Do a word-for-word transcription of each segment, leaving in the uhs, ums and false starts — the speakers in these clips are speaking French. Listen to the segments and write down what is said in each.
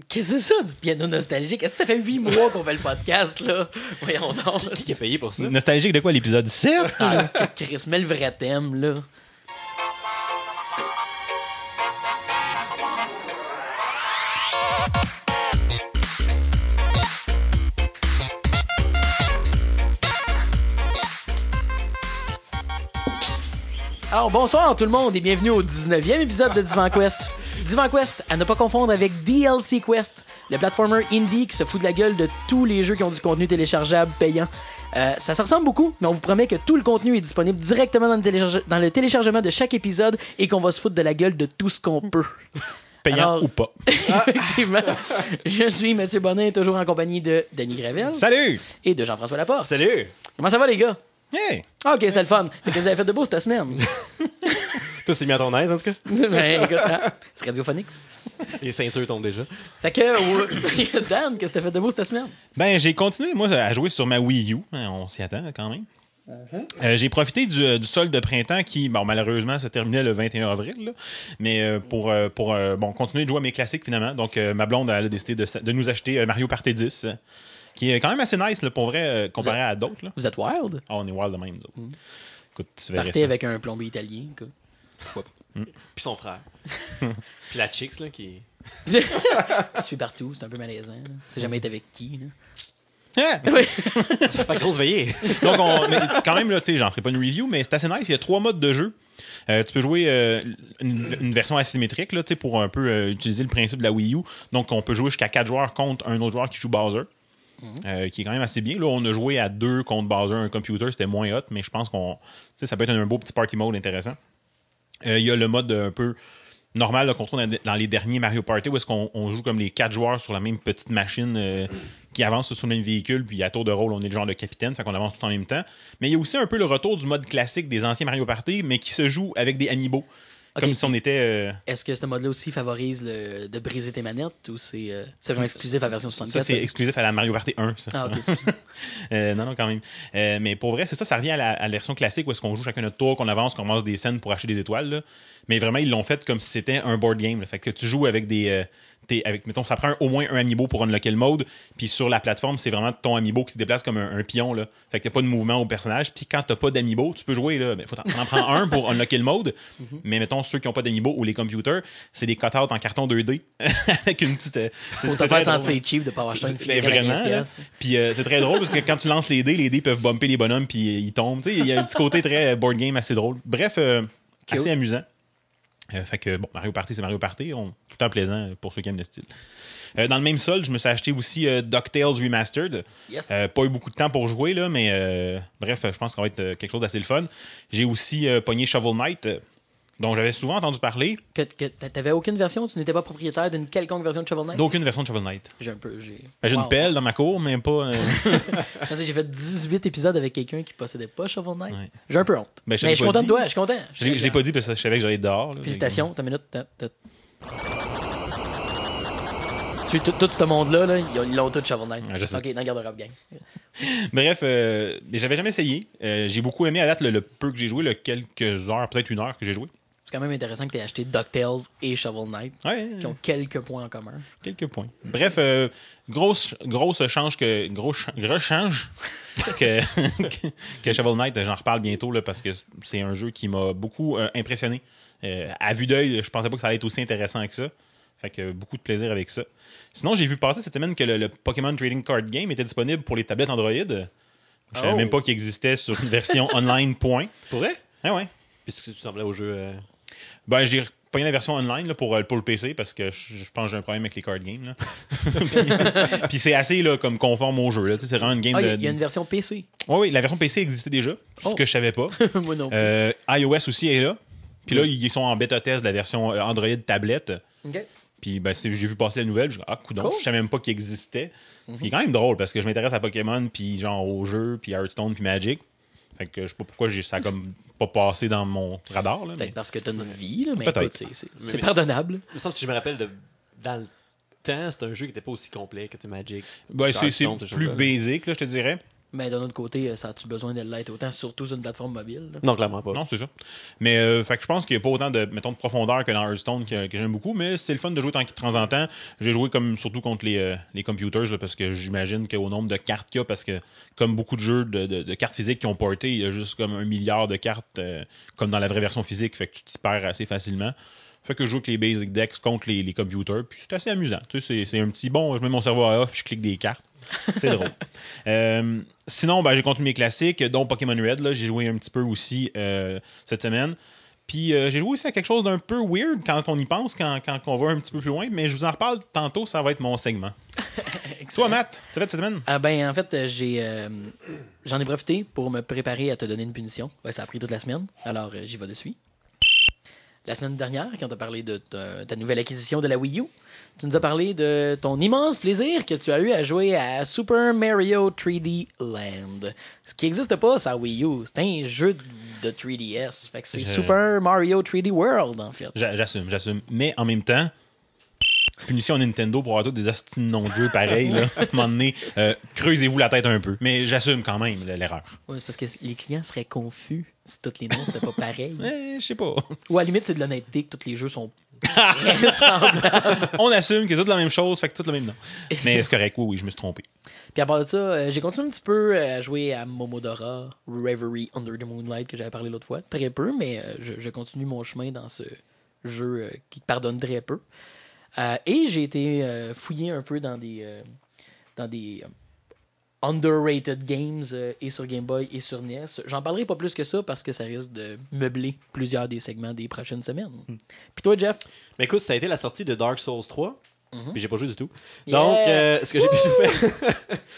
Qu'est-ce que c'est ça, du piano nostalgique? Est-ce que ça fait huit mois qu'on fait le podcast, là? Voyons donc. Qui, qui est payé pour ça? Nostalgique de quoi, l'épisode sept? Ah, Chris, mets le vrai thème, là. Alors, bonsoir tout le monde et bienvenue au dix-neuvième épisode de Divan Quest. Divan Quest, à ne pas confondre avec D L C Quest, le platformer indie qui se fout de la gueule de tous les jeux qui ont du contenu téléchargeable payant. Euh, ça se ressemble beaucoup, mais on vous promet que tout le contenu est disponible directement dans le, télécharge- dans le téléchargement de chaque épisode et qu'on va se foutre de la gueule de tout ce qu'on peut. Payant Alors, ou pas. Effectivement. Je suis Mathieu Bonin, toujours en compagnie de Denis Gravel Salut! et de Jean-François Laporte. Salut! Comment ça va, les gars? Hey! Ah, ok, c'était le fun. Fait que vous avez fait de beau cette semaine. Toi, c'est mis à ton aise, en tout cas. Ben, écoute, hein, c'est Radiophonics. Les ceintures tombent déjà. Fait que, euh, Dan, qu'est-ce que t'as fait de beau cette semaine? Ben, j'ai continué, moi, à jouer sur ma Wii U. Hein, on s'y attend, quand même. Uh-huh. Euh, j'ai profité du, euh, du solde de printemps qui, bon, malheureusement, se terminait le vingt et un avril. Là. Mais euh, pour, euh, pour euh, bon, continuer de jouer à mes classiques, finalement. Donc, euh, ma blonde elle a décidé de, de nous acheter euh, Mario Party dix, euh, qui est quand même assez nice, là, pour vrai, euh, comparé à d'autres. Là. Vous êtes wild? Ah, on est wild de même, nous autres. Mm. Écoute, tu verrais Partez ça. avec un plombier italien, quoi. Mm. Puis son frère. Puis la Chicks, là, qui... Qui se fait partout, c'est un peu malaisant. Là. C'est jamais été avec qui, là. Ah! Oui. Fait grosse veillée. Donc, on, mais quand même, là, tu sais, j'en ferai pas une review, mais c'est assez nice. Il y a trois modes de jeu. Euh, tu peux jouer euh, une, une version asymétrique là, pour un peu euh, utiliser le principe de la Wii U. Donc, on peut jouer jusqu'à quatre joueurs contre un autre joueur qui joue Bowser. Mm-hmm. Euh, qui est quand même assez bien. Là, on a joué à deux contre Bowser, un computer, c'était moins hot, mais je pense qu'on, ça peut être un beau petit party mode intéressant. Il euh, y a le mode un peu normal qu'on trouve dans les derniers Mario Party où est-ce qu'on on joue comme les quatre joueurs sur la même petite machine euh, qui avance sur le même véhicule, puis à tour de rôle, on est le genre de capitaine, fait qu'on avance tout en même temps. Mais il y a aussi un peu le retour du mode classique des anciens Mario Party, mais qui se joue avec des amiibo. Okay, comme si on était... Euh... Est-ce que ce mode-là aussi favorise le... de briser tes manettes ou c'est euh, vraiment exclusif à la version soixante-quatre? Ça, c'est exclusif à la Mario Party un, ça. Ah, ok, euh, non, non, quand même. Euh, mais pour vrai, c'est ça, ça revient à la, à la version classique où est-ce qu'on joue chacun notre tour, qu'on avance, qu'on commence des scènes pour acheter des étoiles. Là. Mais vraiment, ils l'ont fait comme si c'était un board game. Là. Fait que tu joues avec des... Euh, avec, mettons, ça prend au moins un amiibo pour unlocker le mode. Puis sur la plateforme, c'est vraiment ton amiibo qui se déplace comme un, un pion. Là. Fait que t'as pas de mouvement au personnage. Puis quand t'as pas d'amiibo, tu peux jouer. Là. Mais faut t'en, t'en prendre un pour unlocker le mode. Mm-hmm. Mais mettons, ceux qui ont pas d'amiibo ou les computers, c'est des cut-outs en carton deux D. Avec une petite. Euh, faut te faire sentir cheap de pas avoir acheté une figurine à quinze piastres. Puis euh, c'est très drôle parce que quand tu lances les dés, les dés peuvent bumper les bonhommes puis ils tombent. Il y a un petit côté très board game assez drôle. Bref, euh, assez amusant. Euh, fait que bon, Mario Party, c'est Mario Party. On, tout le temps plaisant pour ceux qui aiment le style. Euh, dans le même sol, je me suis acheté aussi euh, DuckTales Remastered. Yes. Euh, pas eu beaucoup de temps pour jouer, là, mais euh, bref, je pense que ça va être euh, quelque chose d'assez le fun. J'ai aussi euh, pogné Shovel Knight, euh, dont j'avais souvent entendu parler. Que, que t'avais aucune version? Tu n'étais pas propriétaire d'une quelconque version de Shovel Knight? D'aucune version de Shovel Knight. J'ai un peu... J'ai, ben, j'ai wow. une pelle dans ma cour, mais pas... Euh... j'ai fait dix-huit épisodes avec quelqu'un qui possédait pas Shovel Knight. Ouais. J'ai un peu honte. Ben, je mais je suis content dit. de toi, je suis content. Je l'ai, je l'ai pas dit parce que je savais que j'allais être dehors. Là, félicitations, ta minute. Ta, ta... Tout, tout, tout ce monde-là, là, ils l'ont tout Shovel Knight. Ouais, ok, dans le garde-robe gang. Bref, euh, j'avais jamais essayé. Euh, j'ai beaucoup aimé à date le, le peu que j'ai joué, le quelques heures, peut-être une heure que j'ai joué. C'est quand même intéressant que tu aies acheté DuckTales et Shovel Knight, ouais, qui ont quelques points en commun. Quelques points. Bref, euh, grosse, grosse change que gros, gros change que, que Shovel Knight. J'en reparle bientôt là, parce que c'est un jeu qui m'a beaucoup euh, impressionné. Euh, à vue d'œil, je pensais pas que ça allait être aussi intéressant que ça. Fait que beaucoup de plaisir avec ça. Sinon, j'ai vu passer cette semaine que le, le Pokémon Trading Card Game était disponible pour les tablettes Android. Je savais oh. même pas qu'il existait sur une version online point. Pour vrai? Ah ouais. Puis ce que tu semblais au jeu... Euh... Ben, j'ai pogné la version online là, pour, pour le P C parce que je, je pense que j'ai un problème avec les card games. Là. puis, puis c'est assez là, comme conforme au jeu. Là. C'est vraiment une game ah, de... Il y a une version P C. Oui, oui, la version P C existait déjà, oh. ce que je savais pas. Moi non plus. Euh, iOS aussi est là. Puis là, ils sont en bêta-test de la version Android tablette. OK. Puis ben, j'ai vu passer la nouvelle, je dis, ah, coudonc, cool. Je savais même pas qu'il existait. Mm-hmm. Ce qui est quand même drôle parce que je m'intéresse à Pokémon, puis genre au jeu, puis Hearthstone, puis Magic. Fait que je sais pas pourquoi j'ai, ça a comme pas passé dans mon radar. Là, Peut-être mais... parce que t'as une vie, là, mais Peut-être. écoute, c'est, c'est, c'est mais pardonnable. Il me semble, si je me rappelle, de, dans le temps, c'est un jeu qui était pas aussi complet que Magic. Ben, c'est, c'est plus basic, là, je te dirais. Mais d'un autre côté, ça a-tu besoin de l'être autant, surtout sur une plateforme mobile? Là? Non, clairement pas. Non, c'est ça. Mais euh, fait que je pense qu'il n'y a pas autant de, mettons, de profondeur que dans Hearthstone que, que j'aime beaucoup, mais c'est le fun de jouer de temps en temps. J'ai joué comme surtout contre les, euh, les computers là, parce que j'imagine qu'au nombre de cartes qu'il y a, parce que comme beaucoup de jeux de, de, de cartes physiques qui ont porté, il y a juste comme un milliard de cartes euh, comme dans la vraie version physique, fait que tu t'y perds assez facilement. Fait que je joue avec les basic decks contre les, les computers, puis c'est assez amusant. Tu sais, c'est, c'est un petit bon, je mets mon cerveau à off, je clique des cartes. C'est drôle. Euh, sinon, ben, j'ai continué mes classiques, dont Pokémon Red. Là, j'ai joué un petit peu aussi euh, cette semaine. Puis euh, j'ai joué aussi à quelque chose d'un peu weird quand on y pense, quand, quand on va un petit peu plus loin. Mais je vous en reparle tantôt, ça va être mon segment. Toi, Matt, t'as fait cette semaine? Ah ben, en fait, j'ai euh, j'en ai profité pour me préparer à te donner une punition. Ouais, ça a pris toute la semaine, alors euh, j'y vais de suite. La semaine dernière, quand tu as parlé de ta, ta nouvelle acquisition de la Wii U, tu nous as parlé de ton immense plaisir que tu as eu à jouer à Super Mario trois D Land. Ce qui n'existe pas, ça Wii U. C'est un jeu de trois D S. Fait que c'est Je... Super Mario trois D World, en fait. J'assume, j'assume. Mais en même temps, punition à Nintendo pour avoir tous des hosties de noms de jeux pareils. Là. À un moment donné, euh, creusez-vous la tête un peu. Mais j'assume quand même l'erreur. Oui, c'est parce que les clients seraient confus si tous les noms c'était pas pareil. Je sais pas. Ou à la limite, c'est de l'honnêteté que tous les jeux sont semblables. On assume que c'est tout la même chose, fait que tout le même nom. Mais c'est correct, oui, oui, je me suis trompé. Puis à part de ça, euh, j'ai continué un petit peu à jouer à Momodora, Reverie Under the Moonlight que j'avais parlé l'autre fois. Très peu, mais euh, je, je continue mon chemin dans ce jeu euh, qui te pardonne très peu. Euh, et j'ai été euh, fouillé un peu dans des euh, dans des euh, underrated games euh, et sur Game Boy et sur N E S. J'en parlerai pas plus que ça parce que ça risque de meubler plusieurs des segments des prochaines semaines. Mm. Puis toi, Jeff? Mais écoute, ça a été la sortie de Dark Souls trois. Mm-hmm. Puis j'ai pas joué du tout. Yeah. Donc, euh, ce que j'ai pu faire...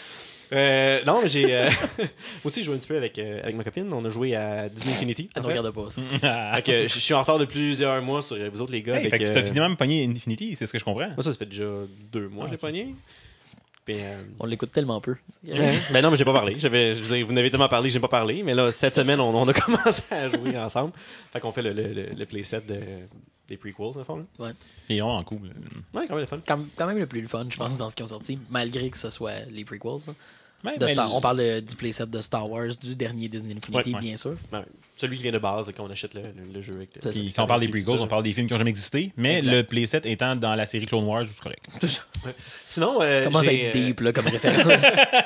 Euh, non, mais j'ai. Euh... Moi aussi, j'ai joué un petit peu avec, euh, avec ma copine. On a joué à Disney Infinity. Elle ne regarde pas ça. Fait que je suis en retard de plusieurs mois sur vous autres, les gars. Hey, avec, fait que tu euh... t'as finalement pogné Infinity, c'est ce que je comprends. Moi, ça, ça fait déjà deux mois que ah, j'ai pogné. Puis, euh... On l'écoute tellement peu. ben non, mais j'ai pas parlé. J'avais, je veux dire, vous n'avez tellement parlé, j'ai pas parlé. Mais là, cette semaine, on, on a commencé à jouer ensemble. Fait qu'on fait le, le, le, le playset de, des prequels, à fond. Là. Ouais. Et vraiment cool. Ouais, quand même le fun. Quand, quand même le plus le fun, je pense, dans ce qu'ils ont sorti, malgré que ce soit les prequels. Hein. Ouais, De Star, le... On parle de, du playset de Star Wars, du dernier Disney Infinity, ouais, ouais. bien sûr. Ouais, celui qui vient de base, quand on achète le, le, le jeu. Avec le, Puis, quand on parle des prequels, on parle des films qui n'ont jamais existé, mais exact. Le playset étant dans la série Clone Wars, c'est correct. Ouais. Sinon, euh, comment ça être deep là, comme référence?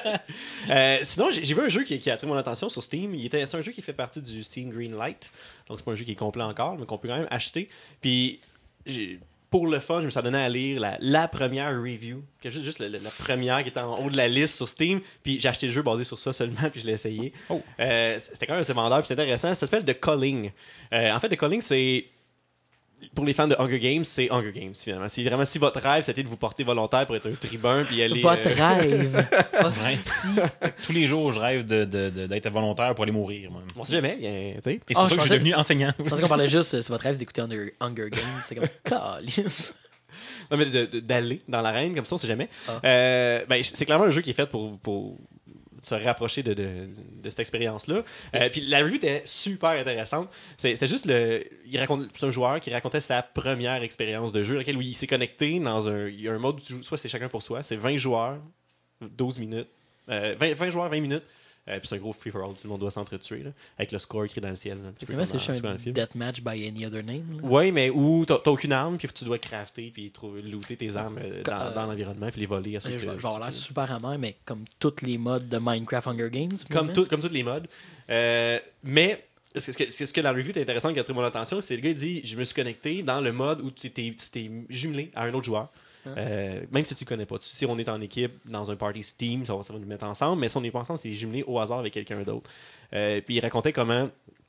euh, sinon, j'ai, j'ai vu un jeu qui, qui a attiré mon attention sur Steam. Il était, c'est un jeu qui fait partie du Steam Greenlight, donc c'est pas un jeu qui est complet encore, mais qu'on peut quand même acheter. Puis j'ai... Pour le fun, je me suis donné à lire la, la première review, juste, juste la, la, la première qui était en haut de la liste sur Steam, puis j'ai acheté le jeu basé sur ça seulement, puis je l'ai essayé. Oh. Euh, c'était quand même assez vendeur, puis c'est intéressant. Ça s'appelle The Calling. Euh, en fait, The Calling, c'est... Pour les fans de Hunger Games, c'est Hunger Games, finalement. C'est vraiment si votre rêve, c'était de vous porter volontaire pour être un tribun, puis aller... Votre euh... rêve! Oh, ouais. Tous les jours, je rêve de, de, de, d'être volontaire pour aller mourir. Même. On sait jamais, bien, tu sais. Et c'est pour oh, ça que je suis devenu enseignant. Je pensais qu'on parlait juste, c'est votre rêve, c'est d'écouter Hunger, Hunger Games. C'est comme, calice. Non, mais de, de, d'aller dans l'arène, comme ça, on sait jamais. Ah. Euh, ben, c'est clairement un jeu qui est fait pour... pour... se rapprocher de, de, de cette expérience-là. Euh, puis la review était super intéressante. C'est, c'était juste le... Il raconte, c'est un joueur qui racontait sa première expérience de jeu, dans laquelle il s'est connecté dans un... Il y a un mode où tu joues, soit c'est chacun pour soi, c'est vingt joueurs, douze minutes. Euh, vingt, vingt joueurs, vingt minutes. Euh, puis c'est un gros free-for-all, tout le monde doit s'entretuer, là, avec le score écrit dans le ciel. Là, c'est vraiment c'est juste un deathmatch by any other name. Oui, mais où t'as, t'as aucune arme, puis tu dois crafter, puis trouver, looter tes armes euh, dans, euh, dans l'environnement, puis les voler. À je vais avoir l'air super amer, mais comme tous les modes de Minecraft Hunger Games. Comme, tout, comme tous les modes. Euh, mais ce que, ce que la review est intéressante qui a attiré mon attention, c'est le gars il dit je me suis connecté dans le mode où tu t'es, tu t'es jumelé à un autre joueur. Euh, même si tu ne connais pas. Si on est en équipe dans un party Steam, ça va, ça va nous mettre ensemble, mais si on n'est pas ensemble, c'est jumelé au hasard avec quelqu'un d'autre. Euh, puis il racontait comment,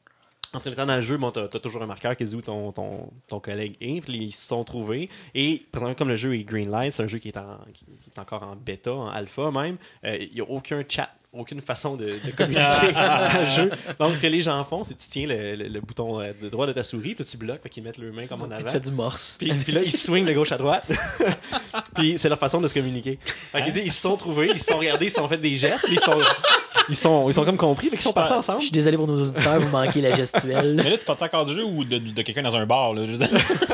en se mettant dans le jeu, bon, tu as toujours un marqueur qui dit où ton, ton, ton collègue est, puis ils se sont trouvés. Et présentement, comme le jeu est Greenlight, c'est un jeu qui est, en, qui est encore en bêta, en alpha même, il euh, n'y a aucun chat. Aucune façon de, de communiquer dans le jeu. Donc, ce que les gens font, c'est que tu tiens le, le, le bouton de droit de ta souris, puis tu bloques, fait qu'ils mettent leurs mains comme en avant. Tu fais du morse. Puis, puis là, ils swingent de gauche à droite. Puis c'est leur façon de se communiquer. Fait qu'ils, ils se sont trouvés, ils se sont regardés, ils se sont fait des gestes, puis ils sont, ils sont, ils sont comme compris, fait qu'ils sont partis ensemble. Je suis désolé pour nos auditeurs, vous manquez la gestuelle. Mais là, tu parles encore du jeu ou de, de, de quelqu'un dans un bar, là? Je veux dire.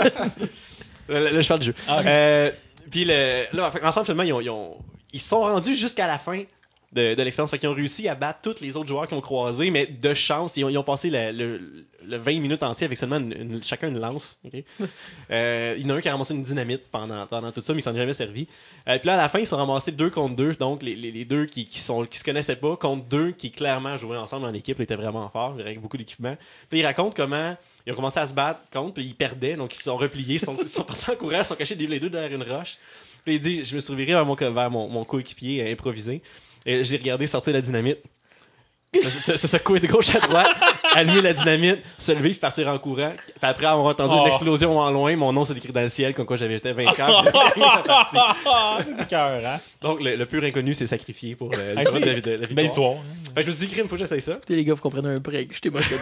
le, le cheval du jeu. Ah, okay. euh, puis le, là, ensemble, finalement, ils ont, ils ont, ils se sont rendus jusqu'à la fin de, de l'expérience. Fait qu'ils ont réussi à battre tous les autres joueurs qui ont croisé, mais de chance, ils ont, ils ont passé le, le, le vingt minutes entier avec seulement une, une, chacun une lance. Okay? euh, il y en a un qui a ramassé une dynamite pendant, pendant tout ça, mais il s'en est jamais servi. Euh, puis là, à la fin, ils sont ramassés deux contre deux, donc les, les, les deux qui, qui, sont, qui se connaissaient pas, contre deux qui clairement jouaient ensemble en équipe, ils étaient vraiment forts, avec beaucoup d'équipement. Puis ils racontent comment ils ont commencé à se battre contre, puis ils perdaient, donc ils se sont repliés, ils sont, ils sont partis en courant, ils sont cachés les deux derrière une roche. Puis il dit, je me suis reviré vers mon, vers mon, mon coéquipier euh, improvisé. Et j'ai regardé sortir la dynamite. Se, se, se secouer de gauche à droite, allumer la dynamite, se lever puis partir en courant. Puis après avoir entendu oh. une explosion en loin, mon nom s'est écrit dans le ciel comme quoi j'avais été vainqueur. C'est cœur, hein? Donc le, le pur inconnu s'est sacrifié pour euh, hey, le de la, de la victoire. Belle histoire. Ben, je me suis dit, crime, faut que j'essaye ça. Écoutez les gars, vous comprenez un break, je t'ai moché.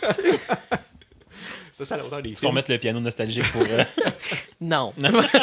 C'est ça la hauteur des Tu peux films. remettre le piano nostalgique pour... Euh... non.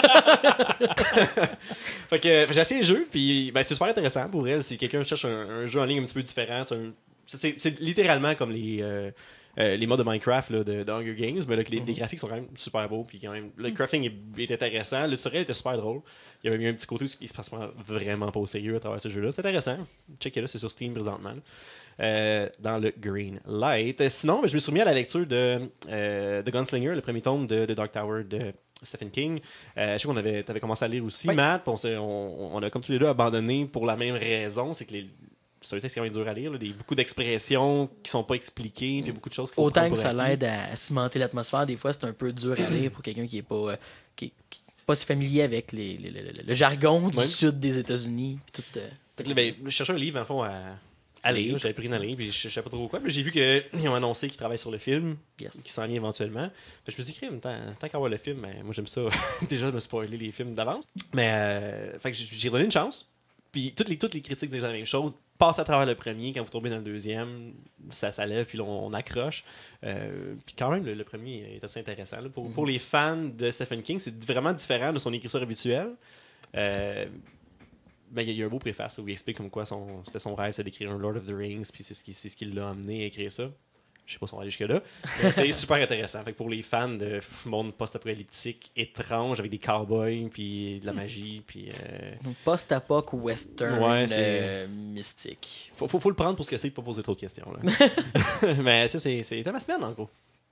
Fait que euh, j'ai essayé le jeu, puis ben, c'est super intéressant pour elle. Si quelqu'un cherche un, un jeu en ligne un petit peu différent, c'est, un, c'est, c'est littéralement comme les, euh, euh, les modes de Minecraft là, de, de Hunger Games, mais là, que les, mm-hmm. les graphiques sont quand même super beaux, puis quand même, le crafting est, est intéressant. Le tutoriel était super drôle. Il y avait eu un petit côté où il se passe vraiment pas au sérieux à travers ce jeu-là. C'est intéressant. Checkez-le, c'est sur Steam présentement. Euh, dans le Green Light. Sinon, ben, je me suis remis à la lecture de, euh, de Gunslinger, le premier tome de, de Dark Tower de Stephen King. Euh, je sais qu'on avait, t'avais commencé à lire aussi, oui. Matt. On, on, on a comme tous les deux abandonné pour la même raison, c'est que les, c'est un texte quand même dur à lire. Là, des, beaucoup d'expressions qui sont pas expliquées, puis beaucoup de choses qu'il faut autant que ça acquis. L'aide à, à cimenter l'atmosphère, des fois c'est un peu dur à lire pour quelqu'un qui est pas, euh, qui, qui pas si familier avec les, les, les, le jargon du ouais. sud des États-Unis. Tout, euh, fait que là, ben, je cherchais un livre en fond à à lire. J'avais pris une année, puis je ne savais pas trop quoi. Puis j'ai vu qu'ils ont annoncé qu'ils travaillent sur le film, yes. qui s'en vient éventuellement. Puis je me suis dit, crime, tant, tant qu'à voir le film, ben, moi j'aime ça, déjà de me spoiler les films d'avance. Mais euh, fait que j'ai donné une chance. Puis toutes les, toutes les critiques disent la même chose. Passe à travers le premier, quand vous tombez dans le deuxième, ça, ça lève, puis là, on, on accroche. Euh, puis quand même, le, le premier est assez intéressant. Là. Pour, mm-hmm. pour les fans de Stephen King, c'est vraiment différent de son écriture habituelle. Euh, Ben, il y a un beau préface où il explique comme quoi son, c'était son rêve, c'est d'écrire un Lord of the Rings, puis c'est ce qui, c'est ce qui l'a amené à écrire ça. Je sais pas si on va aller jusque-là. Mais c'est super intéressant. Fait que pour les fans de monde post-apocalyptique étrange, avec des cowboys, puis de la magie, puis... Euh... Post-apoc western ouais, euh, mystique. Faut, faut, faut le prendre pour ce que c'est et pas poser trop de questions. Là. Mais ça, c'est, c'est ma semaine, en gros.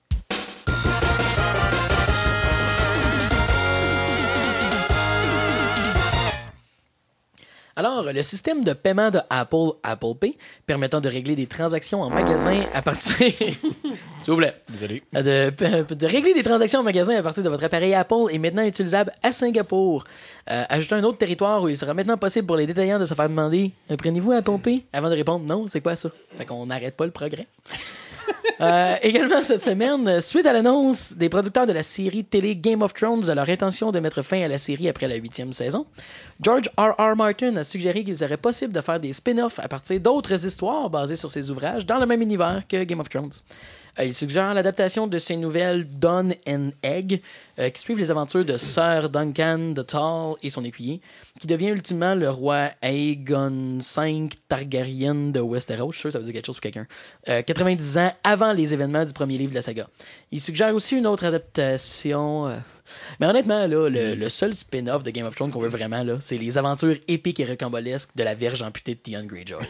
Alors, le système de paiement de Apple, Apple Pay, permettant de régler des transactions en magasin à partir... S'il vous plaît. Désolé. De, de régler des transactions en magasin à partir de votre appareil Apple est maintenant utilisable à Singapour. Euh, ajoutez un autre territoire où il sera maintenant possible pour les détaillants de se faire demander « Prenez-vous Apple Pay ?» avant de répondre « Non, c'est quoi ça? » Fait qu'on n'arrête pas le progrès. Euh, également cette semaine, suite à l'annonce des producteurs de la série télé Game of Thrones de leur intention de mettre fin à la série après la huitième saison, George R R. Martin a suggéré qu'il serait possible de faire des spin-offs à partir d'autres histoires basées sur ses ouvrages dans le même univers que Game of Thrones. Euh, il suggère l'adaptation de ses nouvelles Dawn and Egg, euh, qui suivent les aventures de Sir Duncan the Tall et son écuyer, qui devient ultimement le roi Aegon cinq Targaryen de Westeros. Je suis sûr que ça veut dire quelque chose pour quelqu'un. Euh, quatre-vingt-dix ans avant les événements du premier livre de la saga. Il suggère aussi une autre adaptation... Euh... Mais honnêtement, là, le, le seul spin-off de Game of Thrones qu'on veut vraiment, là, c'est les aventures épiques et rocambolesques de la Vierge amputée de Theon Greyjoy.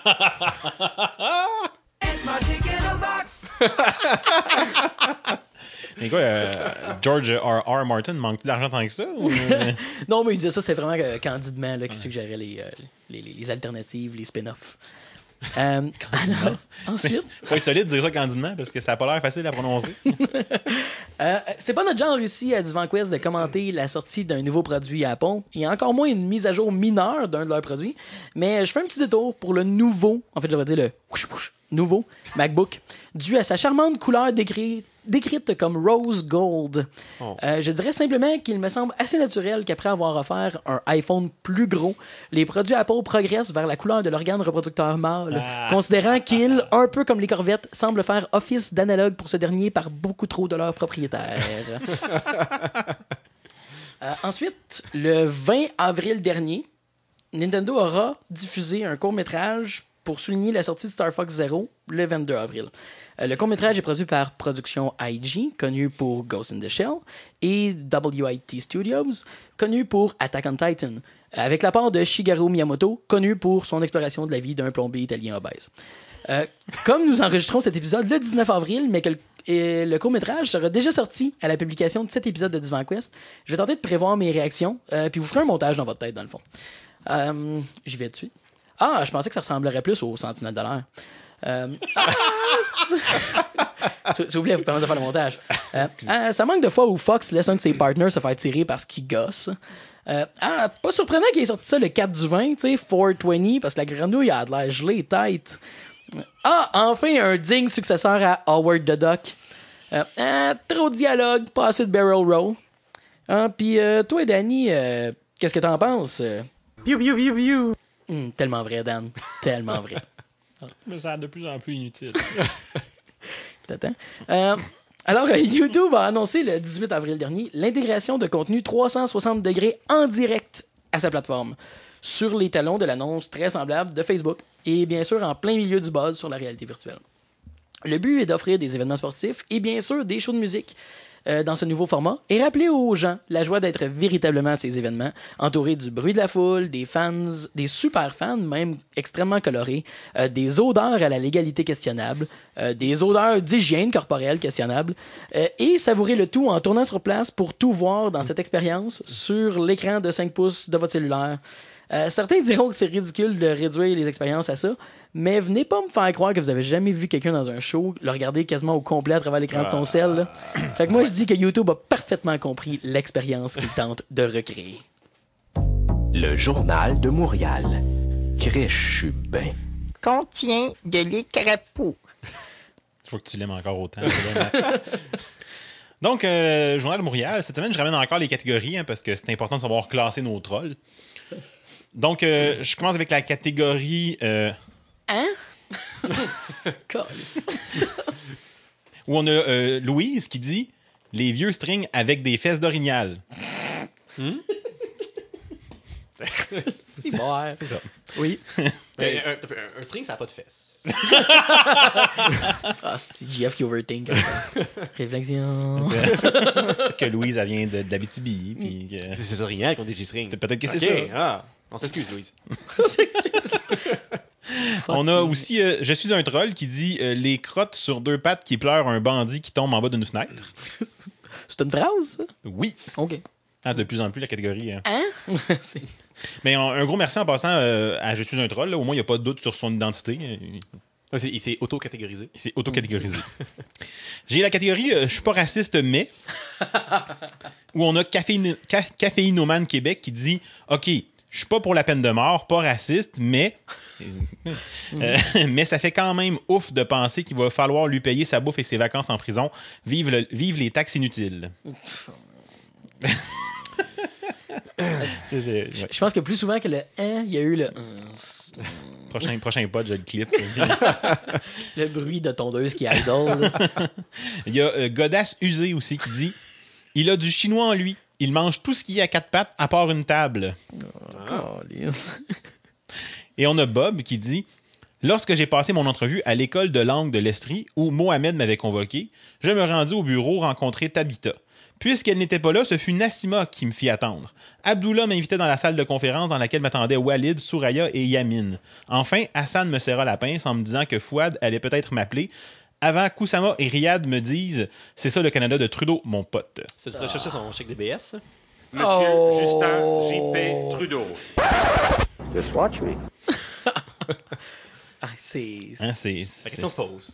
Mais quoi, euh, George R R. Martin manque-t-il d'argent tant que ça? Ou... Non, mais il disait ça, c'était vraiment euh, candidement là, qui suggérait les, euh, les, les, les alternatives, les spin-offs. Euh, alors, ensuite. Faut être solide de dire ça candidement parce que ça n'a pas l'air facile à prononcer. euh, c'est pas notre genre ici à Divan Quest de commenter la sortie d'un nouveau produit Apple et encore moins une mise à jour mineure d'un de leurs produits. Mais je fais un petit détour pour le nouveau, en fait, je vais dire le whoosh, whoosh, nouveau MacBook, dû à sa charmante couleur décrite. décrite comme Rose Gold. Oh. Euh, je dirais simplement qu'il me semble assez naturel qu'après avoir offert un iPhone plus gros, les produits Apple progressent vers la couleur de l'organe reproducteur mâle, ah. considérant qu'ils, un peu comme les Corvettes, semblent faire office d'analogue pour ce dernier par beaucoup trop de leurs propriétaires. euh, ensuite, le vingt avril dernier, Nintendo aura diffusé un court-métrage pour souligner la sortie de Star Fox Zero le vingt-deux avril. Euh, le court-métrage est produit par Production I G, connu pour Ghost in the Shell, et W I T Studios, connu pour Attack on Titan, avec la part de Shigeru Miyamoto, connu pour son exploration de la vie d'un plombier italien obèse. Euh, comme nous enregistrons cet épisode le dix-neuf avril, mais que le, et le court-métrage sera déjà sorti à la publication de cet épisode de Divan Quest, je vais tenter de prévoir mes réactions, euh, puis vous ferez un montage dans votre tête, dans le fond. Euh, j'y vais dessus. Ah, je pensais que ça ressemblerait plus au Sentinelle de l'air. Euh, ah! S'il vous plaît, vous permettez de faire le montage. Euh, euh, ça manque de fois où Fox laisse un de ses partners se faire tirer parce qu'il gosse. Euh, ah, pas surprenant qu'il ait sorti ça le quatre du vingt, tu sais, quatre cent vingt, parce que la grenouille a de l'air gelée tête. Ah, enfin, un digne successeur à Howard the Duck. Euh, ah, trop de dialogue, pas assez de barrel roll. Ah, puis euh, toi, Danny, euh, qu'est-ce que t'en penses? Piou, piou, piou, piou. Hum, tellement vrai, Dan. Tellement vrai. Mais ça a de plus en plus inutile. T'attends. Euh, alors, YouTube a annoncé le dix-huit avril dernier l'intégration de contenu trois cent soixante degrés en direct à sa plateforme, sur les talons de l'annonce très semblable de Facebook, et bien sûr en plein milieu du buzz sur la réalité virtuelle. Le but est d'offrir des événements sportifs et bien sûr des shows de musique euh, dans ce nouveau format et rappeler aux gens la joie d'être véritablement à ces événements, entourés du bruit de la foule, des fans, des super fans même extrêmement colorés, euh, des odeurs à la légalité questionnable, euh, des odeurs d'hygiène corporelle questionnables, euh, et savourer le tout en tournant sur place pour tout voir dans cette expérience sur l'écran de cinq pouces de votre cellulaire. Euh, certains diront que c'est ridicule de réduire les expériences à ça, mais venez pas me faire croire que vous avez jamais vu quelqu'un dans un show le regarder quasiment au complet à travers l'écran de son cell. Là. Fait que moi, je dis que YouTube a parfaitement compris l'expérience qu'il tente de recréer. Le journal de Montréal. Criche, je suis ben. Contient de l'écrapou. Je vois que tu l'aimes encore autant. Donc, euh, Journal de Montréal, cette semaine, je ramène encore les catégories hein, parce que c'est important de savoir classer nos trolls. Donc, euh, je commence avec la catégorie... Euh, Hein? où on a euh, Louise qui dit « Les vieux strings avec des fesses d'orignal. Hmm? » C'est bon, hein. C'est ça. Oui. Mais un, un, un string, ça n'a pas de fesses. Ah, c'est G F qui overthink. Réflexion. Que Louise, elle vient de, d'Abitibi. Puis que... C'est c'est original qu'on dit G-string. Peut-être que c'est okay. ça. Ah, on s'excuse, Louise. On s'excuse. On a aussi euh, Je suis un troll qui dit euh, les crottes sur deux pattes qui pleurent un bandit qui tombe en bas d'une fenêtre. C'est une phrase, ça? Oui. OK. Ah, de plus en plus, la catégorie. Hein? Hein? C'est... Mais un, un gros merci en passant euh, à Je suis un troll. Là, au moins, il n'y a pas de doute sur son identité. Ouais, c'est, il s'est auto-catégorisé. Il s'est auto-catégorisé. J'ai la catégorie euh, Je suis pas raciste, mais. Où on a Caféine, Ca, Caféinoman Québec qui dit OK, je suis pas pour la peine de mort, pas raciste, mais. euh, mais ça fait quand même ouf de penser qu'il va falloir lui payer sa bouffe et ses vacances en prison. Vive, le, vive les taxes inutiles. je, je, ouais. je pense que plus souvent que le « hein », il y a eu le « prochain, prochain pod, je le clip. le bruit de tondeuse qui idle. Il y a euh, Godasse Usé aussi qui dit « Il a du chinois en lui. Il mange tout ce qui est à quatre pattes à part une table. Oh, » Et on a Bob qui dit « Lorsque j'ai passé mon entrevue à l'école de langue de l'Estrie, où Mohamed m'avait convoqué, je me rendis au bureau rencontrer Tabitha. Puisqu'elle n'était pas là, ce fut Nassima qui me fit attendre. Abdullah m'invitait dans la salle de conférence dans laquelle m'attendaient Walid, Souraya et Yamin. Enfin, Hassan me serra la pince en me disant que Fouad allait peut-être m'appeler avant qu'Oussama et Riyad me disent « C'est ça le Canada de Trudeau, mon pote. » C'est pour chercher son chèque D B S. Monsieur Oh. Justin J P Trudeau. Just watch me. Ah, c'est... Hein, c'est, La question se pose.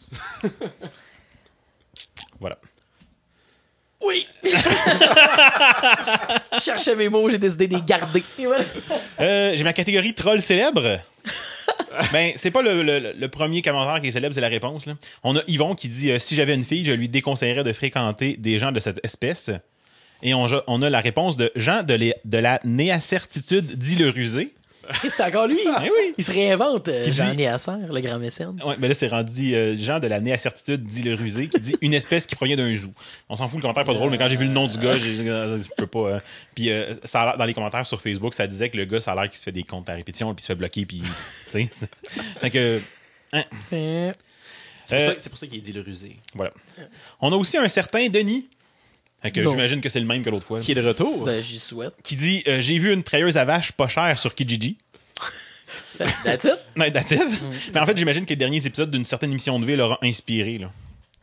Voilà. Oui! Je cherchais mes mots, j'ai décidé de les garder. Voilà. Euh, j'ai ma catégorie troll célèbre. Ben, c'est pas le, le, le premier commentaire qui est célèbre, c'est la réponse. Là. On a Yvon qui dit euh, si j'avais une fille, je lui déconseillerais de fréquenter des gens de cette espèce. Et on, on a la réponse de Jean de, les, de la néacertitude dit le rusé. Chris, c'est encore lui. Eh oui. Il se réinvente, euh, Qui dit- Jean Néasser, le grand mécène. Ouais, mais là, c'est rendu euh, Jean de la Néacertitude, dit le rusé, qui dit une espèce qui provient d'un zoo. On s'en fout, le commentaire est pas drôle, mais quand j'ai vu le nom du gars, j'ai dit, je peux pas. euh. Puis euh, ça a l'air- dans les commentaires sur Facebook, ça disait que le gars, ça a l'air qu'il se fait des comptes à répétition, puis il se fait bloquer, puis. Tu sais. Fait que. Euh, C'est pour, Euh, ça- c'est pour ça qu'il dit le rusé. Voilà. On a aussi un certain Denis. Fait que Non. j'imagine que c'est le même que l'autre fois. Qui est de retour. ben, j'y souhaite. Qui dit euh, j'ai vu une trailleuse à vache pas chère sur Kijiji. That's it. Ouais, that's it. Mais en fait, j'imagine que les derniers épisodes d'une certaine émission de vie l'auront inspiré. Là.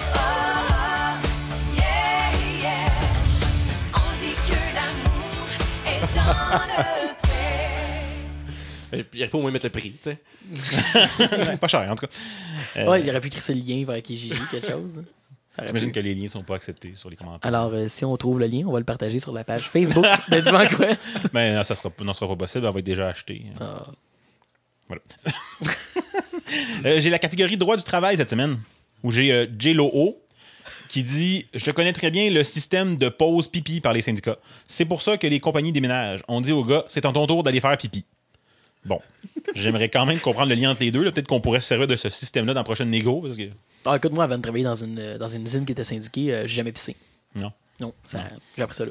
Yeah, yeah. On dit que l'amour est dans le pré. Il aurait pas au moins mettre le prix, tu sais. Ouais, pas cher, en tout cas. Euh, Ouais, il aurait pu crisser le lien vers Kijiji, quelque chose. hein. Ça aurait J'imagine pu. que les liens sont pas acceptés sur les commentaires. Alors, euh, si on trouve le lien, on va le partager sur la page Facebook de Divan Quest. Mais non, ça sera, non, sera pas possible, elle va être déjà achetée. Ah. Voilà. Euh, j'ai la catégorie droit du travail cette semaine, où j'ai euh, J-Lo O qui dit « Je connais très bien le système de pause pipi par les syndicats. C'est pour ça que les compagnies déménagent. On dit aux gars, c'est à ton tour d'aller faire pipi. » Bon, j'aimerais quand même comprendre le lien entre les deux. là. Peut-être qu'on pourrait se servir de ce système-là dans la prochaine négo. Parce que... Ah, écoute, moi, avant de travailler dans une, euh, dans une usine qui était syndiquée, euh, j'ai jamais pissé. Non. Non, ça, j'ai appris ça là.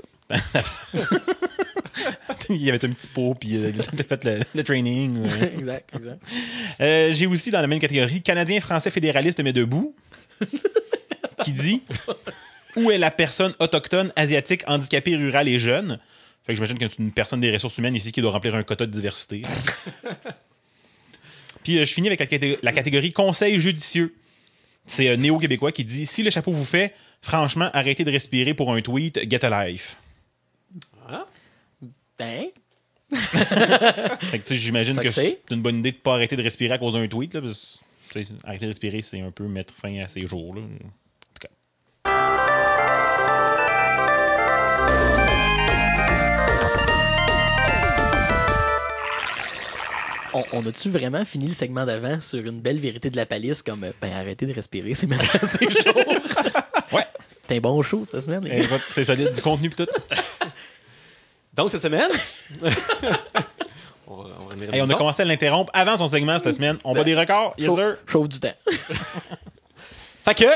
Il y avait un petit pot, puis euh, t'as fait le, le training. ouais. exact, exact. Euh, j'ai aussi dans la même catégorie Canadien français fédéraliste mais debout qui dit où est la personne autochtone, asiatique, handicapée, rurale et jeune. Fait que j'imagine que c'est une personne des ressources humaines ici qui doit remplir un quota de diversité. Puis euh, je finis avec la, catég- la catégorie conseil judicieux. C'est euh, néo-québécois qui dit si le chapeau vous fait, franchement, arrêtez de respirer pour un tweet, get a life. Ben, Fait que, tu sais, j'imagine Ça que que c'est. c'est une bonne idée de pas arrêter de respirer à cause d'un tweet. Là, parce que, tu sais, arrêter de respirer, c'est un peu mettre fin à ces jours. Là. En tout cas. on, on a-tu vraiment fini le segment d'avant sur une belle vérité de la palisse comme euh, ben arrêtez de respirer, c'est maintenant ces jours. Ouais. T'es un bon show cette semaine, les Eh, gars. va- c'est solide, du contenu pis tout. Donc, cette semaine... on, va- on, va revenir Hey, on a dedans. commencé à l'interrompre avant son segment cette semaine. On bat des records, yes Chauffe- sir. Chauffe du temps. Fait que...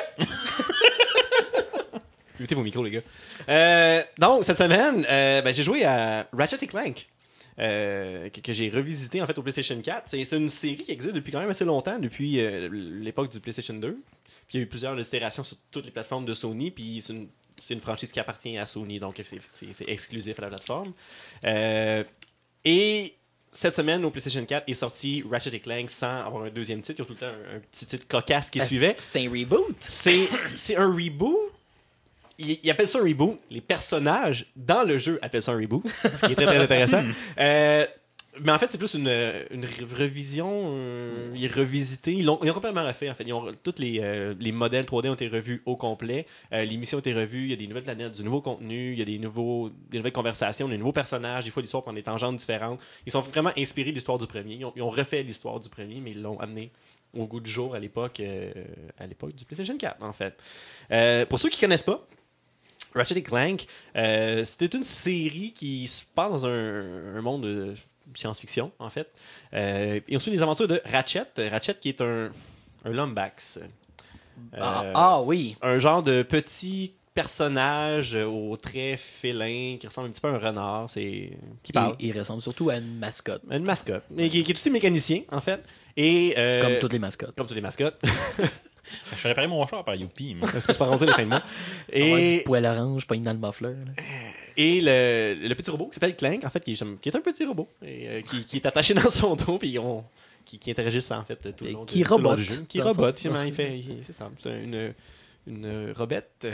Écoutez vos micros, les gars. Euh, donc, cette semaine, euh, ben, j'ai joué à Ratchet and Clank. Euh, que, que j'ai revisité en fait au PlayStation quatre. C'est, c'est une série qui existe depuis quand même assez longtemps, depuis euh, l'époque du PlayStation deux. Puis il y a eu plusieurs itérations sur toutes les plateformes de Sony. Puis c'est une, c'est une franchise qui appartient à Sony, donc c'est, c'est, c'est exclusif à la plateforme. Euh, et cette semaine, au PlayStation quatre, est sorti Ratchet and Clank sans avoir un deuxième titre. Il y a tout le temps un, un petit titre cocasse qui Ah, suivait. C'est un reboot. C'est, c'est un reboot. Ils, ils appellent ça un reboot. Les personnages dans le jeu appellent ça un reboot, ce qui est très, très intéressant. Euh, mais en fait, c'est plus une, une re- revision. euh, ils revisité. Ils l'ont, ils ont complètement refait. En fait, ils ont, tous les, euh, les modèles trois D ont été revus au complet. Euh, les missions ont été revues. Il y a des nouvelles planètes, du nouveau contenu. Il y a des, nouveaux, des nouvelles conversations, des nouveaux personnages. Des fois, l'histoire prend des tangentes différentes. Ils sont vraiment inspirés de l'histoire du premier. Ils ont, ils ont refait l'histoire du premier, mais ils l'ont amené au goût du jour à l'époque, euh, à l'époque du PlayStation quatre, en fait. Euh, pour ceux qui ne connaissent pas, Ratchet and Clank, euh, c'était une série qui se passe dans un, un monde de science-fiction, en fait. Euh, et on suit les aventures de Ratchet. Ratchet qui est un, un Lombax. Ah, Euh, ah oui. Un genre de petit personnage aux traits félins qui ressemble un petit peu à un renard. C'est... Qui parle. Il, il ressemble surtout à une mascotte. Une mascotte. Et qui, qui est aussi mécanicien, en fait. Et, euh, Comme toutes les mascottes. Comme toutes les mascottes. Je fais réparer mon char par Youpi. mais- Est-ce que c'est pas rendu les fins de mois? Avoir Et... du poil orange pogné dans le muffler. là. Et le, le petit robot qui s'appelle Clank, en fait, qui est, qui est un petit robot, et, euh, qui, qui est attaché dans son dos, puis on, qui, qui interagissent en fait tout le Et long, qui de, tout le long robote du jeu. Qui dans son- robote, finalement, il fait, il- c'est ça, c'est une, une robette.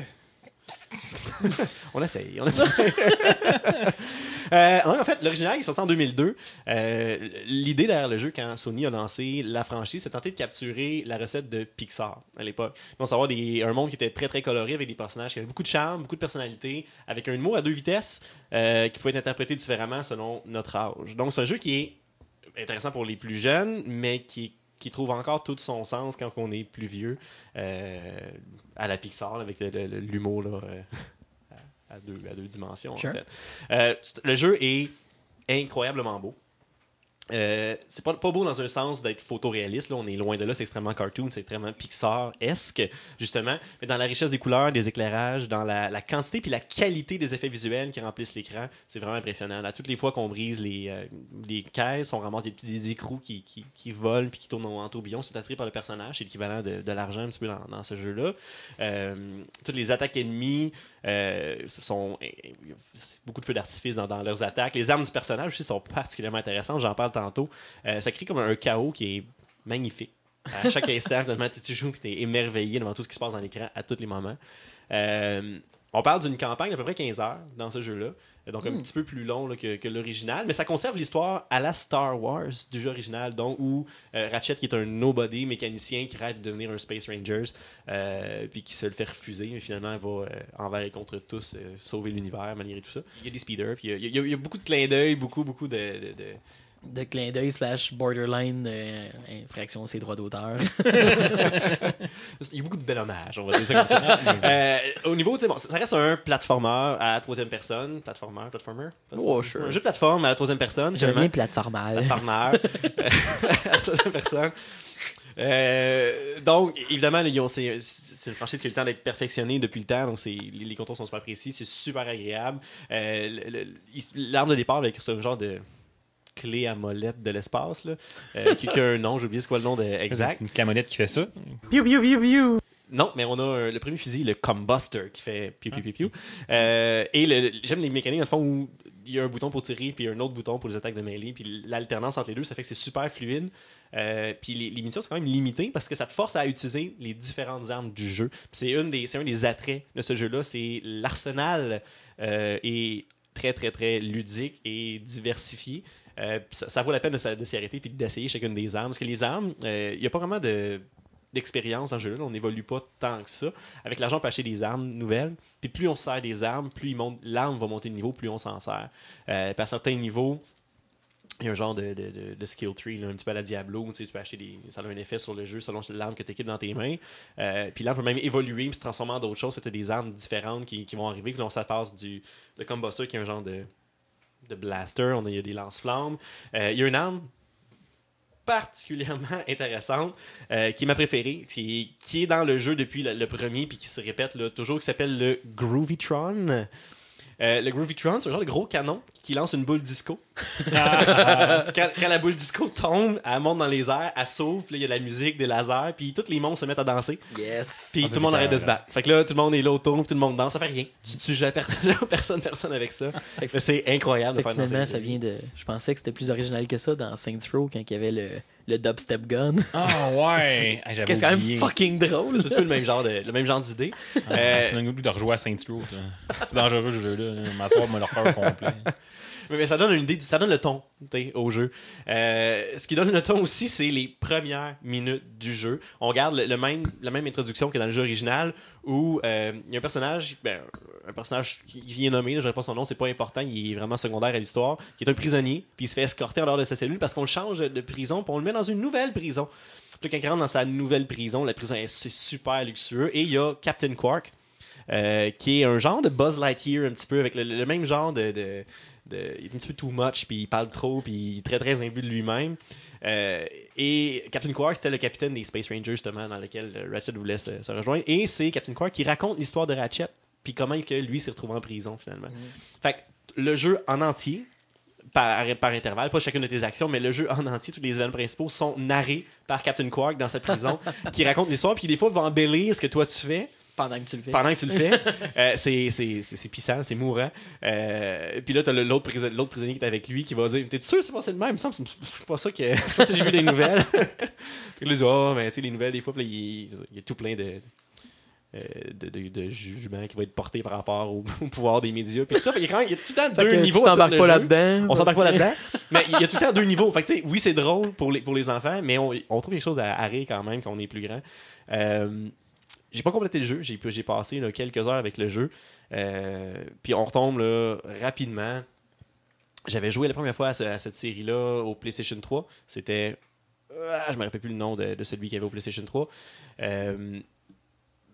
on essaye, on essaye. euh, en fait, l'original il est sorti en deux mille deux. Euh, l'idée derrière le jeu, quand Sony a lancé la franchise, c'est tenter de capturer la recette de Pixar à l'époque. Donc, savoir des, un monde qui était très très coloré avec des personnages qui avaient beaucoup de charme, beaucoup de personnalité, avec un humour à deux vitesses euh, qui pouvait être interprété différemment selon notre âge. Donc, c'est un jeu qui est intéressant pour les plus jeunes, mais qui, qui trouve encore tout son sens quand on est plus vieux, euh, à la Pixar, là, avec le- le- l'humour là, euh, à, à deux, à deux dimensions. Sure. En fait. Euh, c'est- le jeu est incroyablement beau. Euh, c'est pas, pas beau dans un sens d'être photoréaliste, là, on est loin de là, c'est extrêmement cartoon, c'est extrêmement Pixar-esque, justement, mais dans la richesse des couleurs, des éclairages, dans la, la quantité puis la qualité des effets visuels qui remplissent l'écran, c'est vraiment impressionnant. Là, toutes les fois qu'on brise les, euh, les caisses, on ramasse des petits des écrous qui, qui, qui volent puis qui tournent en, en tourbillon, c'est attiré par le personnage, c'est l'équivalent de, de l'argent un petit peu dans, dans ce jeu-là. Euh, toutes les attaques ennemies euh, sont... C'est beaucoup de feux d'artifice dans, dans leurs attaques. Les armes du personnage aussi sont particulièrement intéressantes, j'en parle tantôt. Euh, ça crée comme un chaos qui est magnifique. À chaque instant, finalement, tu joues et tu es émerveillé devant tout ce qui se passe dans l'écran à tous les moments. Euh, on parle d'une campagne d'à peu près quinze heures dans ce jeu-là, donc un Mm. petit peu plus long là, que, que l'original, mais ça conserve l'histoire à la Star Wars du jeu original, donc où euh, Ratchet, qui est un nobody mécanicien qui rêve de devenir un Space Rangers, euh, puis qui se le fait refuser, mais finalement va euh, envers et contre tous euh, sauver l'univers malgré tout ça. Il y a des speeders, puis il y a, il y a- il y a beaucoup de clins d'œil, beaucoup, beaucoup de... de, de De clin d'œil slash borderline euh, infraction ses droits d'auteur. Il y a beaucoup de bel hommage, on va dire ça comme ça. Euh, au niveau, tu sais, bon, ça reste un platformer à la troisième personne. Platformer, platformer? Oh, sure. Un jeu de plateforme à la troisième personne. J'aime finalement. bien plateformal. Platformer. Euh, à la troisième personne. Euh, donc, évidemment, là, ils ont- c'est c'est une franchise qui a eu le temps d'être perfectionnée depuis le temps, donc c'est, les, les contours sont super précis, c'est super agréable. Euh, le- le- il- l'arme de départ avec ce genre de clé à molette de l'espace, là, euh, qui, qui a un nom, j'ai oublié c'est quoi le nom de, exact. C'est une camionnette qui fait ça. Non, mais on a euh, le premier fusil, le Combuster, qui fait piou piou piou piou. Euh, et le, le- j'aime les mécaniques, dans le fond, où il y a un bouton pour tirer, puis un autre bouton pour les attaques de mêlée, puis l'alternance entre les deux, ça fait que c'est super fluide. Euh, puis les, les munitions, c'est quand même limité, parce que ça te force à utiliser les différentes armes du jeu. Puis c'est, une des, c'est un des attraits de ce jeu-là, c'est l'arsenal euh, est très, très, très ludique et diversifié. Euh, puis ça, ça vaut la peine de, s- de s'y arrêter puis d'essayer chacune des armes. Parce que les armes, il n'y a pas vraiment de, d'expérience dans ce jeu-là. On n'évolue pas tant que ça. Avec l'argent, on peut acheter des armes nouvelles. Puis plus on se sert des armes, plus il monte, l'arme va monter de niveau, plus on s'en sert. Euh, puis à certains niveaux, il y a un genre de, de, de, de skill tree, là, un petit peu à la Diablo. Tu sais, tu peux acheter des. Ça a un effet sur le jeu selon l'arme que tu équipes dans tes mains. Euh, puis l'arme peut même évoluer et se transformer en d'autres choses. Tu as des armes différentes qui, qui vont arriver. Puis là, on ça passe du. Le Combuster qui est un genre de. de blaster, on a, il y a des lance-flammes. Euh, il y a une arme particulièrement intéressante, euh, qui est ma préférée, qui est, qui est dans le jeu depuis le, le premier, puis qui se répète là, toujours, qui s'appelle le Groovytron. Euh, le Groovytron, c'est un genre de gros canon qui lance une boule disco. Puis quand, quand la boule disco tombe, elle monte dans les airs, elle s'ouvre, puis là, il y a de la musique, des lasers, puis tous les monstres se mettent à danser. Yes. Puis Ah, tout le monde c'est arrête de se écœurant. battre. Fait que là, tout le monde est là autour, puis tout le monde danse, ça fait rien. Tu, tu joues à per- personne, personne avec ça. Fait que- Mais c'est incroyable Fait de que faire finalement, danser. ça vient de. Je pensais que c'était plus original que ça dans Saints Row quand il y avait le, le dubstep gun. Ah ouais! Ah, C'est j'avais quand même oublié. fucking drôle. C'est un peu le même genre de, le même genre d'idée. Ah, Euh, tu m'as le goût de rejouer à Saints Row. là. C'est dangereux ce jeu-là. là. M'asseoir, me le refaire complet. mais, mais ça donne une idée, du- ça donne le ton t'sais, au jeu. Euh, ce qui donne le ton aussi, c'est les premières minutes du jeu. On regarde le, le même, la même introduction que dans le jeu original où euh, il y a un personnage, ben, un personnage qui est nommé, je ne dirais pas son nom, c'est pas important, il est vraiment secondaire à l'histoire, qui est un prisonnier, puis il se fait escorter en dehors de sa cellule parce qu'on le change de prison, puis on le met dans une nouvelle prison. Puis là, quand il rentre dans sa nouvelle prison, la prison est c'est super luxueux, et il y a Captain Quark, euh, qui est un genre de Buzz Lightyear un petit peu, avec le, le même genre de, de, de- il est un petit peu too much, puis il parle trop, puis il est très très imbu de lui-même. Euh, et Captain Quark, c'était le capitaine des Space Rangers, justement, dans lequel euh, Ratchet voulait se, se rejoindre. Et c'est Captain Quark qui raconte l'histoire de Ratchet, puis comment que lui s'est retrouvé en prison, finalement. Fait que le jeu en entier, par, par intervalle, pas chacune de tes actions, mais le jeu en entier, tous les événements principaux sont narrés par Captain Quark dans sa prison, qui raconte l'histoire, puis des fois va embellir ce que toi tu fais Pendant que tu le fais. pendant que tu le fais. Euh, c'est, c'est, c'est, c'est pissant, c'est mourant. Euh, puis là, t'as le- l'autre, prison- l'autre prisonnier qui est avec lui qui va dire: T'es sûr que c'est passé de même? Il me semble que c'est pas ça que, c'est pas ça que j'ai vu des nouvelles. Puis là, il dit: Oh, mais tu sais, les nouvelles, des fois, puis là, il, il y a tout plein de. euh, De, de, de jugements qui vont être portés par rapport au, au pouvoir des médias. Puis tout ça, fait qu'il y a quand même- il y a tout le temps Fait deux que niveaux. tu à tout t'embarques le pas jeu. là-dedans. On s'embarque pas parce que- là-dedans. Mais il y a tout le temps deux niveaux. Fait que, tu sais, oui, c'est drôle pour les, pour les enfants, mais on, on trouve des choses à, à rire quand même quand on est plus grand. Euh, j'ai pas complété le jeu. J'ai, j'ai passé là, quelques heures avec le jeu. Euh, puis on retombe là, rapidement. J'avais joué la première fois à, ce- à cette série-là au PlayStation trois. C'était. Ah, je me rappelle plus le nom de, de celui qui avait au PlayStation trois. Euh,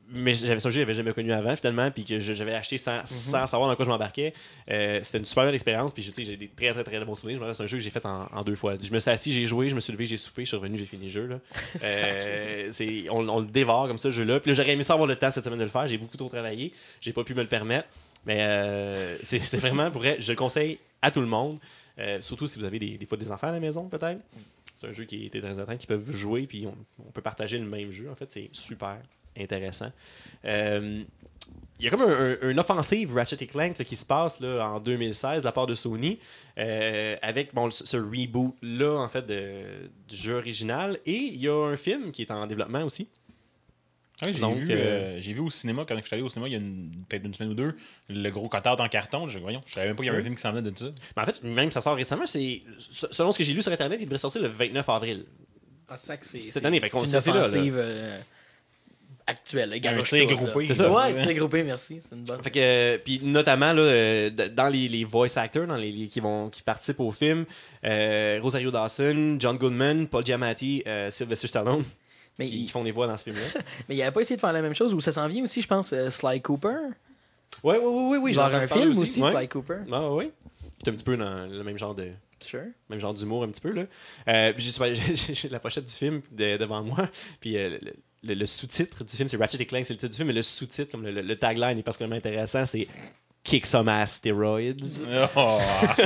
mais j'avais ça, je l'avais jamais connu avant finalement, puis que je- j'avais acheté sans, sans savoir dans quoi je m'embarquais. Euh, c'était une super belle expérience, puis je- tu sais, j'ai des très très très bons souvenirs. Je me rappelle, c'est un jeu que j'ai fait en, en deux fois. Je me suis assis, j'ai joué, je me suis levé, j'ai soupé, je suis revenu, j'ai fini le jeu. Là. Euh, c'est, on, on le dévore comme ça, ce jeu-là. Puis là, j'aurais aimé ça avoir le temps cette semaine de le faire. J'ai beaucoup trop travaillé, j'ai pas pu me le permettre. Mais euh, c'est, c'est vraiment pour vrai, je le conseille à tout le monde, euh, surtout si vous avez des, des fois des enfants à la maison peut-être. C'est un jeu qui est très intéressant, qui peuvent jouer, puis on, on peut partager le même jeu. En fait, c'est super intéressant. Euh, Il y a comme un, un- une offensive Ratchet et Clank là, qui se passe là, en deux mille seize de la part de Sony, euh, avec bon, ce, ce reboot-là en fait, de, du jeu original. Et il y a un film qui est en développement aussi. Ouais, j'ai, Donc, vu, euh, euh, j'ai vu au cinéma, quand je suis allé au cinéma il y a une- peut-être une semaine ou deux, le gros cotard en carton. Je, voyons, je savais même pas qu'il y avait un film qui s'en venait de ça. Mais en fait, même ça sort récemment, c'est selon ce que j'ai lu sur Internet, il devrait sortir le vingt-neuf avril. Ah, c'est ça que c'est. Cette c'est- année, fait qu'on c'est une le sait, c'est là, là. offensive euh, actuelle. Un garoche tir tout, groupé. là. C'est ça. Ouais, tir groupé, merci. C'est une bonne. Fait que, euh, puis notamment là, euh, d- dans les, les voice actors, dans les, les- qui vont qui participent au film, euh, Rosario Dawson, John Goodman, Paul Giamatti, euh, Sylvester Stallone, Mais qui, qui il, font des voix dans ce film-là. mais il avait pas essayé de faire la même chose où ça s'en vient aussi, je pense, euh, Sly Cooper. Ouais, ouais, ouais, ouais, oui. Genre j'en ai un entendu parler film aussi, ouais. Sly Cooper. Ah, ouais. C'est un petit peu dans le même genre de Sure. même genre d'humour un petit peu là. Euh, puis j'ai, j'ai, j'ai la pochette du film de- devant moi, puis euh, le, le- le sous-titre du film c'est Ratchet et Clank, c'est le titre du film, mais le sous-titre comme le, le- le tagline est particulièrement intéressant, c'est Kick some ass steroids. Oh.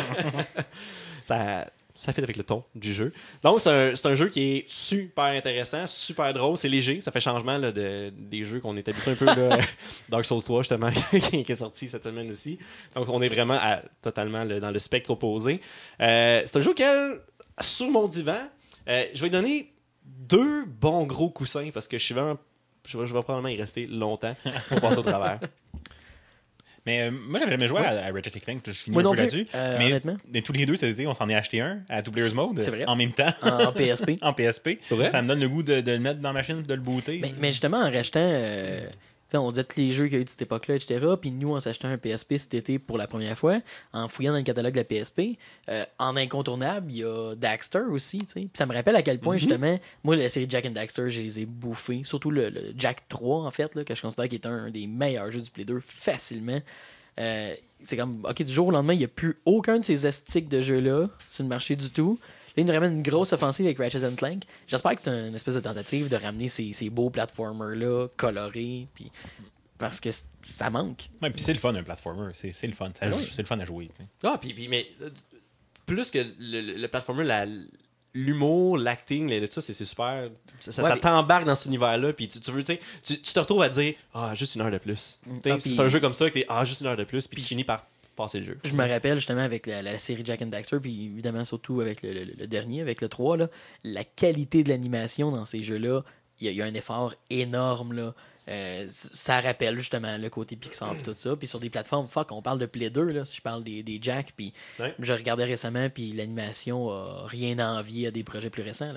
ça ça fait avec le ton du jeu. Donc c'est un, c'est un jeu qui est super intéressant, super drôle, c'est léger, ça fait changement là, de, des jeux qu'on est habitué un peu là, Dark Souls trois justement qui, qui est sorti cette semaine aussi. Donc on est vraiment à- totalement là, dans le spectre opposé. Euh, c'est un jeu auquel sur mon divan, euh, je vais lui donner deux bons gros coussins parce que je suis vraiment je vais, je vais probablement y rester longtemps pour passer au travers. Mais euh, moi, j'avais jamais joué à, à Ratchet et Clank. Je finis Moi un non peu plus, là-dessus. euh, mais, honnêtement. mais tous les deux cet été, on s'en est acheté un à Two Players Mode. C'est vrai. En même temps. En P S P. En P S P. C'est vrai? Ça me donne le goût de, de le mettre dans la machine, de le booter. Mais, mais justement, en rachetant, euh, tu sais, on disait tous les jeux qu'il y a eu de cette époque-là, et cetera. Puis nous, on s'achetait un P S P cet été pour la première fois, en fouillant dans le catalogue de la P S P. Euh, en incontournable, il y a Daxter aussi, tu sais. Puis ça me rappelle à quel point, justement, moi, la série Jack and Daxter, je les ai bouffés. Surtout le, le Jack trois, en fait, là, que je considère qui est un des meilleurs jeux du Play deux, facilement. Euh, c'est comme, ok, du jour au lendemain, il n'y a plus aucun de ces esthétiques de jeux-là sur le marché du tout. Là, il nous ramène une grosse offensive avec Ratchet and Clank. J'espère que c'est une espèce de tentative de ramener ces, ces beaux platformers-là, colorés, puis parce que c- ça manque. Ouais, puis c'est le fun, un platformer. C'est, c'est le fun. Ça joue- Oui. C'est le fun à jouer. tu sais. Ah, puis, puis mais euh, plus que le, le, le platformer, la, l'humour, l'acting, là, tout ça, c'est, c'est super. Ça, ça, Ouais, ça mais- t'embarque dans cet univers-là, puis tu, tu veux, tu sais, tu, tu te retrouves à te dire, ah, juste une heure de plus. Tu sais, Ah, puis- c'est un jeu comme ça que t'es, ah, juste une heure de plus, puis tu finis par passer le jeu. Je me rappelle justement avec la, la série Jack and Daxter, puis évidemment surtout avec le, le- le dernier, avec le trois, là, la qualité de l'animation dans ces jeux-là, il y, a- il y a un effort énorme. Là. Euh, c- ça rappelle justement le côté Pixar et tout ça. Puis sur des plateformes, fuck, on parle de Play deux, là, si je parle des, des Jack, puis Ouais. je regardais récemment, puis l'animation a rien à envier à des projets plus récents. Là.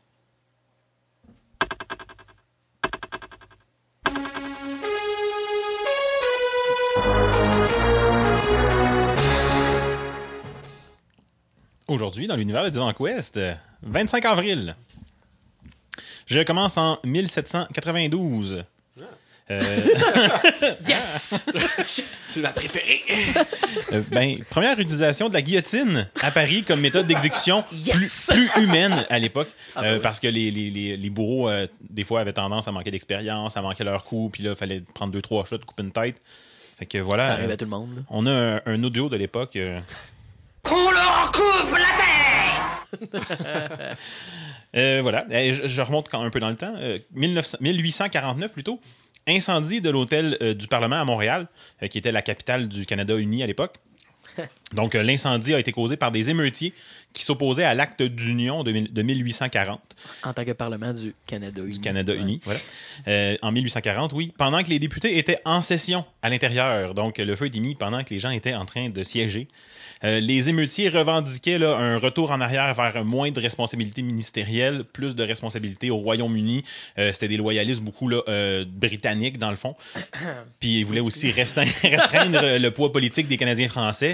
Aujourd'hui, dans l'univers de Divan Quest, euh, vingt-cinq avril. Je commence en mille sept cent quatre-vingt-douze. Euh, Yes! C'est ma préférée! euh, ben, première utilisation de la guillotine à Paris comme méthode d'exécution Yes! plus, plus humaine à l'époque. Ah, ben euh, oui. Parce que les, les, les, les bourreaux, euh, des fois, avaient tendance à manquer d'expérience, à manquer leur coup, puis là, il fallait prendre deux, trois shots, couper une tête. Fait que voilà. Ça arrive euh, à tout le monde. là. on a un, un audio de l'époque. euh, Qu'on leur coupe la tête! Euh, voilà, Euh, je, je remonte quand un peu dans le temps. Euh, mille neuf cents mille huit cent quarante-neuf plutôt. Incendie de l'hôtel euh, du Parlement à Montréal, euh, qui était la capitale du Canada uni à l'époque. Donc, euh, l'incendie a été causé par des émeutiers qui s'opposaient à l'acte d'union de, mille- de mille huit cent quarante, En tant que Parlement du Canada uni. du Canada Ouais. uni. Voilà. Euh, en mille huit cent quarante, oui, pendant que les députés étaient en session à l'intérieur. Donc, le feu est mis pendant que les gens étaient en train de siéger. Euh, les émeutiers revendiquaient là, un retour en arrière vers moins de responsabilités ministérielles, plus de responsabilités au Royaume-Uni. Euh, c'était des loyalistes beaucoup là, euh, britanniques, dans le fond. Puis ils voulaient aussi restreindre, restreindre le poids politique des Canadiens français. Bon,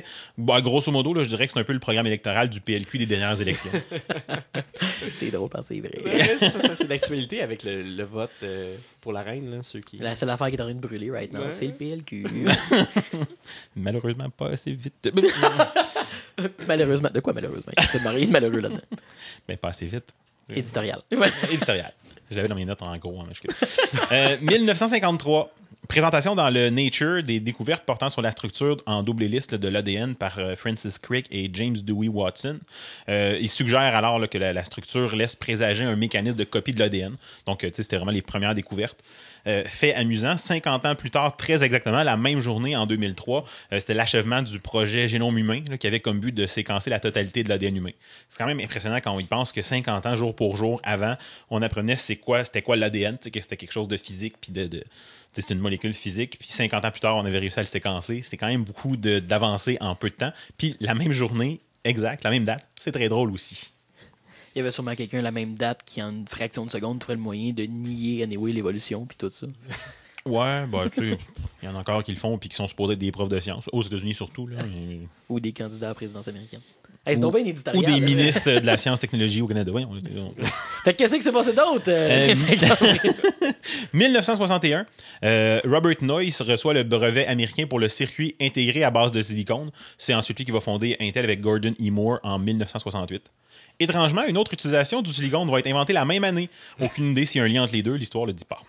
Bon, grosso modo, là, je dirais que c'est un peu le programme électoral du P L Q des dernières élections. C'est drôle parce que c'est vrai. Ouais, c'est ça, ça, c'est l'actualité avec le, le vote euh, pour la reine, là, ceux qui... La seule affaire qui est en train de brûler right now, Ouais. c'est le P L Q. Malheureusement, pas assez vite. Malheureusement. De quoi malheureusement? Il y a peut-être rien de malheureux là-dedans. Mais pas assez vite. Éditorial. Éditorial. Je l'avais dans mes notes en gros. En majuscule. euh, dix-neuf cent cinquante-trois. Présentation dans le Nature des découvertes portant sur la structure en double hélice là, de l'A D N par euh, Francis Crick et James Dewey Watson. Euh, il suggère alors là, que la, la structure laisse présager un mécanisme de copie de l'A D N. Donc, euh, tu sais, c'était vraiment les premières découvertes. Euh, fait amusant, cinquante ans plus tard, très exactement, la même journée en deux mille trois, euh, c'était l'achèvement du projet Génome humain là, qui avait comme but de séquencer la totalité de l'A D N humain. C'est quand même impressionnant quand on y pense que cinquante ans, jour pour jour, avant, on apprenait c'est quoi, c'était quoi l'A D N, que c'était quelque chose de physique, puis de... de c'est une molécule physique, puis cinquante ans plus tard, on avait réussi à le séquencer. C'était quand même beaucoup de, d'avancées en peu de temps. Puis la même journée, exact, la même date, c'est très drôle aussi. Il y avait sûrement quelqu'un la même date qui, en une fraction de seconde, trouvait le moyen de nier anyway l'évolution puis tout ça. Ouais, bah, tu sais, il y en a encore qui le font puis qui sont supposés être des profs de sciences. Aux États-Unis surtout. Là, mais... Ou des candidats à la présidence américaine. Hey, c'est ou, donc bien éditorial. ou des là, ministres de la science technologie au Canada. Ouais, on, on... Fait que qu'est-ce qui s'est passé d'autre? Euh, Euh, dix-neuf cent soixante et un, euh, Robert Noyce reçoit le brevet américain pour le circuit intégré à base de silicone. C'est ensuite lui qui va fonder Intel avec Gordon E. Moore en dix-neuf cent soixante-huit. Étrangement, une autre utilisation du silicone va être inventée la même année. Aucune idée s'il y a un lien entre les deux, l'histoire le dit pas.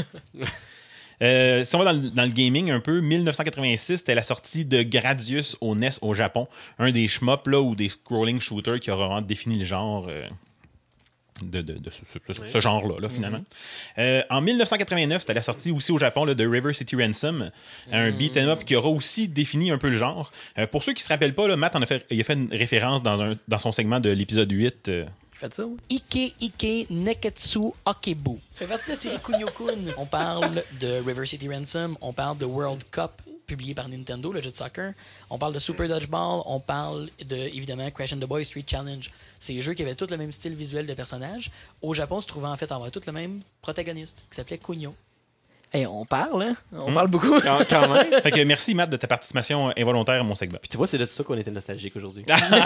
Euh, si on va dans le, dans le gaming un peu, dix-neuf cent quatre-vingt-six, c'était la sortie de Gradius au N E S au Japon. Un des shmups là, ou des scrolling shooters qui a vraiment défini le genre euh, de, de, de ce, ce, ce genre-là, là, finalement. Mm-hmm. Euh, en dix-neuf cent quatre-vingt-neuf, c'était la sortie aussi au Japon là, de River City Ransom, un mm-hmm. beat'em up qui aura aussi défini un peu le genre. Euh, pour ceux qui se rappellent pas, là, Matt en a fait, il a fait une référence dans, un, dans son segment de l'épisode huit. Euh, Faites ça. Ike Ike Neketsu Okebu. Fait partie de la série Kunio-kun. On parle de River City Ransom, on parle de World Cup, publié par Nintendo, le jeu de soccer. On parle de Super Dodgeball, on parle de, évidemment, Crash and the Boys Street Challenge. C'est des jeux qui avaient tous le même style visuel de personnages. Au Japon, se trouvait en fait avoir tous le même protagoniste, qui s'appelait Kunio. Hey, on parle, hein? On mmh. parle beaucoup. Quand, quand même. Fait que merci, Matt, de ta participation involontaire à mon segment. Puis tu vois, c'est de tout ça qu'on était nostalgique aujourd'hui.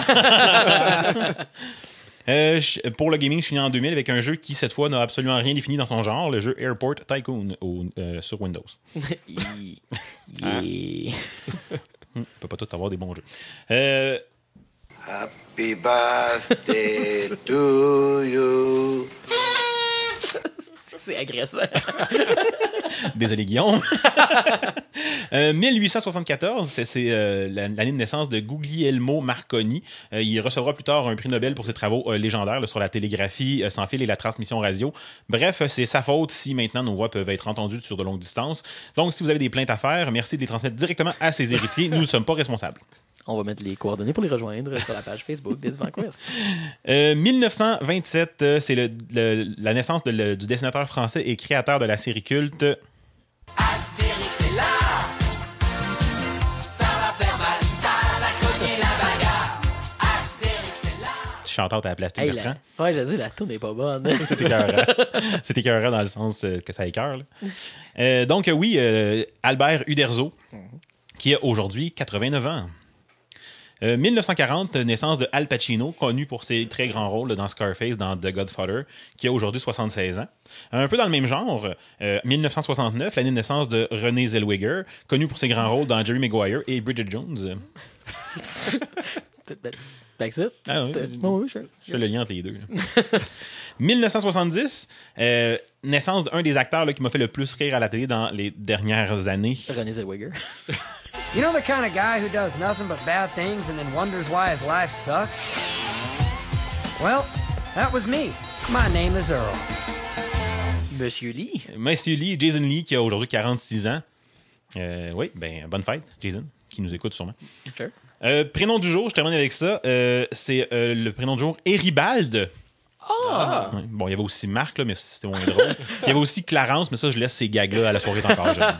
Euh, pour le gaming, je suis né en deux mille avec un jeu qui, cette fois, n'a absolument rien défini dans son genre, le jeu Airport Tycoon au, euh, sur Windows. yeah. On peut pas tous avoir des bons jeux. Euh... Happy birthday to you. C'est agressant. Désolé, Guillaume. euh, dix-huit cent soixante-quatorze, c'est, c'est euh, l'année de naissance de Guglielmo Marconi. Euh, il recevra plus tard un prix Nobel pour ses travaux euh, légendaires là, sur la télégraphie euh, sans fil et la transmission radio. Bref, c'est sa faute si maintenant nos voix peuvent être entendues sur de longues distances. Donc, si vous avez des plaintes à faire, merci de les transmettre directement à ses héritiers. Nous ne sommes pas responsables. On va mettre les coordonnées pour les rejoindre sur la page Facebook des Divan Quest. Euh, dix-neuf cent vingt-sept, euh, c'est le, le, la naissance de le, du dessinateur français et créateur de la série culte Astérix est là. Ça va faire mal, ça va cogner la bagarre. Astérix est là. chanteur à la plastique hey, Bertrand. La... Ouais, j'ai dit, la toune n'est pas bonne. C'est écœurant. C'est écœurant dans le sens euh, que ça écœure. Euh, donc, euh, oui, euh, Albert Uderzo, mm-hmm. qui a aujourd'hui quatre-vingt-neuf ans. Euh, dix-neuf cent quarante, naissance de Al Pacino, connu pour ses très grands rôles dans Scarface, dans The Godfather, qui a aujourd'hui soixante-seize ans. Un peu dans le même genre, euh, dix-neuf cent soixante-neuf, l'année de naissance de Renée Zellweger, connu pour ses grands rôles dans Jerry Maguire et Bridget Jones. That's it? Ah, oui. Oh, oui, sure. Je fais le lien entre les deux. dix-neuf cent soixante-dix, euh, naissance d'un des acteurs là, qui m'a fait le plus rire à la télé dans les dernières années. Renée Zellweger. You know the kind of guy who does nothing but bad things and then wonders why his life sucks? Well, that was me. My name is Earl. Monsieur Lee. Monsieur Lee, Jason Lee, qui a aujourd'hui quarante-six ans. Euh, oui, ben, bonne fête, Jason, qui nous écoute sûrement. Sure. Euh, prénom du jour, je termine avec ça. Euh, c'est euh, le prénom du jour Héribald. Ah! Ouais. Bon, il y avait aussi Marc, là, mais c'était moins drôle. Il y avait aussi Clarence, mais ça, je laisse ces gags-là à la soirée encore jeune.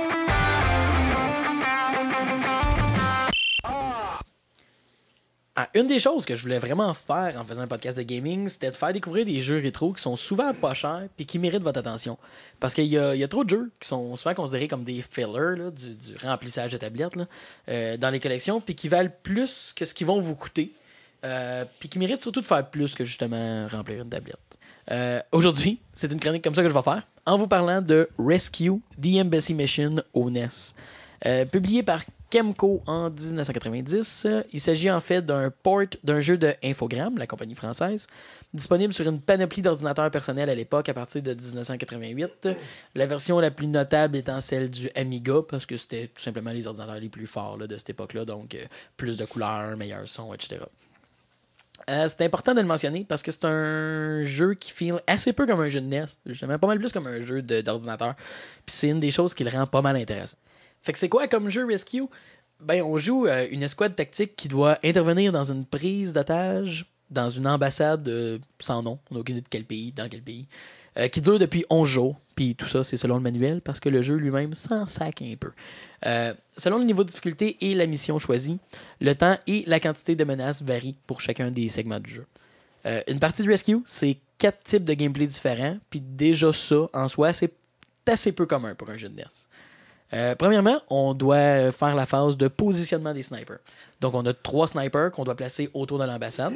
À une des choses que je voulais vraiment faire en faisant un podcast de gaming, c'était de faire découvrir des jeux rétro qui sont souvent pas chers puis qui méritent votre attention. Parce qu'il y a, il y a trop de jeux qui sont souvent considérés comme des fillers, là, du, du remplissage de tablettes là, euh, dans les collections, puis qui valent plus que ce qu'ils vont vous coûter. Euh, puis qui méritent surtout de faire plus que justement remplir une tablette. Euh, aujourd'hui, c'est une chronique comme ça que je vais faire, en vous parlant de Rescue The Embassy Mission au N E S. Euh, publié par Kemco en dix-neuf cent quatre-vingt-dix, il s'agit en fait d'un port d'un jeu de Infogrames, la compagnie française, disponible sur une panoplie d'ordinateurs personnels à l'époque à partir de dix-neuf cent quatre-vingt-huit. La version la plus notable étant celle du Amiga, parce que c'était tout simplement les ordinateurs les plus forts là, de cette époque-là, donc euh, plus de couleurs, meilleur son, et cetera. Euh, c'est important de le mentionner parce que c'est un jeu qui file assez peu comme un jeu de N E S, justement, pas mal plus comme un jeu de, d'ordinateur. Puis c'est une des choses qui le rend pas mal intéressant. Fait que c'est quoi comme jeu Rescue? Ben, on joue euh, une escouade tactique qui doit intervenir dans une prise d'otage dans une ambassade euh, sans nom, on n'a aucune idée de quel pays, dans quel pays, euh, qui dure depuis onze jours. Puis tout ça, c'est selon le manuel parce que le jeu lui-même s'en sac un peu. Euh, selon le niveau de difficulté et la mission choisie, le temps et la quantité de menaces varient pour chacun des segments du jeu. Euh, une partie de Rescue, c'est quatre types de gameplay différents, puis déjà ça, en soi, c'est assez peu commun pour un jeu de N E S. Euh, premièrement, on doit faire la phase de positionnement des snipers. Donc, on a trois snipers qu'on doit placer autour de l'ambassade.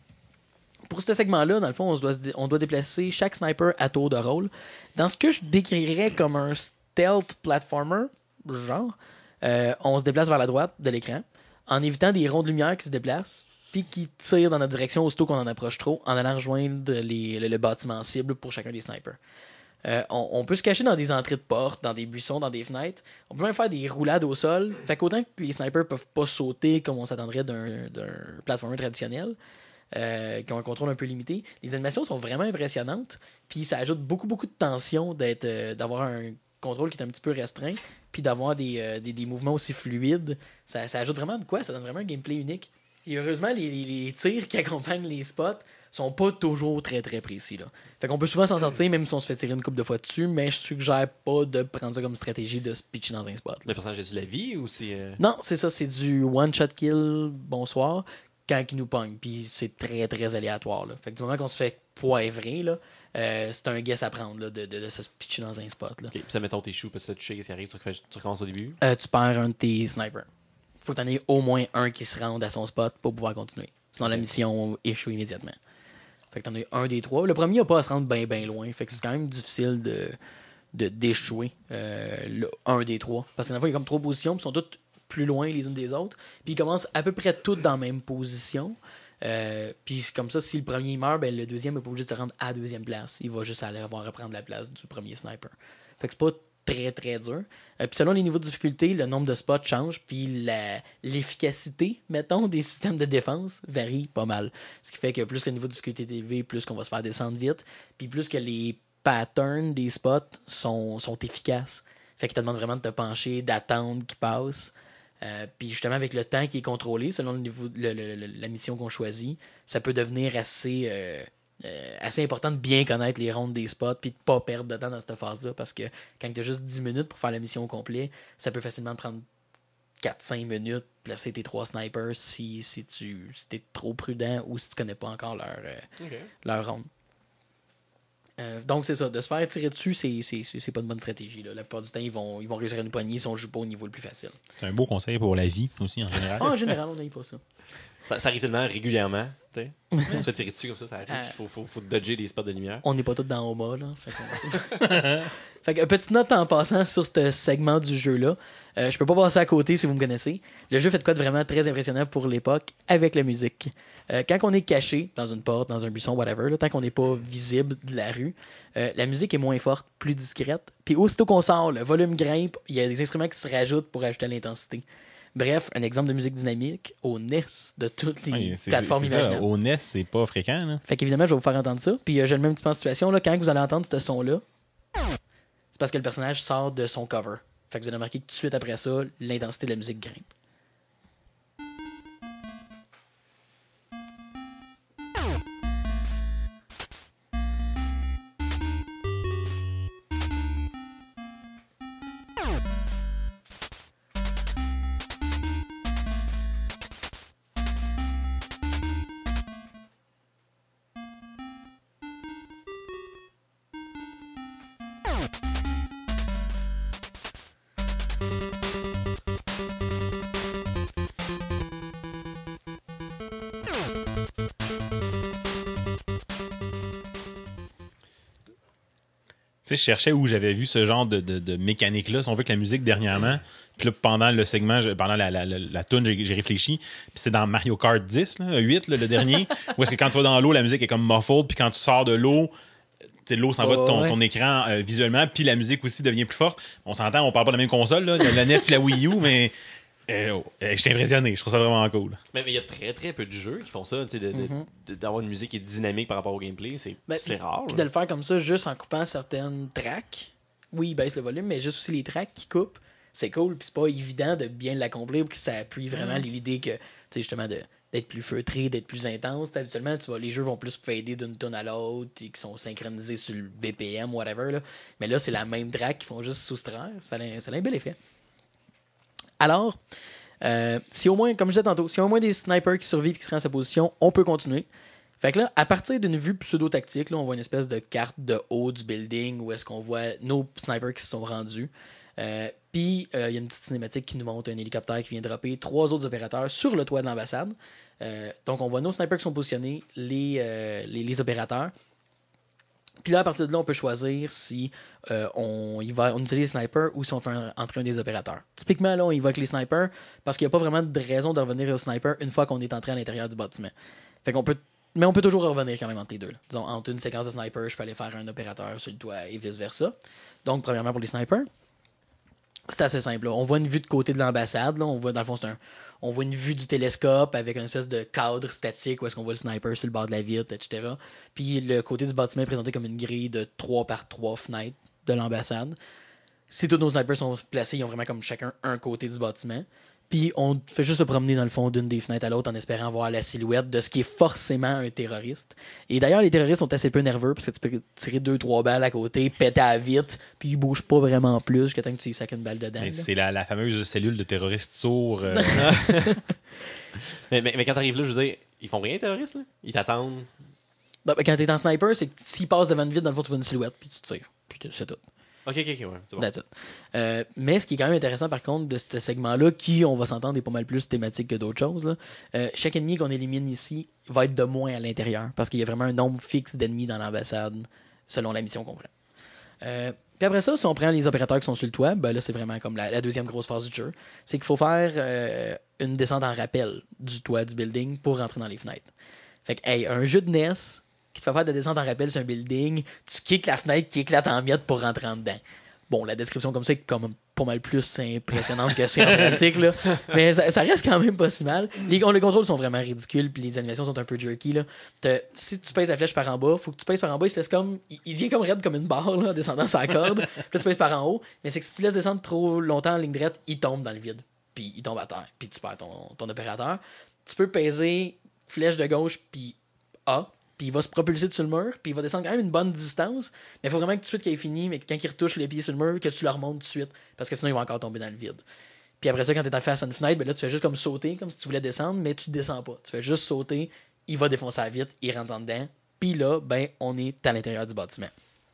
Pour ce segment-là, dans le fond, on doit, on doit déplacer chaque sniper à tour de rôle. Dans ce que je décrirais comme un stealth platformer, genre, euh, on se déplace vers la droite de l'écran en évitant des ronds de lumière qui se déplacent puis qui tirent dans notre direction aussitôt qu'on en approche trop en allant rejoindre les, le, le bâtiment cible pour chacun des snipers. Euh, on, on peut se cacher dans des entrées de portes, dans des buissons, dans des fenêtres. On peut même faire des roulades au sol. Fait qu'autant que les snipers peuvent pas sauter comme on s'attendrait d'un, d'un platformer traditionnel, euh, qui ont un contrôle un peu limité, les animations sont vraiment impressionnantes. Puis ça ajoute beaucoup, beaucoup de tension d'être, euh, d'avoir un contrôle qui est un petit peu restreint, puis d'avoir des, euh, des, des mouvements aussi fluides. Ça, ça ajoute vraiment de quoi? Ça donne vraiment un gameplay unique. Et heureusement, les, les, les tirs qui accompagnent les spots sont pas toujours très très précis. Là. Fait qu'on peut souvent s'en sortir, même si on se fait tirer une couple de fois dessus, mais je suggère pas de prendre ça comme stratégie de se pitcher dans un spot. Là. Le personnage a-tu la vie ou c'est. Euh... Non, c'est ça, c'est du one-shot kill, bonsoir, quand il nous pogne. Puis c'est très très aléatoire. Là. Fait que du moment qu'on se fait poivrer, là, euh, c'est un guess à prendre là, de, de, de se pitcher dans un spot. Là. Ok, puis ça, mettons, t'es chou parce que tu sais qu'est-ce qui arrive, tu, refais, tu recommences au début. Euh, tu perds un de tes snipers. Faut que t'en aies au moins un qui se rende à son spot pour pouvoir continuer. Sinon, la mission échoue immédiatement. Fait que t'en as un des trois. Le premier n'a pas à se rendre bien bien loin. Fait que c'est quand même difficile de, de d'échouer euh, le, un des trois. Parce que dans le fond, il y a comme trois positions, puis ils sont toutes plus loin les unes des autres. Puis ils commencent à peu près toutes dans la même position. Euh, puis comme ça, si le premier meurt, ben, le deuxième n'est pas obligé de se rendre à la deuxième place. Il va juste aller avoir à prendre la place du premier sniper. Fait que c'est pas très très dur. Euh, puis selon les niveaux de difficulté, le nombre de spots change, puis la, l'efficacité, mettons, des systèmes de défense varie pas mal. Ce qui fait que plus le niveau de difficulté est élevé, plus qu'on va se faire descendre vite, puis plus que les patterns des spots sont, sont efficaces. Fait que ça te demande vraiment de te pencher, d'attendre qu'ils passent. Euh, puis justement, avec le temps qui est contrôlé, selon le niveau, le, le, le, la mission qu'on choisit, ça peut devenir assez... Euh, Euh, assez important de bien connaître les rondes des spots puis de pas perdre de temps dans cette phase-là parce que quand tu as juste dix minutes pour faire la mission au complet, ça peut facilement prendre quatre cinq minutes placer tes trois snipers si, si tu si t'es trop prudent ou si tu connais pas encore leur, euh, okay. leur ronde. Euh, donc c'est ça, de se faire tirer dessus, c'est, c'est, c'est, c'est pas une bonne stratégie. Là. La plupart du temps, ils vont, ils vont réussir à nous pogner si on joue pas au niveau le plus facile. C'est un beau conseil pour la vie aussi en général. Ah, en général, on n'aille pas ça. Ça, ça arrive tellement régulièrement, tu sais. On se fait tirer dessus comme ça, ça arrive. Il euh, faut, faut, faut dodger des spots de lumière. On n'est pas tous dans Oma, là. Fait que, fait que, petite note en passant sur ce segment du jeu-là. Euh, je peux pas passer à côté si vous me connaissez. Le jeu fait de quoi de vraiment très impressionnant pour l'époque avec la musique. Euh, quand on est caché dans une porte, dans un buisson, whatever, là, tant qu'on n'est pas visible de la rue, euh, la musique est moins forte, plus discrète. Puis aussitôt qu'on sort, le volume grimpe, il y a des instruments qui se rajoutent pour ajouter à l'intensité. Bref, un exemple de musique dynamique au N E S de toutes les oui, c'est, plateformes c'est, c'est imaginables. Ça. Au N E S, c'est pas fréquent. Là. Fait qu'évidemment, je vais vous faire entendre ça. Puis euh, je le mets un petit peu en situation. Là, quand vous allez entendre ce son-là, c'est parce que le personnage sort de son cover. Fait que vous allez remarquer que tout de suite après ça, l'intensité de la musique grimpe. sais, je cherchais où j'avais vu ce genre de, de, de mécanique-là, si on veut, que la musique dernièrement. Puis là, pendant le segment, je- pendant la, la, la, la tune, j'ai, j'ai réfléchi. Puis c'est dans Mario Kart dix, là, huit, là, le dernier, où est-ce que quand tu vas dans l'eau, la musique est comme muffled, puis quand tu sors de l'eau, tu sais, l'eau s'en va de ton, Oh, ouais. ton écran euh, visuellement, puis la musique aussi devient plus forte. On s'entend, on parle pas de la même console, là, la N E S puis la Wii U, mais euh, oh, euh, j'étais impressionné. Je trouve ça vraiment cool. Mais mais il y a très très peu de jeux qui font ça, tu sais, de- de- Mhm. de- d'avoir une musique qui est dynamique par rapport au gameplay. C'est Ben, c'est puis- rare. Puis là. de le faire comme ça, juste en coupant certaines tracks. Oui, il baisse le volume, mais juste aussi les tracks qui coupent. C'est cool, puis c'est pas évident de bien l'accomplir, puis que ça appuie vraiment l'idée que, tu sais, justement, de, d'être plus feutré, d'être plus intense. Habituellement, tu vois, les jeux vont plus fader d'une tonne à l'autre, et qui sont synchronisés sur le B P M, whatever. Là. Mais là, c'est la même track qu'ils font juste soustraire. Ça a, ça a un bel effet. Alors, euh, si au moins, comme je disais tantôt, si au moins des snipers qui survivent et qui se rendent à sa position, on peut continuer. Fait que là, à partir d'une vue pseudo-tactique, là, on voit une espèce de carte de haut du building où est-ce qu'on voit nos snipers qui se sont rendus. Euh, Puis, il euh, y a une petite cinématique qui nous montre un hélicoptère qui vient dropper trois autres opérateurs sur le toit de l'ambassade. Euh, donc, on voit nos snipers qui sont positionnés, les, euh, les, les opérateurs. Puis là, à partir de là, on peut choisir si euh, on, y va, on utilise les snipers ou si on fait un- entrer un des opérateurs. Typiquement, là, on y va avec les snipers parce qu'il n'y a pas vraiment de raison de revenir au sniper une fois qu'on est entré à l'intérieur du bâtiment. Fait qu'on peut, mais on peut toujours revenir quand même entre les deux. Là. Disons, entre une séquence de sniper, je peux aller faire un opérateur sur le toit et vice-versa. Donc, premièrement, pour les snipers, c'est assez simple. Là. On voit une vue de côté de l'ambassade. Là. On voit, dans le fond, c'est un, on voit une vue du télescope avec une espèce de cadre statique où est-ce qu'on voit le sniper sur le bord de la vitre, et cetera. Puis le côté du bâtiment est présenté comme une grille de trois par trois fenêtres de l'ambassade. Si tous nos snipers sont placés, ils ont vraiment comme chacun un côté du bâtiment. Puis on fait juste se promener dans le fond d'une des fenêtres à l'autre en espérant voir la silhouette de ce qui est forcément un terroriste. Et d'ailleurs, les terroristes sont assez peu nerveux parce que tu peux tirer deux trois balles à côté, péter à vite, puis ils bougent pas vraiment plus jusqu'à temps que tu y sacs une balle dedans. Mais là. c'est la, la fameuse cellule de terroristes sourds. euh, Mais, mais, mais quand t'arrives là, je veux dire, ils font rien, les terroristes, là? Ils t'attendent. Non, mais quand t'es en sniper, c'est que s'ils passent devant une vide, dans le fond, tu vois une silhouette, puis tu tires. Puis c'est tout. Ok, ok, ok, ouais, c'est bon. That's it. Euh, mais ce qui est quand même intéressant, par contre, de ce segment-là, qui, on va s'entendre, est pas mal plus thématique que d'autres choses, là, euh, chaque ennemi qu'on élimine ici va être de moins à l'intérieur, parce qu'il y a vraiment un nombre fixe d'ennemis dans l'ambassade, selon la mission qu'on prend. Euh, puis après ça, si on prend les opérateurs qui sont sur le toit, ben là, c'est vraiment comme la, la deuxième grosse phase du jeu. C'est qu'il faut faire euh, une descente en rappel du toit du building pour rentrer dans les fenêtres. Fait que, hey, un jeu de N E S qui te fait faire de descente en rappel sur un building, tu kicks la fenêtre qui éclate en miettes pour rentrer en dedans. Bon, la description comme ça est comme pas mal plus impressionnante que c'est en pratique, là. Mais ça, ça reste quand même pas si mal. Les, les contrôles sont vraiment ridicules, puis les animations sont un peu jerky, là. T'as- si tu pèses la flèche par en bas, faut que tu pèses par en bas, il se laisse comme. Il, il vient comme raide comme une barre, là, en descendant sa corde. Puis là, tu pèses par en haut. Mais c'est que si tu laisses descendre trop longtemps en ligne droite, il tombe dans le vide. Puis il tombe à terre. Puis tu perds ton, ton opérateur. Tu peux peser flèche de gauche, puis A. Puis il va se propulser sur le mur, puis il va descendre quand même une bonne distance. Mais il faut vraiment que tout de suite qu'il ait fini, mais que quand il retouche les pieds sur le mur, que tu le remontes tout de suite. Parce que sinon, il va encore tomber dans le vide. Puis après ça, quand tu es en face à une fenêtre, ben là, tu fais juste comme sauter, comme si tu voulais descendre, mais tu descends pas. Tu fais juste sauter, il va défoncer la vitre, il rentre en dedans. Puis là, ben, on est à l'intérieur du bâtiment.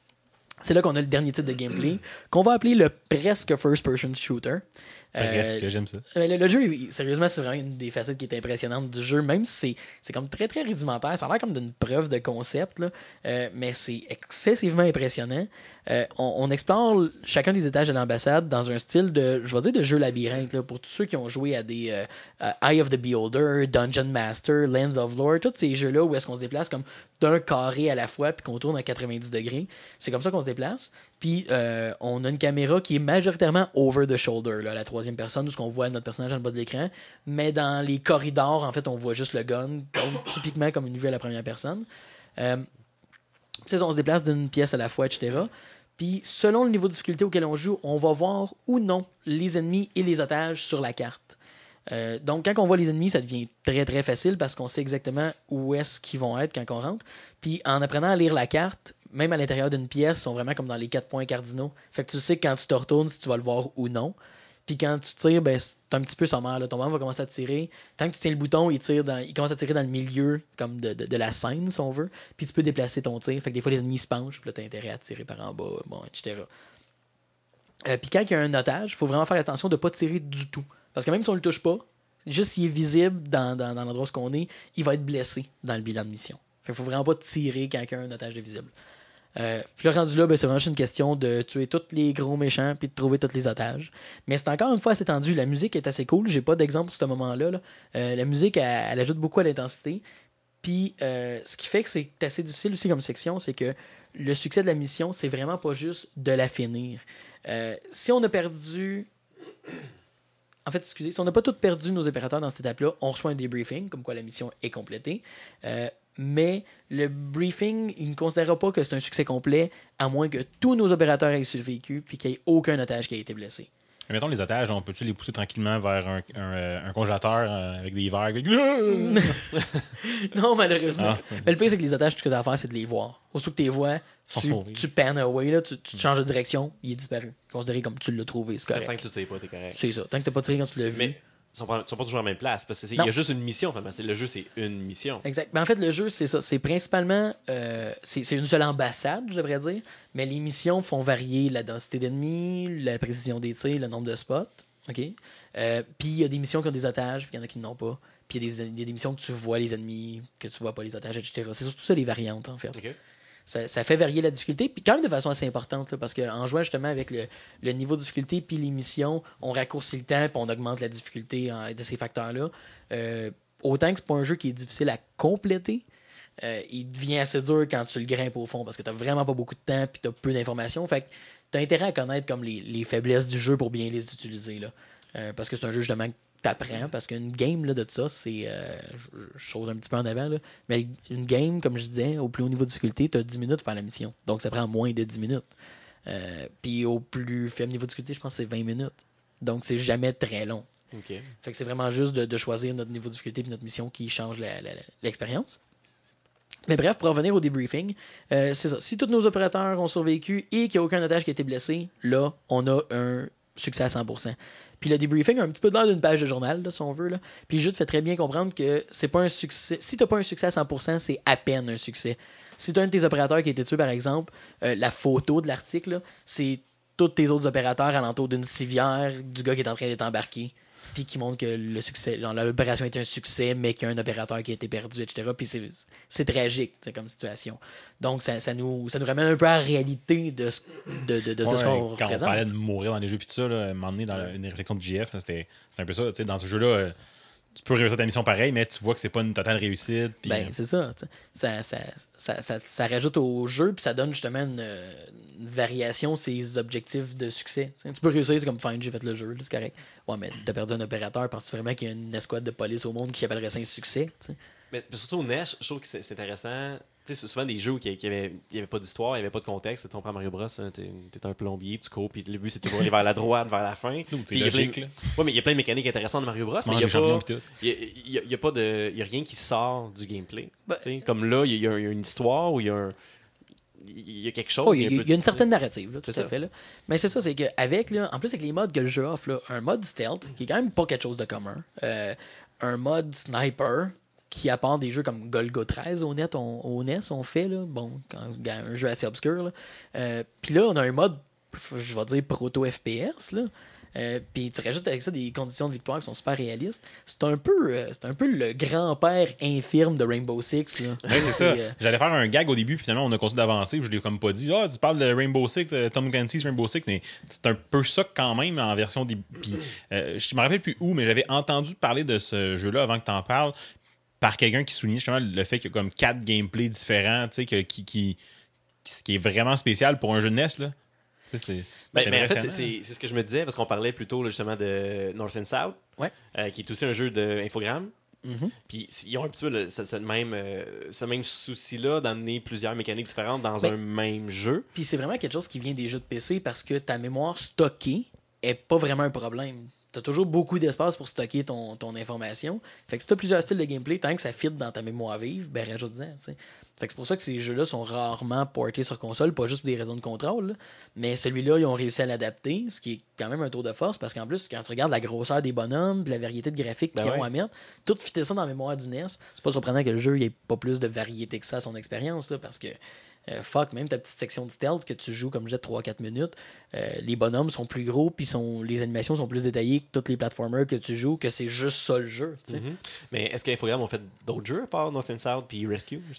C'est là qu'on a le dernier type de gameplay, qu'on va appeler le presque first-person shooter. Presque, Euh, j'aime ça. mais le, le jeu, il- sérieusement, c'est vraiment une des facettes qui est impressionnante du jeu, même si c'est, c'est comme très très rudimentaire. Ça a l'air comme d'une preuve de concept, là. Euh, mais c'est excessivement impressionnant. Euh, on, on explore chacun des étages de l'ambassade dans un style de, je vais dire, de jeu labyrinthe, là, pour tous ceux qui ont joué à des euh, à Eye of the Beholder, Dungeon Master, Lands of Lore, tous ces jeux-là où est-ce qu'on se déplace comme d'un carré à la fois puis qu'on tourne à quatre-vingt-dix degrés. C'est comme ça qu'on se déplace. Puis euh, on a une caméra qui est majoritairement over the shoulder, là, la troisième personne, où on voit notre personnage dans le bas de l'écran. Mais dans les corridors, en fait, on voit juste le gun, donc typiquement comme une vue à la première personne. Euh, c'est ça, on se déplace d'une pièce à la fois, et cetera. Puis selon le niveau de difficulté auquel on joue, on va voir ou non les ennemis et les otages sur la carte. Euh, donc, quand on voit les ennemis, ça devient très très facile parce qu'on sait exactement où est-ce qu'ils vont être quand on rentre. Puis, en apprenant à lire la carte, même à l'intérieur d'une pièce, ils sont vraiment comme dans les quatre points cardinaux. Fait que tu sais quand tu te retournes si tu vas le voir ou non. Puis quand tu tires, ben, c'est un petit peu sommaire. Là. Ton moment va commencer à tirer. Tant que tu tiens le bouton, il, tire dans, il commence à tirer dans le milieu comme de, de, de la scène, si on veut. Puis tu peux déplacer ton tir. Fait que des fois, les ennemis se penchent. Puis là, tu as intérêt à tirer par en bas, bon, et cetera. Euh, puis quand il y a un otage, il faut vraiment faire attention de ne pas tirer du tout. Parce que même si on le touche pas, juste s'il est visible dans, dans, dans l'endroit où on est, il va être blessé dans le bilan de mission. Fait qu'il faut vraiment pas tirer quand il y a un otage de visible. Euh, puis là, rendu là, ben, c'est vraiment juste une question de tuer tous les gros méchants puis de trouver tous les otages. Mais c'est encore une fois assez tendu. La musique est assez cool. J'ai pas d'exemple pour ce moment-là. Là. Euh, la musique, elle, elle ajoute beaucoup à l'intensité. Puis euh, ce qui fait que c'est assez difficile aussi comme section, c'est que le succès de la mission, c'est vraiment pas juste de la finir. Euh, si on a perdu... En fait, excusez, si on n'a pas tout perdu nos opérateurs dans cette étape-là, on reçoit un débriefing, comme quoi la mission est complétée. Euh, mais le briefing, il ne considérera pas que c'est un succès complet, à moins que tous nos opérateurs aient survécu puis qu'il n'y ait aucun otage qui ait été blessé. Mais mettons, les otages, on peut-tu les pousser tranquillement vers un, un, euh, un congélateur euh, avec des verres? Non, malheureusement. Ah. Mais le pire, c'est que les otages, tout ce que tu as à faire, c'est de les voir. Aussitôt que tu les vois, tu, tu pan away, là, tu, tu changes de direction, il est disparu. Considéré comme tu l'as trouvé, c'est correct. Tant que tu ne sais pas, t'es correct. C'est ça. Tant que tu n'as pas tiré quand tu l'as vu. Mais ils sont pas, sont pas toujours à la même place. Parce qu'il y a juste une mission. Enfin, le jeu, c'est une mission. Exact. Ben, en fait, le jeu, c'est ça. C'est principalement... Euh, c'est, c'est une seule ambassade, je devrais dire. Mais les missions font varier la densité d'ennemis, la précision des tirs, le nombre de spots. OK? Euh, puis il y a des missions qui ont des otages, puis il y en a qui n'ont pas. Puis il y, y a des missions que tu vois les ennemis, que tu vois pas les otages, et cetera. C'est surtout ça les variantes, en fait. Okay. Ça, ça fait varier la difficulté, puis quand même de façon assez importante, là, parce qu'en jouant justement avec le, le niveau de difficulté puis les missions, on raccourcit le temps puis on augmente la difficulté en, de ces facteurs-là. Euh, autant que c'est pas un jeu qui est difficile à compléter, euh, il devient assez dur quand tu le grimpes au fond, parce que t'as vraiment pas beaucoup de temps puis t'as peu d'informations. Fait que t'as intérêt à connaître comme les, les faiblesses du jeu pour bien les utiliser, là. Euh, parce que c'est un jeu justement que t'apprends, parce qu'une game là, de ça, c'est... Euh, je, je saute un petit peu en avant, là, mais une game, comme je disais, au plus haut niveau de difficulté, t'as dix minutes pour faire la mission. Donc ça prend moins de dix minutes. Euh, puis au plus faible niveau de difficulté, je pense que c'est vingt minutes. Donc c'est jamais très long. Okay. Fait que c'est vraiment juste de, de choisir notre niveau de difficulté et notre mission qui change la, la, la, l'expérience. Mais bref, pour revenir au débriefing, euh, c'est ça. Si tous nos opérateurs ont survécu et qu'il n'y a aucun otage qui a été blessé, là, on a un succès à cent pour cent. Puis le débriefing a un petit peu l'air d'une page de journal, là, si on veut. Là. Puis le jeu te fait très bien comprendre que c'est pas un succès. Si t'as pas un succès à cent pour cent, c'est à peine un succès. Si t'as un de tes opérateurs qui a été tué, par exemple, euh, la photo de l'article, là, c'est tous tes autres opérateurs alentour d'une civière du gars qui est en train d'être embarqué. Puis qui montre que le succès, genre l'opération est un succès, mais qu'il y a un opérateur qui a été perdu, et cetera. Puis c'est, c'est tragique, c'est comme situation. Donc ça, ça, nous, ça nous ramène un peu à la réalité de ce, de, de, de, ouais, de ce qu'on quand représente. on parlait de mourir dans les jeux puis tout ça, là, à un moment donné, dans la, une réflexion de J F, là, c'était, c'était un peu ça. Dans ce jeu-là, euh, tu peux réussir ta mission pareil, mais tu vois que c'est pas une totale réussite. Pis, ben, euh... c'est ça, ça, ça, ça, ça. Ça rajoute au jeu, puis ça donne justement une, une variation, ces objectifs de succès. T'sais. Tu peux réussir, c'est comme fine, j'ai fait le jeu, là, c'est correct. Ouais, mais t'as perdu un opérateur parce que vraiment qu'il y a une escouade de police au monde qui appellerait ça un succès. T'sais. Mais surtout au N E S, je trouve que c'est, c'est intéressant. Tu sais, c'est souvent des jeux où il n'y avait, avait pas d'histoire, il n'y avait pas de contexte. On prend Mario Bros, hein, t'es, t'es un plombier, tu cours, puis le but c'est toujours aller vers la droite, vers la fin. C'est logique, là. Ouais, mais il y a plein de mécaniques intéressantes de Mario Bros, mais il n'y a, pas, il y a, il y a, il y a pas de, il y a rien qui sort du gameplay. Ben, comme là, il y, a, il y a une histoire où il y a un... il y a quelque chose. Oh, il, y a, il, y a, il y a une certaine narrative, là, tout c'est à ça. fait. Là. Mais c'est ça, c'est qu'avec, là, en plus avec les modes que le jeu offre, là, un mode stealth, qui est quand même pas quelque chose de commun, euh, un mode sniper, qui à part des jeux comme Golgo treize au, net, on, au N E S, on fait, là, bon, quand, un jeu assez obscur. Là. Euh, Puis là, on a un mode, je vais dire, proto-F P S, là. Euh, puis tu rajoutes avec ça des conditions de victoire qui sont super réalistes. C'est un peu, euh, c'est un peu le grand-père infirme de Rainbow Six. Là. Ouais, c'est, c'est ça. Euh... J'allais faire un gag au début, puis finalement on a continué d'avancer. Je l'ai comme pas dit. Ah, oh, tu parles de Rainbow Six, euh, Tom Clancy's Rainbow Six, mais c'est un peu ça quand même en version des. Puis euh, je me rappelle plus où, mais j'avais entendu parler de ce jeu-là avant que tu en parles par quelqu'un qui soulignait justement le fait qu'il y a comme quatre gameplays différents, tu sais, qui, qui, qui, qui est vraiment spécial pour un jeu de N E S, là. C'est, c'est ben, ben en fait, c'est, c'est, c'est ce que je me disais, parce qu'on parlait plutôt là, justement de North and South, ouais. euh, qui est aussi un jeu d'infogramme. Mm-hmm. Puis ils ont un petit peu le, ce, ce, même, euh, ce même souci-là d'amener plusieurs mécaniques différentes dans ben, un même jeu. Puis c'est vraiment quelque chose qui vient des jeux de P C parce que ta mémoire stockée est pas vraiment un problème. T'as toujours beaucoup d'espace pour stocker ton, ton information. Fait que si t'as plusieurs styles de gameplay, tant que ça fit dans ta mémoire vive, ben rajoute-en, t'sais. Fait que c'est pour ça que ces jeux-là sont rarement portés sur console, pas juste pour des raisons de contrôle, là. Mais celui-là, ils ont réussi à l'adapter, ce qui est quand même un tour de force, parce qu'en plus, quand tu regardes la grosseur des bonhommes, puis la variété de graphiques ben qu'ils ouais. ont à mettre, tout fitter ça dans la mémoire du N E S, c'est pas surprenant que le jeu ait pas plus de variété que ça à son expérience, là, parce que Euh, fuck, même ta petite section de stealth que tu joues, comme je disais, trois à quatre minutes, euh, les bonhommes sont plus gros, puis sont, les animations sont plus détaillées que tous les platformers que tu joues, que c'est juste ça le jeu. Mm-hmm. Mais est-ce qu'Infogrames ont fait d'autres jeux à part North and South puis Rescue, justement? Euh, qui ont été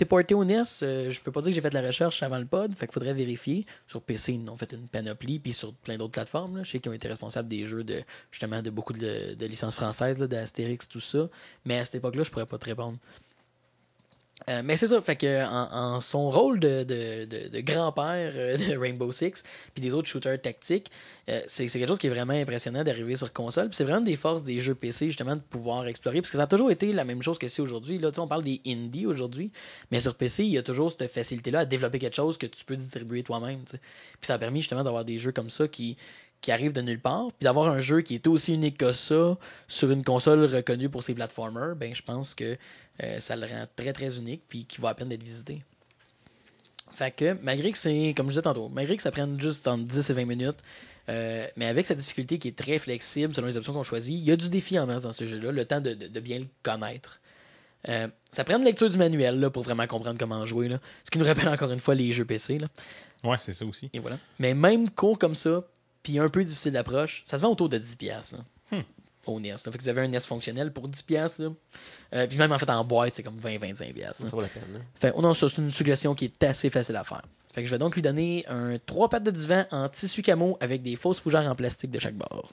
été portés au N E S. Euh, je peux pas dire que j'ai fait de la recherche avant le pod, fait qu'il faudrait vérifier. Sur P C, ils ont fait une panoplie, puis sur plein d'autres plateformes. Là. Je sais qu'ils ont été responsables des jeux de justement de beaucoup de, de licences françaises, là, d'Astérix, tout ça. Mais à cette époque-là, je pourrais pas te répondre. Euh, mais c'est ça, fait que en, en son rôle de, de, de, de grand-père euh, de Rainbow Six puis des autres shooters tactiques, euh, c'est, c'est quelque chose qui est vraiment impressionnant d'arriver sur console. Puis c'est vraiment une des forces des jeux P C justement de pouvoir explorer, parce que ça a toujours été la même chose que c'est aujourd'hui. Là, on parle des indies aujourd'hui, mais sur P C, il y a toujours cette facilité-là à développer quelque chose que tu peux distribuer toi-même. T'sais. Puis ça a permis justement d'avoir des jeux comme ça qui qui arrive de nulle part, puis d'avoir un jeu qui est aussi unique que ça sur une console reconnue pour ses platformers, ben je pense que euh, ça le rend très très unique puis qui vaut la peine d'être visité. Fait que malgré que c'est, comme je disais tantôt, malgré que ça prenne juste entre dix et vingt minutes, euh, mais avec sa difficulté qui est très flexible selon les options qu'on choisit, il y a du défi en masse dans ce jeu-là, le temps de, de, de bien le connaître. Euh, ça prend une lecture du manuel là, pour vraiment comprendre comment jouer, là. Ce qui nous rappelle encore une fois les jeux P C. Là. Ouais, c'est ça aussi. Et voilà. Mais même court comme ça, puis un peu difficile d'approche, ça se vend autour de dix dollars hmm. au N E S. Là. Fait que vous avez un N E S fonctionnel pour dix dollars. Là. Euh, puis même en fait en boîte, c'est comme vingt à vingt-cinq dollars. Ça vaut la peine. Là. Fait oh non, ça, c'est une suggestion qui est assez facile à faire. Fait que je vais donc lui donner un trois pattes de divan en tissu camo avec des fausses fougères en plastique de chaque bord.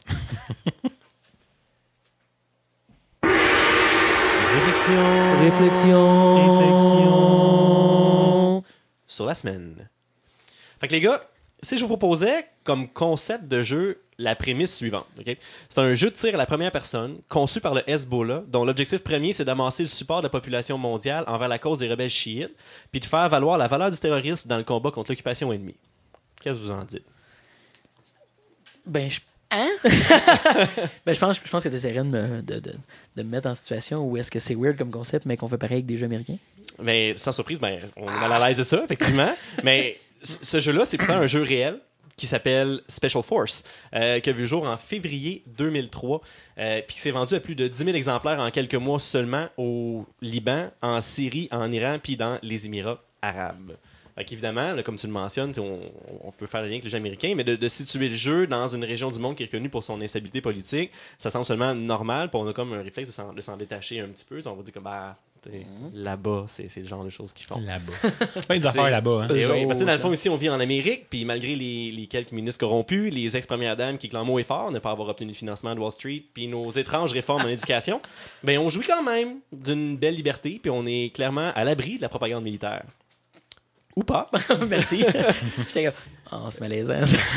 Réflexion. Réflexion. Réflexion. Sur la semaine. Fait que les gars, si je vous proposais comme concept de jeu la prémisse suivante, okay? C'est un jeu de tir à la première personne, conçu par le Hezbollah, dont l'objectif premier, c'est d'amasser le support de la population mondiale envers la cause des rebelles chiites, puis de faire valoir la valeur du terrorisme dans le combat contre l'occupation ennemie. Qu'est-ce que vous en dites? Ben, je... Hein? ben, je pense, je pense que tu essaierais de me, de, de, de me mettre en situation où est-ce que c'est weird comme concept, mais qu'on fait pareil avec des jeux américains. Ben, sans surprise, ben, on est mal à l'aise de ça, effectivement. Mais ce jeu-là, c'est pourtant un jeu réel qui s'appelle Special Force, euh, qui a vu le jour en février deux mille trois, euh, puis qui s'est vendu à plus de dix mille exemplaires en quelques mois seulement au Liban, en Syrie, en Iran, puis dans les Émirats arabes. Fait qu'évidemment, là, comme tu le mentionnes, on, on peut faire le lien avec les jeux américains, mais de, de situer le jeu dans une région du monde qui est reconnue pour son instabilité politique, ça semble seulement normal, puis on a comme un réflexe de s'en, de s'en détacher un petit peu. On va dire que bah, mm-hmm. là-bas, c'est, c'est le genre de choses qu'ils font. Là-bas. C'est pas des affaires là-bas. Hein? Et oui, parce que dans le fond, ici, on vit en Amérique, puis malgré les, les quelques ministres corrompus, les ex-premières dames qui clament haut et fort ne pas avoir obtenu le financement de Wall Street, puis nos étranges réformes en éducation, ben on jouit quand même d'une belle liberté, puis on est clairement à l'abri de la propagande militaire. Ou pas. Merci. J'étais comme, oh, c'est malaisant.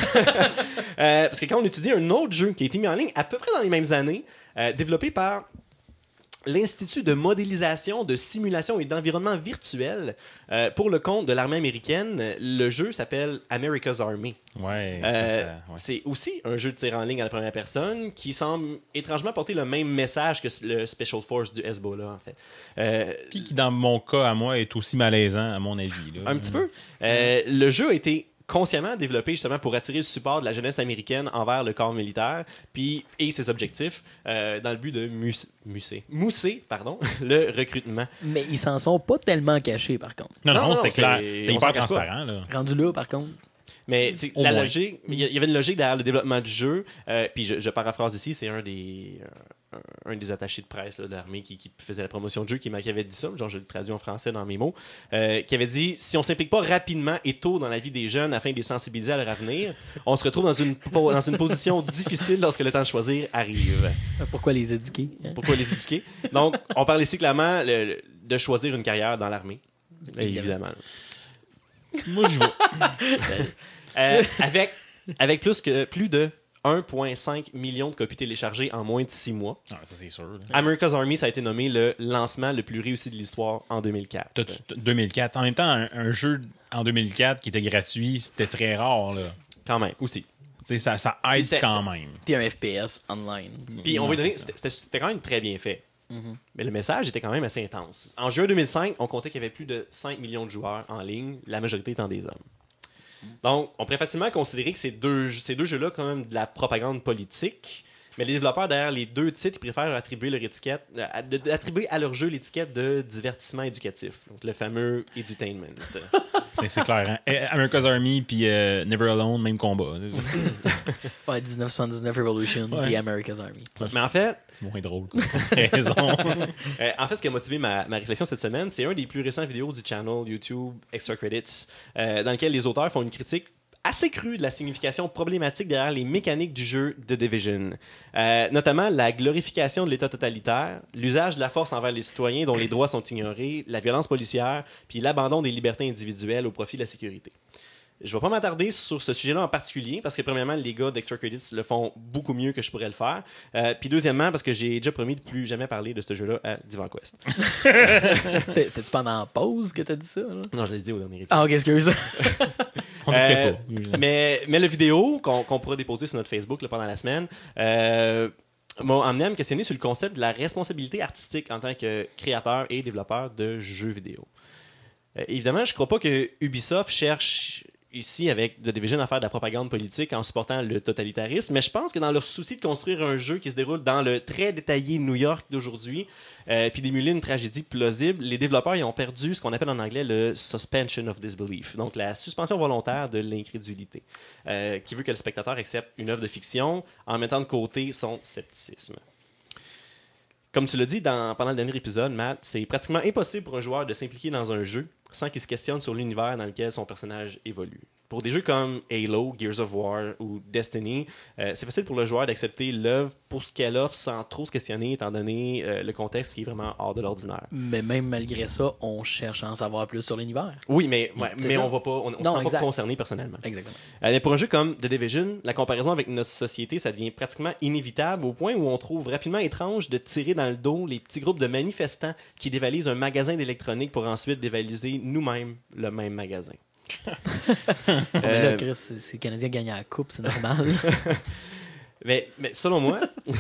euh, parce que quand on étudie un autre jeu qui a été mis en ligne à peu près dans les mêmes années, euh, développé par l'Institut de modélisation, de simulation et d'environnement virtuel euh, pour le compte de l'armée américaine, le jeu s'appelle America's Army. Ouais, euh, ça, ça, ouais. C'est aussi un jeu de tir en ligne à la première personne qui semble étrangement porter le même message que le Special Force du Hezbollah, en fait. Euh, Puis qui, dans mon cas, à moi, est aussi malaisant, à mon avis. Là. Un petit peu. Euh, le jeu a été consciemment développé justement pour attirer le support de la jeunesse américaine envers le corps militaire puis, et ses objectifs euh, dans le but de mus- musser, mousser pardon, le recrutement. Mais ils s'en sont pas tellement cachés, par contre. Non, non, non, non c'était c'est, clair. C'était hyper transparent. Là. Rendu là, par contre. Mais la moins. logique, il y avait une logique derrière le développement du jeu. Euh, puis je, je paraphrase ici, c'est un des, un, un des attachés de presse là, de l'armée qui, qui faisait la promotion du jeu qui, qui avait dit ça, genre je le traduis en français dans mes mots, euh, qui avait dit si on s'implique pas rapidement et tôt dans la vie des jeunes afin de les sensibiliser à leur avenir, on se retrouve dans une dans une position difficile lorsque le temps de choisir arrive. Pourquoi les éduquer hein? Pourquoi les éduquer Donc, on parle ici clairement le, le, de choisir une carrière dans l'armée, évidemment. Moi, je vois. Euh, avec, avec plus, que, plus de un virgule cinq million de copies téléchargées en moins de six mois. Ah, ça, c'est sûr. Là. America's Army, ça a été nommé le lancement le plus réussi de l'histoire en deux mille quatre. T'as-tu, deux mille quatre. En même temps, un, un jeu en deux mille quatre qui était gratuit, c'était très rare. Là. Quand même, aussi. T'sais, ça, ça aide c'était, quand c'était... même. Puis un F P S online. Puis on ouais, va donner, c'était, c'était, c'était quand même très bien fait. Mm-hmm. Mais le message était quand même assez intense. En juin deux mille cinq, on comptait qu'il y avait plus de cinq millions de joueurs en ligne, la majorité étant des hommes. Donc, on pourrait facilement considérer que ces deux, ces deux jeux-là, quand même, de la propagande politique, Mais les développeurs derrière les deux titres, ils préfèrent attribuer leur étiquette, euh, à- de- attribuer à leur jeu l'étiquette de divertissement éducatif, donc le fameux edutainment. C'est, c'est clair, hein? Eh, America's Army puis euh, Never Alone, même combat. Ouais, dix-neuf soixante-dix-neuf Revolution Ouais. puis America's Army. Mais en fait, C'est moins drôle. Quoi. Raison. Euh, en fait, ce qui a motivé ma, ma réflexion cette semaine, c'est un des plus récents vidéos du channel YouTube Extra Credits, euh, dans lequel les auteurs font une critique assez crue de la signification problématique derrière les mécaniques du jeu The Division. Euh, notamment la glorification de l'État totalitaire, l'usage de la force envers les citoyens dont les droits sont ignorés, la violence policière, puis l'abandon des libertés individuelles au profit de la sécurité. Je ne vais pas m'attarder sur ce sujet-là en particulier, parce que premièrement, les gars d'Extra Credits le font beaucoup mieux que je pourrais le faire. Euh, puis deuxièmement, parce que j'ai déjà promis de plus jamais parler de ce jeu-là à Divan Quest. C'est- C'était-tu pendant pause que t'as dit ça? Là? Non, je l'ai dit au dernier épisode. Ah, ok, excuse. On ne Euh, pas. mais, mais le vidéo qu'on qu'on pourra déposer sur notre Facebook là, pendant la semaine euh, m'a amené à me questionner sur le concept de la responsabilité artistique en tant que créateur et développeur de jeux vidéo. Euh, évidemment, je ne crois pas que Ubisoft cherche ici avec The Division à faire de la propagande politique en supportant le totalitarisme, mais je pense que dans leur souci de construire un jeu qui se déroule dans le très détaillé New York d'aujourd'hui, euh, puis d'émuler une tragédie plausible, les développeurs ils ont perdu ce qu'on appelle en anglais le suspension of disbelief, donc la suspension volontaire de l'incrédulité, euh, qui veut que le spectateur accepte une œuvre de fiction en mettant de côté son scepticisme. Comme tu l'as dit dans, pendant le dernier épisode, Matt, c'est pratiquement impossible pour un joueur de s'impliquer dans un jeu sans qu'il se questionne sur l'univers dans lequel son personnage évolue. Pour des jeux comme Halo, Gears of War ou Destiny, euh, c'est facile pour le joueur d'accepter l'œuvre pour ce qu'elle offre sans trop se questionner, étant donné euh, le contexte qui est vraiment hors de l'ordinaire. Mais même malgré ça, on cherche à en savoir plus sur l'univers. Oui, mais, ouais, C'est mais ça. on va pas, on, on se Non, sent exact. pas concerné personnellement. Exactement. Euh, mais pour un jeu comme The Division, la comparaison avec notre société, ça devient pratiquement inévitable au point où on trouve rapidement étrange de tirer dans le dos les petits groupes de manifestants qui dévalisent un magasin d'électronique pour ensuite dévaliser nous-mêmes le même magasin. Mais là, Euh, Chris, si si les Canadiens gagnent la coupe, c'est normal. mais, mais selon moi,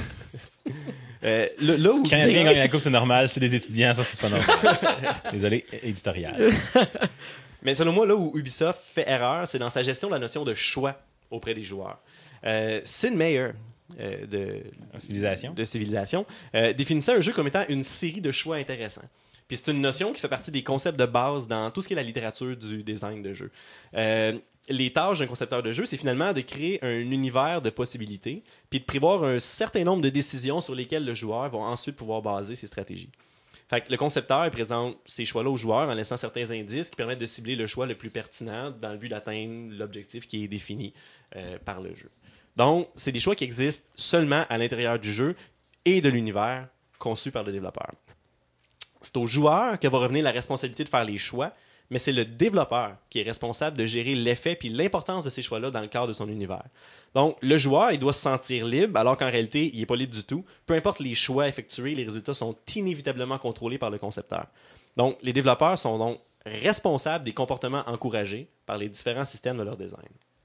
euh, là, là où Les Canadiens gagnent la coupe, c'est normal. C'est des étudiants, ça, c'est pas normal. Désolé, éditorial. Mais selon moi, là où Ubisoft fait erreur, c'est dans sa gestion de la notion de choix auprès des joueurs. Euh, Sid Meier euh, de, Civilisation. de Civilisation euh, définissait un jeu comme étant une série de choix intéressants. Puis c'est une notion qui fait partie des concepts de base dans tout ce qui est la littérature du design de jeu. Euh, les tâches d'un concepteur de jeu, c'est finalement de créer un univers de possibilités, puis de prévoir un certain nombre de décisions sur lesquelles le joueur va ensuite pouvoir baser ses stratégies. Fait que le concepteur il présente ces choix-là aux joueurs en laissant certains indices qui permettent de cibler le choix le plus pertinent dans le but d'atteindre l'objectif qui est défini euh, par le jeu. Donc, c'est des choix qui existent seulement à l'intérieur du jeu et de l'univers conçu par le développeur. C'est au joueur que va revenir la responsabilité de faire les choix, mais c'est le développeur qui est responsable de gérer l'effet puis l'importance de ces choix-là dans le cadre de son univers. Donc, le joueur, il doit se sentir libre, alors qu'en réalité, il n'est pas libre du tout. Peu importe les choix effectués, les résultats sont inévitablement contrôlés par le concepteur. Donc, les développeurs sont donc responsables des comportements encouragés par les différents systèmes de leur design.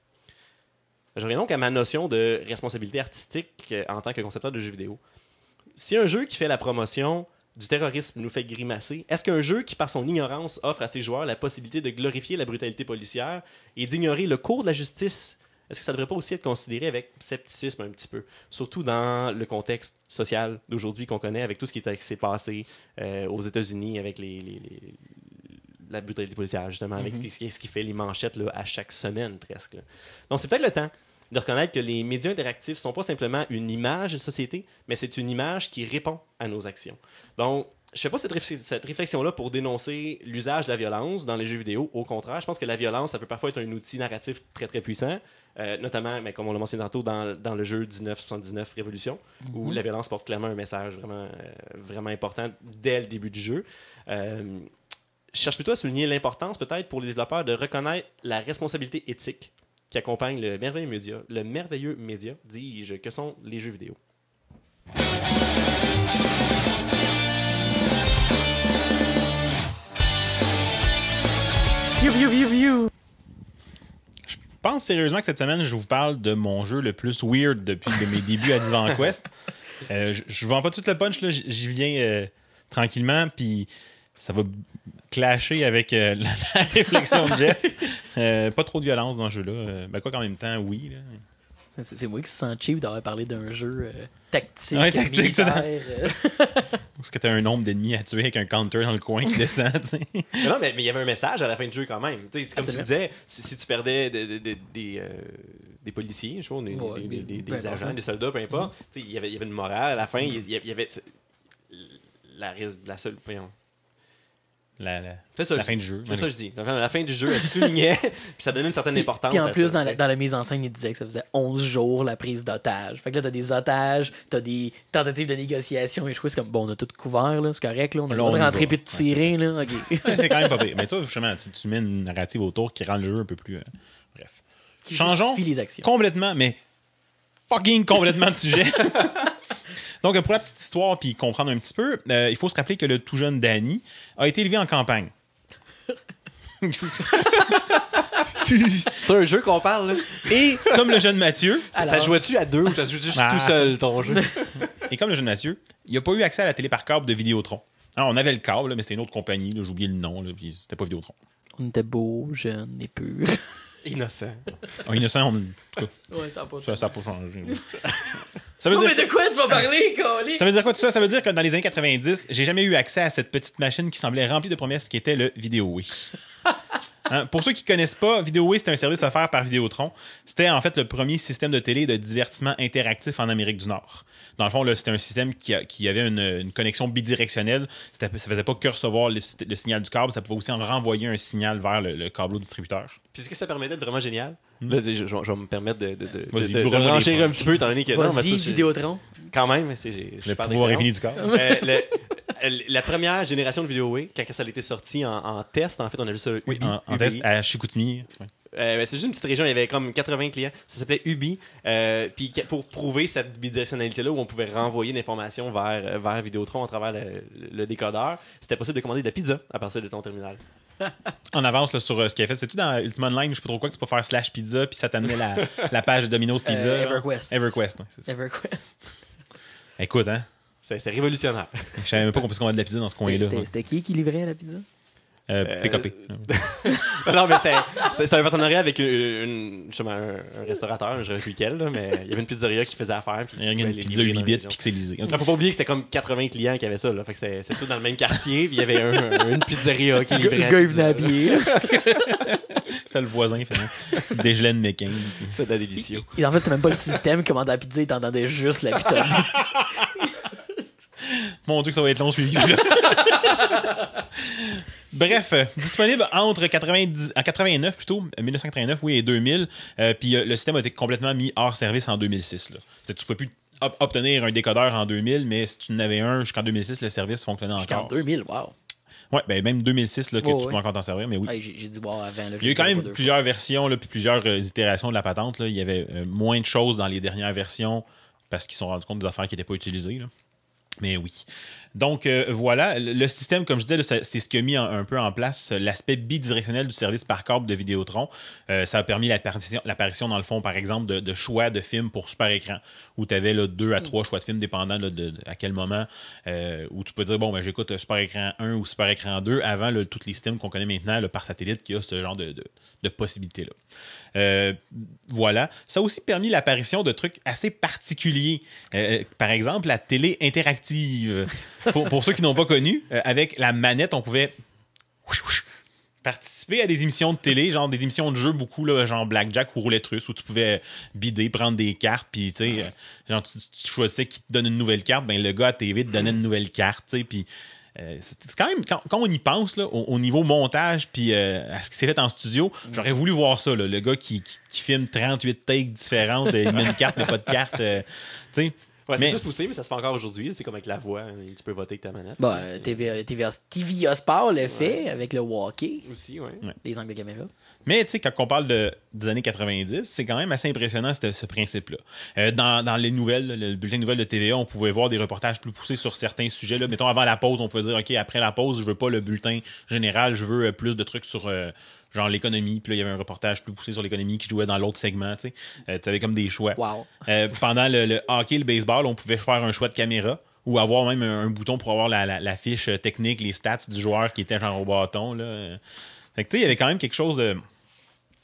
Je reviens donc à ma notion de responsabilité artistique en tant que concepteur de jeux vidéo. Si un jeu qui fait la promotion du terrorisme nous fait grimacer, est-ce qu'un jeu qui, par son ignorance, offre à ses joueurs la possibilité de glorifier la brutalité policière et d'ignorer le cours de la justice, est-ce que ça ne devrait pas aussi être considéré avec scepticisme un petit peu? Surtout dans le contexte social d'aujourd'hui qu'on connaît, avec tout ce qui s'est passé euh, aux États-Unis avec les, les, les, la brutalité policière, justement, avec mm-hmm. ce qui fait les manchettes là, à chaque semaine presque. Là. Donc c'est peut-être le temps de reconnaître que les médias interactifs ne sont pas simplement une image d'une société, mais c'est une image qui répond à nos actions. Donc, je ne fais pas cette, réf- cette réflexion-là pour dénoncer l'usage de la violence dans les jeux vidéo. Au contraire, je pense que la violence, ça peut parfois être un outil narratif très, très puissant, euh, notamment, mais comme on l'a mentionné tantôt, dans, dans le jeu dix-neuf soixante-dix-neuf Révolution, mm-hmm. où la violence porte clairement un message vraiment, euh, vraiment important dès le début du jeu. Euh, je cherche plutôt à souligner l'importance, peut-être, pour les développeurs de reconnaître la responsabilité éthique qui accompagne le merveilleux média, le merveilleux média, dis-je, que sont les jeux vidéo. View, view, view, view. Je pense sérieusement que cette semaine, je vous parle de mon jeu le plus weird depuis de mes débuts à Divan Quest. Euh, je ne vends pas tout le punch, là, j'y viens euh, tranquillement, puis ça va clasher avec euh, la, la réflexion de Jeff. Euh, pas trop de violence dans ce jeu-là. Euh, ben quoi qu'en même temps, oui. Là. C'est, c'est moi qui se sens cheap d'avoir parlé d'un jeu euh, tactique. Ouais, tactique, tu militaire, euh. Parce que t'as un nombre d'ennemis à tuer avec un counter dans le coin qui descend, tu sais. Mais non, mais mais il y avait un message à la fin du jeu quand même. Tu sais, c'est comme Absolument. tu disais, si, si tu perdais de- de- de- des, euh, des policiers, je sais pas, des, Ouais, des- des- des- des peu importe. agents, des soldats, peu importe, tu sais, il y avait- il y avait une morale à la fin. Il y avait, il y avait ce- la, ris- la seule. voyons. La, la, Fais ça, la je fin dis. du jeu. C'est ça que je dis. Donc, à la fin du jeu, elle soulignait, puis ça donnait une certaine Puis, importance. puis en à plus, ça, dans la, tu sais. dans la mise en scène, il disait que ça faisait onze jours la prise d'otages. Fait que là, t'as des otages, t'as des tentatives de négociation, et je trouve que c'est comme, bon, on a tout couvert, là, c'est correct, là, on a le Là, droit on de y rentrer va. puis de tirer, là, ok. Ouais, c'est quand même pas pire. Mais tu vois, justement, tu, tu mets une narrative autour qui rend le jeu un peu plus. euh, bref. Qui Changeons justifie les actions. complètement, mais fucking complètement de sujet. Donc, pour la petite histoire, puis comprendre un petit peu, euh, il faut se rappeler que le tout jeune Danny a été élevé en campagne. C'est un jeu qu'on parle, là. Et comme le jeune Mathieu, Ça, ça Alors- jouait-tu à deux ou ça jouait juste Ah. tout seul, ton jeu? et comme le jeune Mathieu, il n'a pas eu accès à la télé par câble de Vidéotron. Alors, on avait le câble, là, mais c'était une autre compagnie, là, j'ai oublié le nom, là, puis c'était pas Vidéotron. On était beaux, jeunes et purs. Innocent. En innocent, on... en tout cas, Ouais, ça a pas ça n'a pas changé. Ça veut Oh, dire... mais de quoi tu vas parler, Colin? Ça veut dire quoi tout ça? Ça veut dire que dans les années quatre-vingt-dix, j'ai jamais eu accès à cette petite machine qui semblait remplie de promesses qui était le Vidéoway. Hein? Pour ceux qui connaissent pas, Vidéoway, c'était un service offert par Vidéotron. C'était en fait le premier système de télé de divertissement interactif en Amérique du Nord. Dans le fond, là, c'était un système qui, a- qui avait une, une connexion bidirectionnelle. C'était, ça faisait pas que recevoir le, le signal du câble, ça pouvait aussi en renvoyer un signal vers le, le câbleau distributeur. Puis est-ce que ça permettait d'être vraiment génial? Là, je, je- je vais me permettre de, de, de, Vas-y, de, de bourre-moi les renchérir un punchs. petit peu, étant donné que... non, mais Vas-y, c'est- Vidéotron. Quand même, c'est, j'ai, je Le parle pouvoir d'expérience. infini du câble. Euh, le- la première génération de Vidéoway, quand ça a été sorti en, en test, en fait, on a vu ça Oui, Ubi, en, en Ubi. test à Chicoutimi. Ouais. Euh, ben, c'est juste une petite région, il y avait comme quatre-vingts clients. Ça s'appelait Ubi. Euh, puis que- pour prouver cette bidirectionnalité-là, où on pouvait renvoyer l'information vers, euh, vers Vidéotron à travers le, le décodeur, c'était possible de commander de la pizza à partir de ton terminal. En avance là, sur euh, ce qu'il a fait. C'est-tu dans Ultima Online, je sais pas trop quoi, que tu peux faire slash pizza, puis ça t'amenait la, la page de Domino's Pizza. Euh, là? EverQuest. EverQuest, ouais, c'est ça. EverQuest. Écoute, hein, C'était, c'était révolutionnaire. je savais même pas qu'on puisse commander de la pizza dans ce C'était, coin-là. c'était, c'était qui qui livrait la pizza? Euh, Euh, P K P. non, mais c'était, c'était, c'était un partenariat avec une, une- justement, un, un restaurateur, je ne sais plus lequel, là, mais il y avait une pizzeria qui faisait affaire. Puis Il y a qui une pouvait les pizza livrer dans huit la bits région. pixelisée. Il faut pas oublier que c'était comme quatre-vingts clients qui avaient ça. Là. Fait que c'était, c'était tout dans le même quartier. Puis il y avait un- un- une pizzeria qui Le livrait. gars, la il venait à pizza, pied. là. C'était le voisin, finalement. Il dégelait de mécan. puis- là. C'était délicieux. Et en fait, t'as même pas le système, commande la pizza, il t'entendait juste la pitonner. Mon Dieu, que ça va être long, celui-là. Bref, euh, disponible entre quatre-vingt-dix, en quatre-vingt-neuf plutôt, euh, dix-neuf cent quatre-vingt-neuf, oui, et deux mille. Euh, puis euh, le système a été complètement mis hors service en deux mille six. Là. C'est-à-dire que tu ne peux plus ob- obtenir un décodeur en deux mille, mais si tu en avais un jusqu'en deux mille six, le service fonctionnait Jusqu'en encore. deux mille, wow. Ouais, ben même deux mille six, là, que Ouais, tu ouais. peux encore t'en servir, mais oui. Hey, j'ai, j'ai dit voir avant. Là, Il y a eu quand même plusieurs versions, là, puis plusieurs euh, itérations de la patente. Là. Il y avait euh, moins de choses dans les dernières versions parce qu'ils se sont rendus compte des affaires qui n'étaient pas utilisées. Là. Mais oui. Donc, euh, voilà. Le, le système, comme je disais, là, ça- c'est ce qui a mis un, un peu en place euh, l'aspect bidirectionnel du service par câble de Vidéotron. Euh, ça a permis l'apparition, l'apparition, dans le fond, par exemple, de, de choix de films pour super écran, où tu avais là, deux à trois choix de films, dépendant là, de, de- à quel moment, euh, où tu peux dire, bon, ben, j'écoute euh, super écran un ou super écran deux, avant là, tous les systèmes qu'on connaît maintenant là, par satellite qui a ce genre de, de, de possibilités-là. Euh, voilà. Ça a aussi permis l'apparition de trucs assez particuliers. Euh, par exemple, la télé interactive. Pour, pour ceux qui n'ont pas connu, euh, avec la manette, on pouvait participer à des émissions de télé, genre des émissions de jeux beaucoup, là, genre Blackjack ou Roulette russe, où tu pouvais bider, prendre des cartes, puis tu sais, euh, genre tu, tu choisissais qui te donne une nouvelle carte, ben le gars à T V te donnait une nouvelle carte, tu sais, puis euh, c'est, c'est quand même, quand, quand on y pense, là, au, au niveau montage, puis euh, à ce qui s'est fait en studio, j'aurais voulu voir ça, là, le gars qui, qui, qui filme trente-huit takes différentes, euh, il met une carte, mais pas de carte, euh, tu sais. Ouais, c'est Mais- plus poussé, mais ça se fait encore aujourd'hui. C'est comme avec la voix, hein, tu peux voter avec ta manette. Bon, euh, T V, T V, T V A Sport le fait avec le walkie, Aussi, ouais. les angles de caméra. Mais tu sais, quand on parle de, des années quatre-vingt-dix, c'est quand même assez impressionnant ce, ce principe-là. Euh, dans, dans les nouvelles, le bulletin de nouvelles de T V A, on pouvait voir des reportages plus poussés sur certains sujets. Là. Mettons, avant la pause, on pouvait dire, OK, après la pause, je veux pas le bulletin général, je veux euh, plus de trucs sur euh, genre l'économie. Puis là, il y avait un reportage plus poussé sur l'économie qui jouait dans l'autre segment. Tu sais. Euh, t'avais comme des choix. Wow. Euh, pendant le, le hockey, le baseball, on pouvait faire un choix de caméra ou avoir même un, un bouton pour avoir la, la, la fiche technique, les stats du joueur qui était genre au bâton. Là. Fait que tu sais, il y avait quand même quelque chose de...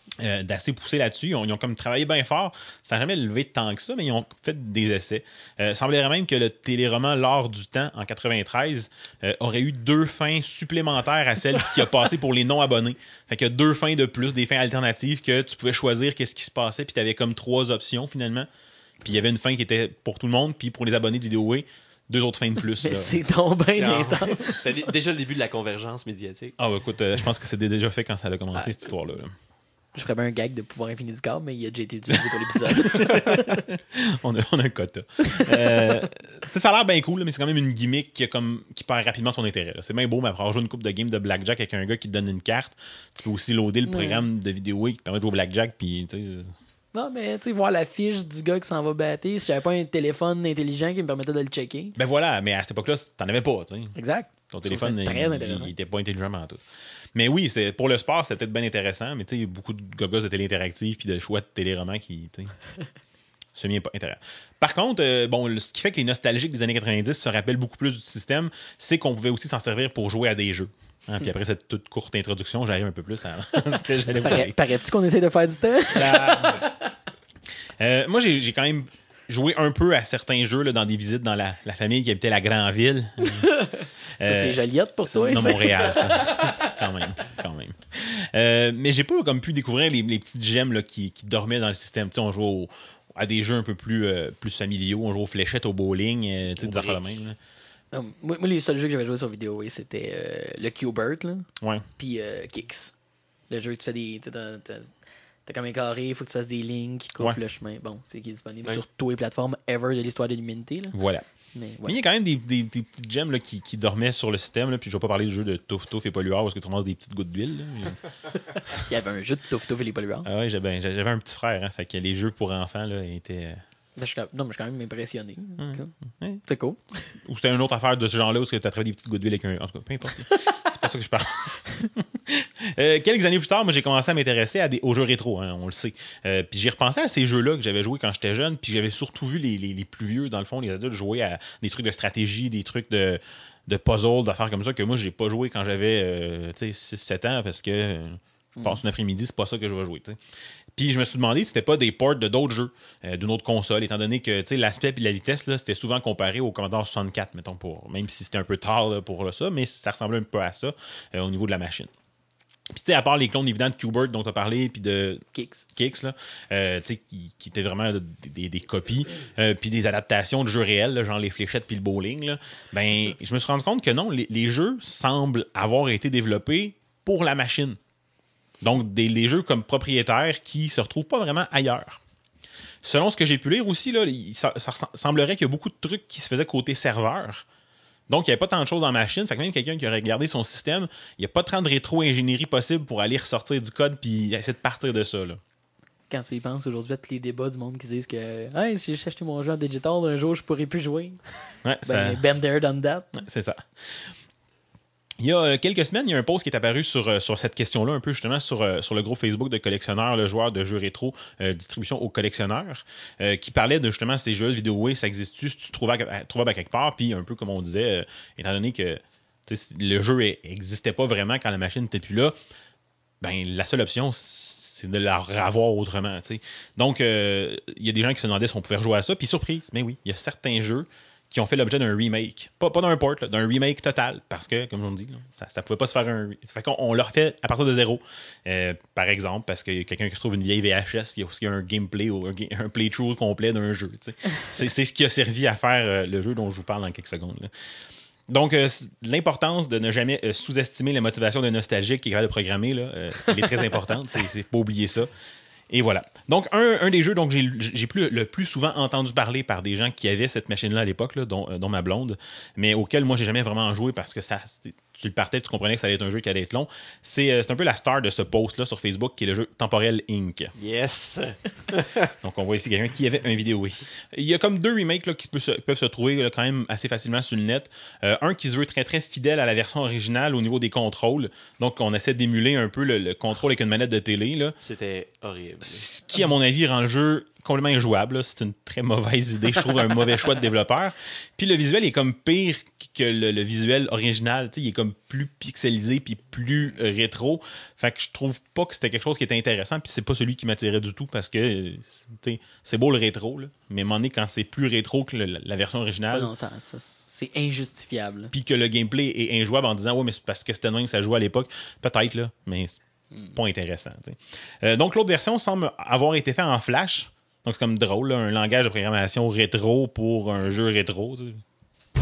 Euh, d'assez poussé là-dessus. Ils ont, ils ont comme travaillé bien fort, sans jamais lever tant que ça, mais ils ont fait des essais. Euh, semblerait même que le téléroman L'Or du Temps, en quatre-vingt-treize, euh, aurait eu deux fins supplémentaires à celle qui a passé pour les non-abonnés. Fait que deux fins de plus, des fins alternatives que tu pouvais choisir qu'est-ce qui se passait, puis tu avais comme trois options finalement. Puis il y avait une fin qui était pour tout le monde, puis pour les abonnés de Vidéoway, deux autres fins de plus. Mais là. c'est donc bien Non. intense. C'est déjà le début de la convergence médiatique. Ah, bah, écoute, euh, je pense que c'était déjà fait quand ça a commencé, Ah, cette histoire-là. là. Je ferais bien un gag de pouvoir infini du câble, mais il a déjà été utilisé pour l'épisode. on, a, on a un quota. Euh, ça a l'air bien cool, là, mais c'est quand même une gimmick qui, a comme, qui perd rapidement son intérêt. Là. C'est bien beau, mais après avoir joué une coupe de game de Blackjack avec un gars qui te donne une carte, tu peux aussi loader le programme ouais. de vidéo qui te permet de jouer au Blackjack. Puis, tu sais, non, mais tu sais, voir la fiche du gars qui s'en va battre, si j'avais pas un téléphone intelligent qui me permettait de le checker. Ben voilà, mais à cette époque-là, t'en avais pas, tu sais. Exact. Ton téléphone, très il, intéressant. il, il était pas intelligent en tout. Mais oui, c'est, pour le sport, c'était peut-être bien intéressant, mais tu sais, il y a beaucoup de gogos de télé interactive puis de choix de téléromans qui, tu sais, semi pas intéressant. Par contre, euh, bon, ce qui fait que les nostalgiques des années quatre-vingt-dix se rappellent beaucoup plus du système, c'est qu'on pouvait aussi s'en servir pour jouer à des jeux. Hein, puis après cette toute courte introduction, j'arrive un peu plus à ce que j'allais vous dire. Paraît-tu qu'on essaie de faire du temps? La... euh, moi, j'ai, j'ai quand même joué un peu à certains jeux là, dans des visites dans la, la famille qui habitait la grande ville. Ça, euh, c'est Joliette pour toi, dans Montréal, ça. quand même, quand même. Euh, mais j'ai pas comme pu découvrir les, les petites gemmes là, qui, qui dormaient dans le système. T'sais, on jouait au, à des jeux un peu plus, euh, plus familiaux. On jouait aux fléchettes, au bowling, euh, des affaires de même. Non, moi, moi, les seuls jeux que j'avais joué sur vidéo, oui, c'était euh, le Q-Bert, là. Ouais. Puis euh, Kicks. Le jeu que tu fais des. T'as, t'as, t'as comme un carré, il faut que tu fasses des lignes qui coupent ouais. le chemin. Bon, c'est qui est disponible ouais. sur toutes les plateformes ever de l'histoire de l'humanité. Là. Voilà. Mais, ouais. Mais il y a quand même des, des, des petites gemmes là, qui, qui dormaient sur le système. Là, puis je vais pas parler du jeu de Touf Touf et Polluard parce que tu ramasses des petites gouttes d'huile. Il y avait un jeu de Touf Touf et les Polluards. Ah ouais, j'avais, j'avais un petit frère. Hein, fait que les jeux pour enfants là, étaient. Ben, je suis, non, mais je suis quand même impressionné. Ouais. Ouais. C'est cool. Ou c'était une autre affaire de ce genre-là où tu as trouvé des petites gouttes d'huile avec un. En tout cas, peu importe. C'est pas ça que je parle. euh, quelques années plus tard, moi, j'ai commencé à m'intéresser à des, aux jeux rétro, hein, on le sait. Euh, puis j'ai repensé à ces jeux-là que j'avais joués quand j'étais jeune, puis j'avais surtout vu les, les, les plus vieux, dans le fond, les adultes, jouer à des trucs de stratégie, des trucs de, de puzzle, d'affaires comme ça, que moi, j'ai pas joué quand j'avais euh, six sept ans, parce que euh, je passe une après-midi, c'est pas ça que je vais jouer. T'sais. Puis je me suis demandé si c'était pas des ports de d'autres jeux, euh, d'une autre console, étant donné que l'aspect et la vitesse, là, c'était souvent comparé au Commodore soixante-quatre, mettons, pour, même si c'était un peu tard là, pour là, ça, mais ça ressemblait un peu à ça euh, au niveau de la machine. Puis, tu sais, à part les clones évidents de Q-Bert dont tu as parlé, puis de Kicks, Kicks là, euh, tu sais, qui, qui étaient vraiment des, des, des copies, euh, puis des adaptations de jeux réels, là, genre les fléchettes puis le bowling, là, ben, je me suis rendu compte que non, les, les jeux semblent avoir été développés pour la machine. Donc, des, des jeux comme propriétaires qui se retrouvent pas vraiment ailleurs. Selon ce que j'ai pu lire aussi, là, il, ça, ça semblerait qu'il y a beaucoup de trucs qui se faisaient côté serveur. Donc, il n'y avait pas tant de choses en machine. Fait que même quelqu'un qui aurait regardé son système, il n'y a pas tant de rétro-ingénierie possible pour aller ressortir du code puis essayer de partir de ça. Là. Quand tu y penses, aujourd'hui, tous les débats du monde qui disent que hey, si j'ai acheté mon jeu en digital, un jour, je pourrais plus jouer. Ouais, ben, ça... been there, done that. Ouais, c'est ça. Il y a quelques semaines, il y a un post qui est apparu sur, sur cette question-là, un peu justement sur, sur le groupe Facebook de collectionneurs, le joueur de jeux rétro, euh, distribution aux collectionneurs, euh, qui parlait de justement ces jeux vidéo, ça existe-tu, si tu trouvais à quelque part, puis un peu comme on disait, euh, étant donné que le jeu n'existait pas vraiment quand la machine n'était plus là, ben la seule option, c'est de la revoir autrement. T'sais. Donc, il euh, y a des gens qui se demandaient si on pouvait rejouer à ça, puis surprise, mais oui, il y a certains jeux qui ont fait l'objet d'un remake. Pas, pas d'un port, là, d'un remake total. Parce que, comme on dit, là, ça ne pouvait pas se faire un... Ça fait qu'on on l'a refait à partir de zéro. Euh, par exemple, parce qu'il y a quelqu'un qui trouve une vieille V H S, il y a aussi un gameplay ou un, un playthrough complet d'un jeu. C'est, c'est ce qui a servi à faire euh, le jeu dont je vous parle dans quelques secondes. Là. Donc, euh, l'importance de ne jamais euh, sous-estimer la motivation d'un nostalgique qui est capable de programmer, là, euh, elle est très importante. C'est, c'est pas oublier ça. Et voilà. Donc, un, un des jeux dont j'ai, j'ai plus, le plus souvent entendu parler par des gens qui avaient cette machine-là à l'époque, là, dont, dont ma blonde, mais auquel moi, j'ai jamais vraiment joué parce que ça, tu le partais, tu comprenais que ça allait être un jeu qui allait être long. C'est, c'est un peu la star de ce post-là sur Facebook qui est le jeu Temporel Incorporated. Yes! Donc, on voit ici quelqu'un qui avait un vidéo, oui. Il y a comme deux remakes là, qui peuvent se, peuvent se trouver là, quand même assez facilement sur le net. Euh, un qui se veut très, très fidèle à la version originale au niveau des contrôles. Donc, on essaie d'émuler un peu le, le contrôle avec une manette de télé. Là. C'était horrible. Ce qui, à mon avis, rend le jeu complètement injouable. Là. C'est une très mauvaise idée, je trouve, un mauvais choix de développeur. Puis le visuel est comme pire que le, le visuel original. T'sais, il est comme plus pixelisé puis plus euh, rétro. Fait que je trouve pas que c'était quelque chose qui était intéressant. Puis c'est pas celui qui m'attirait du tout parce que t'sais, c'est beau le rétro, là, mais à un moment donné, quand c'est plus rétro que le, la version originale. Ah non, ça, ça, c'est injustifiable. Puis que le gameplay est injouable en disant ouais, mais c'est parce que c'était même que ça jouait à l'époque. Peut-être, là, mais c'est hmm. pas intéressant. Euh, donc l'autre version semble avoir été faite en Flash. Donc, c'est comme drôle, là, un langage de programmation rétro pour un jeu rétro. Tu sais.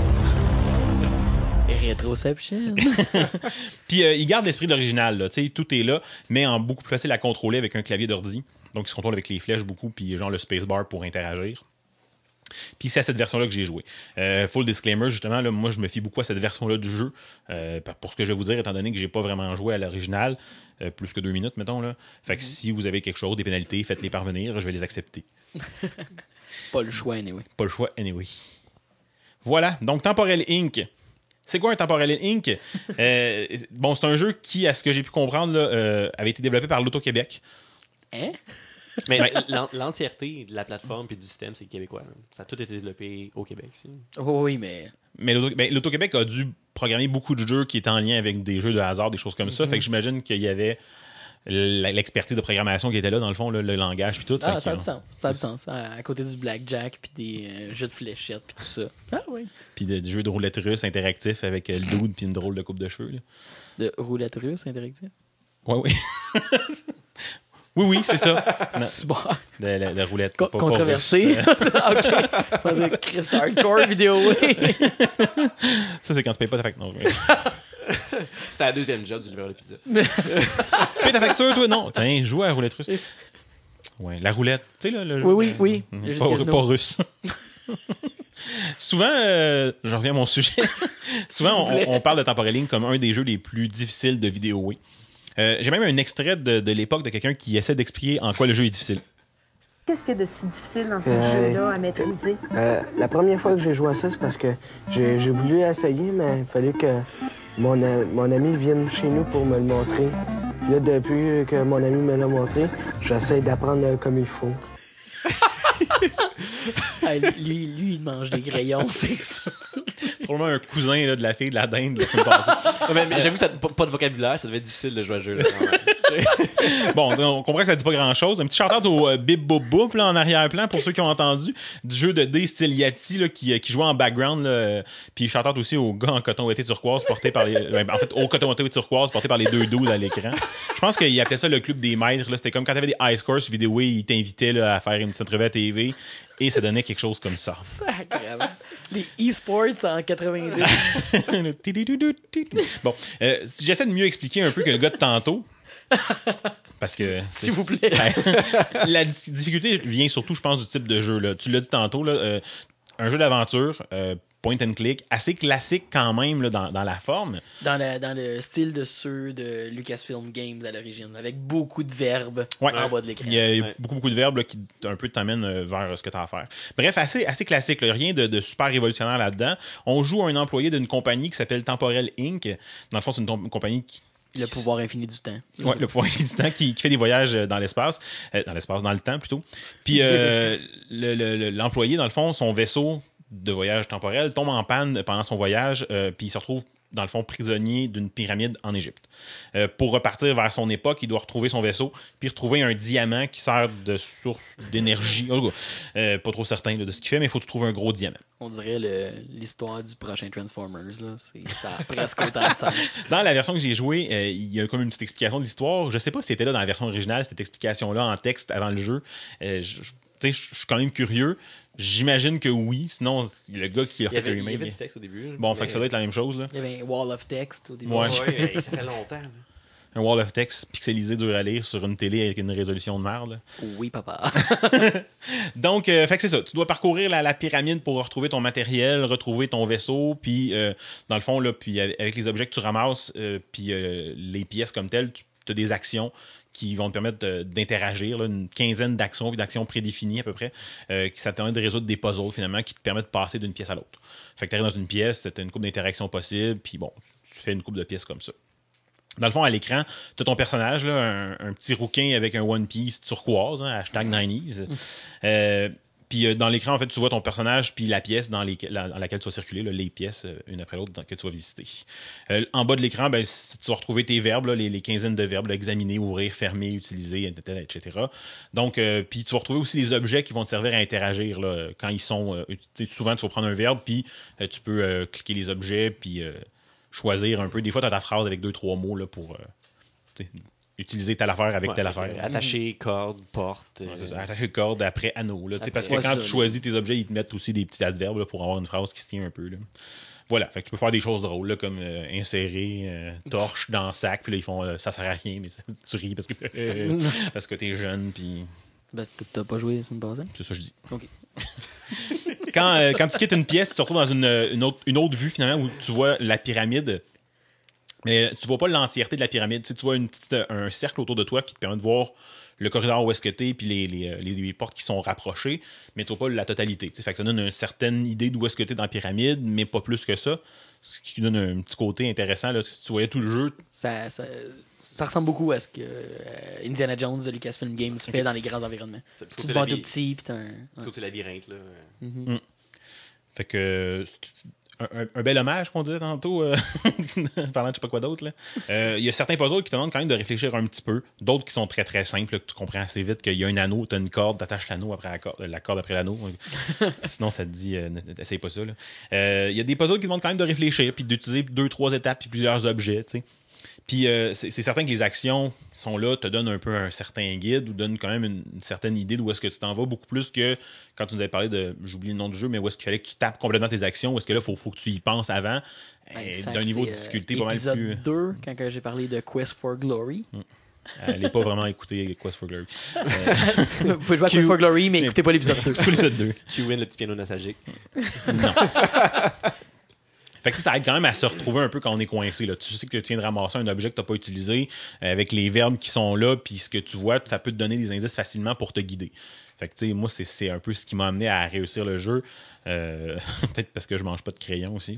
Rétroception. Puis, euh, il garde l'esprit de l'original. Là, tu sais, tout est là, mais en beaucoup plus facile à contrôler avec un clavier d'ordi. Donc, il se contrôle avec les flèches beaucoup, puis genre le spacebar pour interagir. Puis c'est à cette version-là que j'ai joué. Euh, full disclaimer, justement, là, moi je me fie beaucoup à cette version-là du jeu. Euh, pour ce que je vais vous dire, étant donné que j'ai pas vraiment joué à l'original, euh, plus que deux minutes, mettons. Là. Fait que mm-hmm. si vous avez quelque chose, des pénalités, faites-les parvenir, je vais les accepter. Pas le choix, anyway. Pas le choix, anyway. Voilà, donc Temporel Incorporated. C'est quoi un Temporel Incorporated? euh, bon, c'est un jeu qui, à ce que j'ai pu comprendre, là, euh, avait été développé par l'Auto-Québec. Hein? Mais l'entièreté de la plateforme et du système, c'est québécois. Hein. Ça a tout été développé au Québec. Oh, oui, mais... Mais l'Auto-Québec a dû programmer beaucoup de jeux qui étaient en lien avec des jeux de hasard, des choses comme mm-hmm. ça. Fait que j'imagine qu'il y avait l'expertise de programmation qui était là, dans le fond, le, le langage puis tout. Ah, ça a du sens. Ça a du sens. À, à côté du blackjack puis des euh, jeux de fléchettes puis tout ça. Ah oui. Puis des de jeux de roulette russe interactifs avec le dude puis une drôle de coupe de cheveux. Là. De roulette russe interactif? Oui, oui. Oui, oui, c'est ça. C'est bon. De la, la roulette. Co- controversée. OK. Chris Hardcore vidéo, oui. Ça, c'est quand tu payes pas ta facture. Non, mais... C'était la deuxième job du livreur de pizza. Tu payes ta facture, toi? Non. Tiens, joue à la roulette russe. Ouais, la roulette. Tu sais, là, le jeu. Oui, oui, oui. Mmh. Pas, pas russe. Souvent, euh, je reviens à mon sujet. Souvent, on, on parle de Temporel Incorporated comme un des jeux les plus difficiles de vidéo. Euh, j'ai même un extrait de, de l'époque de quelqu'un qui essaie d'expliquer en quoi le jeu est difficile. Qu'est-ce qu'il y a de si difficile dans ce euh, jeu-là à maîtriser? Euh, la première fois que j'ai joué à ça, c'est parce que j'ai, j'ai voulu essayer, mais il fallait que mon, mon ami vienne chez nous pour me le montrer. Puis là, depuis que mon ami me l'a montré, j'essaie d'apprendre comme il faut. Ah, lui, lui, il mange des crayons, c'est ça. Probablement un cousin là, de la fille de la dinde. Là, mais, mais j'avoue que ça, pas, pas de vocabulaire, ça devait être difficile de jouer à ce jeu. Là, bon, on comprend que ça dit pas grand-chose. Un petit chanteur au euh, Bip Boop Boop là, en arrière-plan, pour ceux qui ont entendu, du jeu de dés style Yati là, qui, qui jouait en background. Là, puis chanteur aussi au gars en coton ouaté turquoise porté par les... En fait, au coton ouaté turquoise porté par les deux douze à l'écran. Je pense qu'il appelait ça le club des maîtres. Là. C'était comme quand t'avais des high scores sur vidéo, il t'invitait là, à faire une petite entrevue à T V. Et ça donnait quelque chose comme ça. Sacrément. Les e-sports en quatre-vingt-deux. Bon, euh, si j'essaie de mieux expliquer un peu que le gars de tantôt. Parce que. S'il vous plaît. Ça, la difficulté vient surtout, je pense, du type de jeu. Là. Tu l'as dit tantôt, là, euh, un jeu d'aventure, euh, point and click, assez classique quand même là, dans, dans la forme. Dans le, dans le style de ceux de Lucasfilm Games à l'origine, avec beaucoup de verbes ouais. en bas de l'écran. Il y a, il y a ouais. beaucoup, beaucoup de verbes là, qui un peu t'amènent vers ce que tu as à faire. Bref, assez, assez classique. Là. Rien de, de super révolutionnaire là-dedans. On joue un employé d'une compagnie qui s'appelle Temporel Incorporated. Dans le fond, c'est une, une compagnie qui Le pouvoir infini du temps. Oui, le pouvoir infini du temps qui, qui fait des voyages dans l'espace. Euh, dans l'espace, dans le temps plutôt. Puis euh, le, le, l'employé, dans le fond, son vaisseau de voyage temporel tombe en panne pendant son voyage, euh, puis il se retrouve, dans le fond, prisonnier d'une pyramide en Égypte. Euh, pour repartir vers son époque, il doit retrouver son vaisseau, puis retrouver un diamant qui sert de source d'énergie. Oh, euh, pas trop certain là, de ce qu'il fait, mais il faut que tu trouves un gros diamant. On dirait le, l'histoire du prochain Transformers. Là. C'est, ça a presque autant de sens. Dans la version que j'ai jouée, euh, il y a comme une petite explication de l'histoire. Je sais pas si c'était là dans la version originale, cette explication-là en texte avant le jeu. Euh, je, je, je suis quand même curieux. J'imagine que oui, sinon le gars qui a fait avait, le remake. Il y avait du texte au début. Bon, mais... fait que ça doit être la même chose. Là. Il y avait un wall of text au début. Ouais, ouais ça fait longtemps. Là. Un wall of text pixelisé, dur à lire sur une télé avec une résolution de merde. Oui, papa. Donc, euh, fait que c'est ça. Tu dois parcourir la, la pyramide pour retrouver ton matériel, retrouver ton vaisseau, puis euh, dans le fond, là, puis avec les objets que tu ramasses, euh, puis euh, les pièces comme telles, tu as des actions qui vont te permettre de, d'interagir, là, une quinzaine d'actions, d'actions prédéfinies à peu près, euh, qui ça te permet de résoudre des puzzles finalement qui te permettent de passer d'une pièce à l'autre. Fait que tu arrives dans une pièce, tu as une couple d'interactions possibles, puis bon, tu fais une couple de pièces comme ça. Dans le fond, à l'écran, tu as ton personnage, là, un, un petit rouquin avec un One Piece turquoise, hein, hashtag nineties. Euh, puis euh, dans l'écran, en fait, tu vois ton personnage puis la pièce dans, les, la, dans laquelle tu vas circuler, là, les pièces, euh, une après l'autre, dans, que tu vas visiter. Euh, en bas de l'écran, ben, tu vas retrouver tes verbes, là, les, les quinzaines de verbes, là, examiner, ouvrir, fermer, utiliser, et cetera. Donc, euh, puis tu vas retrouver aussi les objets qui vont te servir à interagir là, quand ils sont... Euh, souvent, tu vas prendre un verbe, puis euh, tu peux euh, cliquer les objets, puis... Euh, choisir un peu. Des fois, tu as ta phrase avec deux, trois mots là, pour euh, utiliser telle affaire avec ouais, telle avec, affaire. Euh, attacher, corde, porte. Ouais, c'est ça. Attacher corde après anneau. Là, après, parce que ouais, quand ça, tu choisis tes objets, ils te mettent aussi des petits adverbes là, pour avoir une phrase qui se tient un peu. Là. Voilà. Fait que tu peux faire des choses drôles là, comme euh, insérer euh, torche dans le sac. Puis là, ils font euh, ça sert à rien, mais tu ris parce que, euh, parce que t'es jeune. Puis... Ben, t'as pas joué la semaine passée? C'est ça que je dis. OK. quand, euh, quand tu quittes une pièce, tu te retrouves dans une, une, autre, une autre vue finalement où tu vois la pyramide. Mais tu vois pas l'entièreté de la pyramide. Tu, sais, tu vois une petite, un cercle autour de toi qui te permet de voir le corridor où est-ce que t'es puis les, les, les, les portes qui sont rapprochées, mais tu vois pas la totalité. Tu sais, fait que ça donne une certaine idée d'où est-ce que t'es dans la pyramide, mais pas plus que ça. Ce qui donne un petit côté intéressant. Là. Si tu voyais tout le jeu... Ça, ça, ça ressemble beaucoup à ce que euh, Indiana Jones de Lucasfilm Games okay. fait dans les grands environnements. Tu te vois tout petit, puis t'as un... C'est ouais. labyrinthe, là. Mm-hmm. Mm. Fait que... Un, un bel hommage qu'on disait tantôt, euh, parlant de je sais pas quoi d'autre. Il euh, y a certains puzzles qui te demandent quand même de réfléchir un petit peu, d'autres qui sont très très simples, là, que tu comprends assez vite qu'il y a un anneau, tu as une corde, tu attaches l'anneau après la corde, la corde après l'anneau. Sinon, ça te dit, euh, essaye pas ça. Il euh, y a des puzzles qui demandent quand même de réfléchir, puis d'utiliser deux, trois étapes, puis plusieurs objets. T'sais. Puis euh, c'est, c'est certain que les actions sont là, te donnent un peu un certain guide ou donnent quand même une, une certaine idée d'où est-ce que tu t'en vas, beaucoup plus que quand tu nous avais parlé de, j'oublie le nom du jeu, mais où est-ce qu'il fallait que tu tapes complètement tes actions, où est-ce que là, il faut, faut que tu y penses avant, ben, d'un niveau de difficulté euh, pas mal plus... épisode deux, quand j'ai parlé de Quest for Glory. Hum. Elle n'est pas vraiment écoutée Quest for Glory. Euh... Vous pouvez jouer à Quest for Glory, mais écoutez pas l'épisode deux. Écoutez l'épisode deux. Q-Win, le petit piano nostalgique. Non. Fait que ça aide quand même à se retrouver un peu quand on est coincé. Là. Tu sais que tu viens de ramasser un objet que tu n'as pas utilisé, euh, avec les verbes qui sont là, puis ce que tu vois, ça peut te donner des indices facilement pour te guider. Fait que tu sais, moi, c'est, c'est un peu ce qui m'a amené à réussir le jeu. Euh, peut-être parce que je mange pas de crayon aussi.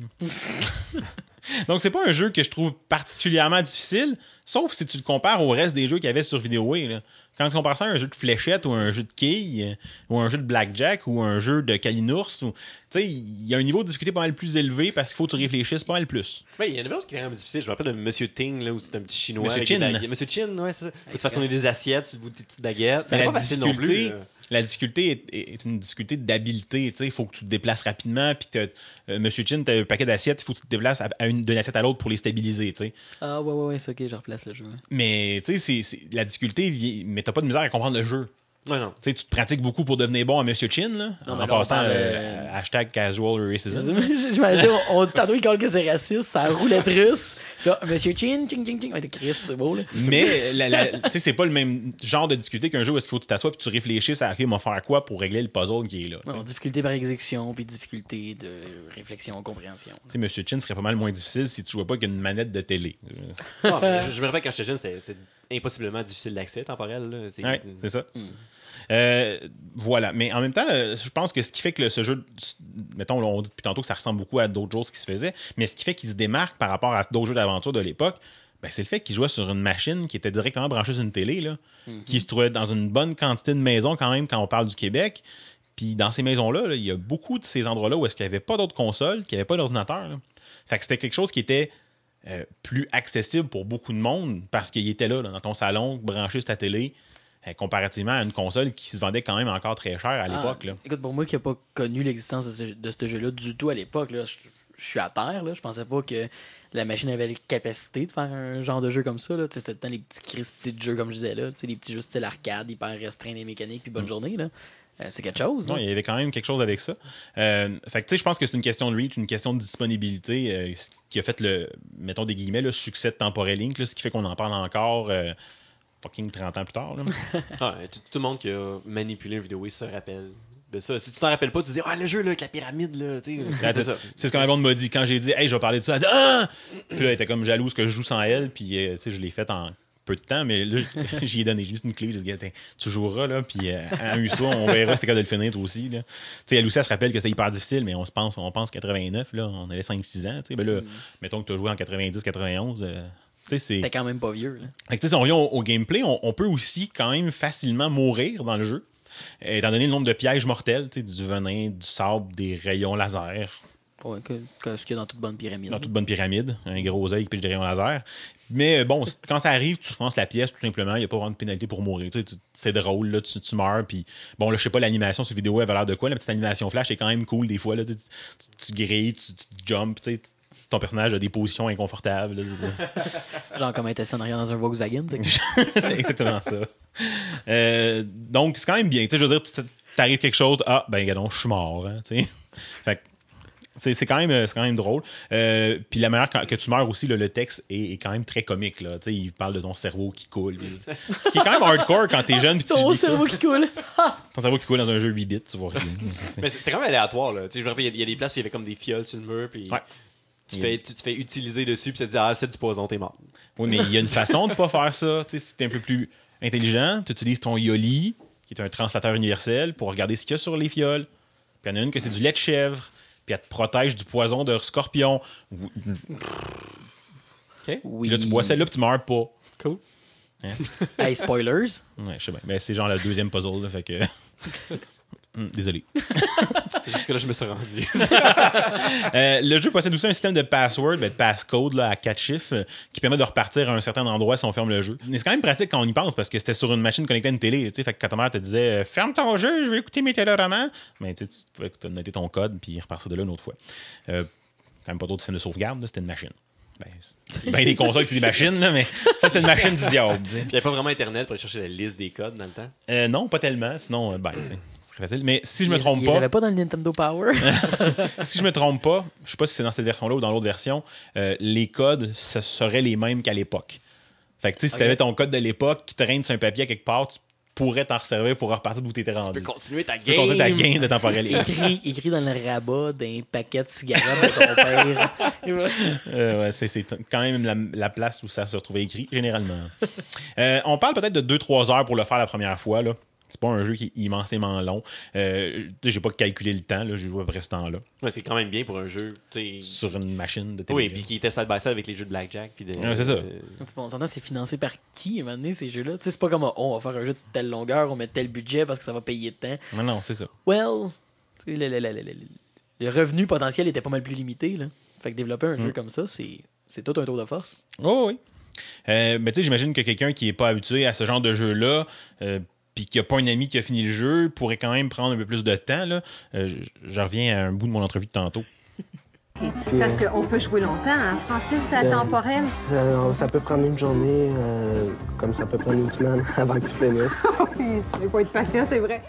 Donc, c'est pas un jeu que je trouve particulièrement difficile, sauf si tu le compares au reste des jeux qu'il y avait sur Vidéoway. Là. Quand tu compares ça à un jeu de fléchettes ou un jeu de quilles ou un jeu de blackjack ou un jeu de calinours, tu sais, il y a un niveau de difficulté pas mal plus élevé parce qu'il faut que tu réfléchisses pas mal plus. Oui, il y a une autre qui est quand même difficile. Je me rappelle de Monsieur Ting, là, où c'est un petit chinois. Monsieur Chin. Bag... Monsieur Chin, ouais, c'est ça. Faut façonner des assiettes sur le bout de tes petites baguettes. C'est pas la facile non plus. difficulté. La difficulté est, est une difficulté d'habileté. Il faut que tu te déplaces rapidement. Puis que euh, Monsieur Chin, tu as un paquet d'assiettes, il faut que tu te déplaces à, à une, d'une assiette à l'autre pour les stabiliser. T'sais. Ah, ouais, ouais, ouais, c'est ok, je replace le jeu. Hein. Mais tu sais, la difficulté, mais t'as pas de misère à comprendre le jeu. Ouais, non. Tu te pratiques beaucoup pour devenir bon à Monsieur Chin, là, non, en là, passant parle, le euh... hashtag casual racism. Je m'allais dire, on, on, tantôt il colle que c'est raciste, ça roulette russe. Là, Monsieur Chin, ching, ching, ching. Ouais, t'es Chris, c'est beau, là. Mais la, la, c'est pas le même genre de difficulté qu'un jeu où il faut que tu t'assoies et tu réfléchisses à OK, on va faire quoi pour régler le puzzle qui est là. Non, difficulté par exécution, puis difficulté de réflexion, compréhension. Tu sais, Monsieur Chin serait pas mal moins difficile si tu jouais pas qu'une manette de télé. Non, mais je, je me rappelle quand j'étais jeune, c'était, c'était impossiblement difficile d'accès temporel. Là. C'est, ouais, c'est ça. Mm. Euh, voilà, mais en même temps, je pense que ce qui fait que le, ce jeu, mettons, on dit depuis tantôt que ça ressemble beaucoup à d'autres choses qui se faisaient, mais ce qui fait qu'il se démarque par rapport à d'autres jeux d'aventure de l'époque, ben, c'est le fait qu'il jouait sur une machine qui était directement branchée sur une télé, là, mm-hmm. qui se trouvait dans une bonne quantité de maisons quand même quand on parle du Québec. Puis dans ces maisons-là, là, il y a beaucoup de ces endroits-là où est-ce qu'il n'y avait pas d'autres consoles, qu'il n'y avait pas d'ordinateur. Là. Ça fait que c'était quelque chose qui était euh, plus accessible pour beaucoup de monde parce qu'il était là, là dans ton salon, branché sur ta télé. Comparativement à une console qui se vendait quand même encore très cher à l'époque. Ah, là. Écoute, pour moi qui n'ai pas connu l'existence de ce, de ce jeu-là du tout à l'époque, là, je, je suis à terre. Là. Je pensais pas que la machine avait la capacité de faire un genre de jeu comme ça. Là. C'était tout le temps les petits Christy de jeux, comme je disais là. Les petits jeux style arcade, hyper restreints des mécaniques, puis bonne mm. journée. Là. Euh, c'est quelque chose. Non, il y avait quand même quelque chose avec ça. Euh, fait que, tu sais, je pense que c'est une question de reach, une question de disponibilité euh, ce qui a fait le, mettons des guillemets, le succès de Temporel Inc, là, ce qui fait qu'on en parle encore... Euh, fucking trente ans plus tard. Là. ah, tout, tout le monde qui a manipulé un vidéo se rappelle de ça. Si tu t'en rappelles pas, tu dis ah, le jeu là, avec la pyramide. Là, c'est, c'est ça. C'est ce que ma blonde m'a dit. Quand j'ai dit hey, je vais parler de ça, elle a dit ah! Puis là, elle était comme jalouse que je joue sans elle. Puis euh, je l'ai fait en peu de temps, mais là, j'y ai donné juste une clé. J'ai dit tu joueras, là, puis euh, amuse-toi, on verra si t'es capable de le finir toi aussi. Là. Elle aussi, elle se rappelle que c'est hyper difficile, mais on se pense, on pense quatre-vingt-neuf, là, on avait cinq six ans. Ben là, mm. mettons que tu as joué en quatre-vingt-dix quatre-vingt-onze. Euh, C'est... T'es quand même pas vieux. Là. Fait que, si on revient au, au gameplay, on, on peut aussi quand même facilement mourir dans le jeu, étant donné le nombre de pièges mortels, du venin, du sable, des rayons laser. Ouais, que, que ce qu'il y a dans toute bonne pyramide. Dans toute bonne pyramide, un gros œil puis des rayons laser. Mais bon, quand ça arrive, tu recommences la pièce, tout simplement, il n'y a pas vraiment de pénalité pour mourir. Tu sais, tu, c'est drôle, là, tu, tu meurs, puis bon, là, je sais pas, l'animation sur vidéo, elle avait l'air de quoi, la petite animation flash est quand même cool des fois, là, tu, tu, tu grilles, tu, tu jumps, tu sais, ton personnage a des positions inconfortables. Là, genre comme être assis en arrière dans un Volkswagen, c'est, c'est exactement ça. Euh, donc, c'est quand même bien, tu sais, je veux dire, tu, t'arrive quelque chose, ah, ben, gadon, je suis mort, hein, tu sais. Fait que, C'est, c'est, quand même, c'est quand même drôle. Euh, puis la manière que, que tu meurs aussi, là, le texte est, est quand même très comique. Là. Il parle de ton cerveau qui coule. Ce qui est quand même hardcore quand t'es jeune. Ton tu cerveau ça. qui coule. Ton cerveau qui coule dans un jeu huit bits, tu vois rien. Mais c'est quand même aléatoire. Là. Je me rappelle, il y, y a des places où il y avait comme des fioles sur le mur. Puis ouais. tu, fais, tu te fais utiliser dessus. Puis ça te dit, ah, c'est du poison, t'es mort. Oui, mais il y a une façon de pas faire ça. T'sais, si t'es un peu plus intelligent, tu utilises ton Yoli, qui est un translateur universel, pour regarder ce qu'il y a sur les fioles. Puis il y en a une que c'est du lait de chèvre. Puis elle te protège du poison de scorpion. Okay. Oui. Puis là, tu bois celle-là, puis tu meurs pas. Cool. Hein? Hey, spoilers. Ouais, je sais bien. Mais c'est genre le deuxième puzzle, là, fait que... Hum, désolé. C'est juste que là, je me suis rendu. euh, le jeu possède aussi un système de password, ben, de passcode là, à quatre chiffres euh, qui permet de repartir à un certain endroit si on ferme le jeu. Mais c'est quand même pratique quand on y pense parce que c'était sur une machine connectée à une télé. Fait que quand ta mère te disait euh, ferme ton jeu, je vais écouter mes téléromans, mais tu pouvais noter ton code puis repartir de là une autre fois. Euh, quand même pas d'autres systèmes de sauvegarde, là, c'était une machine. Ben, c'est bien des consoles qui c'est des machines, là, mais ça, c'était une machine du diable. Puis il n'y avait pas vraiment Internet pour aller chercher la liste des codes dans le temps? Euh, non, pas tellement. Sinon, euh, ben, tu sais. Facile. Mais si je me ils, trompe ils pas. Ils avaient pas dans le Nintendo Power. Si je me trompe pas, je sais pas si c'est dans cette version-là ou dans l'autre version, euh, les codes ça seraient les mêmes qu'à l'époque. Fait que tu sais, si okay. t'avais ton code de l'époque qui traîne sur un papier à quelque part, tu pourrais t'en resservir pour repartir d'où t'étais rendu. Tu peux continuer ta tu game. Tu peux continuer ta game de temporalité. écrit, écrit dans le rabat d'un paquet de cigarettes de ton père. euh, ouais, c'est, c'est quand même la, la place où ça se retrouvait écrit, généralement. euh, on parle peut-être de deux trois heures pour le faire la première fois, là. C'est pas un jeu qui est immensément long. Euh, j'ai pas calculé le temps, là, j'ai joué à peu ce temps-là. Ouais, c'est quand même bien pour un jeu. T'sais... Sur une machine de télé. Oui, puis qui était side by side avec les jeux de Blackjack. Puis de, ouais, c'est ça. Euh... Bon, on s'entend, c'est financé par qui, à un moment donné, ces jeux-là? T'sais, c'est pas comme oh, on va faire un jeu de telle longueur, on met tel budget parce que ça va payer de temps. Non, non, c'est ça. Well, le, le, le, le, le, le revenu potentiel était pas mal plus limité. Là. Fait que développer un mm. jeu comme ça, c'est, c'est tout un tour de force. Oh oui. Euh, mais tu sais, j'imagine que quelqu'un qui est pas habitué à ce genre de jeu-là. Euh, puis qu'il n'y a pas un ami qui a fini le jeu, pourrait quand même prendre un peu plus de temps. Là. Euh, je, je reviens à un bout de mon entrevue de tantôt. Parce qu'on peut jouer longtemps, hein? Francis, c'est intemporel. Euh, ça peut prendre une journée, euh, comme ça peut prendre une semaine avant que tu finisses. Oui, il faut être patient, c'est vrai.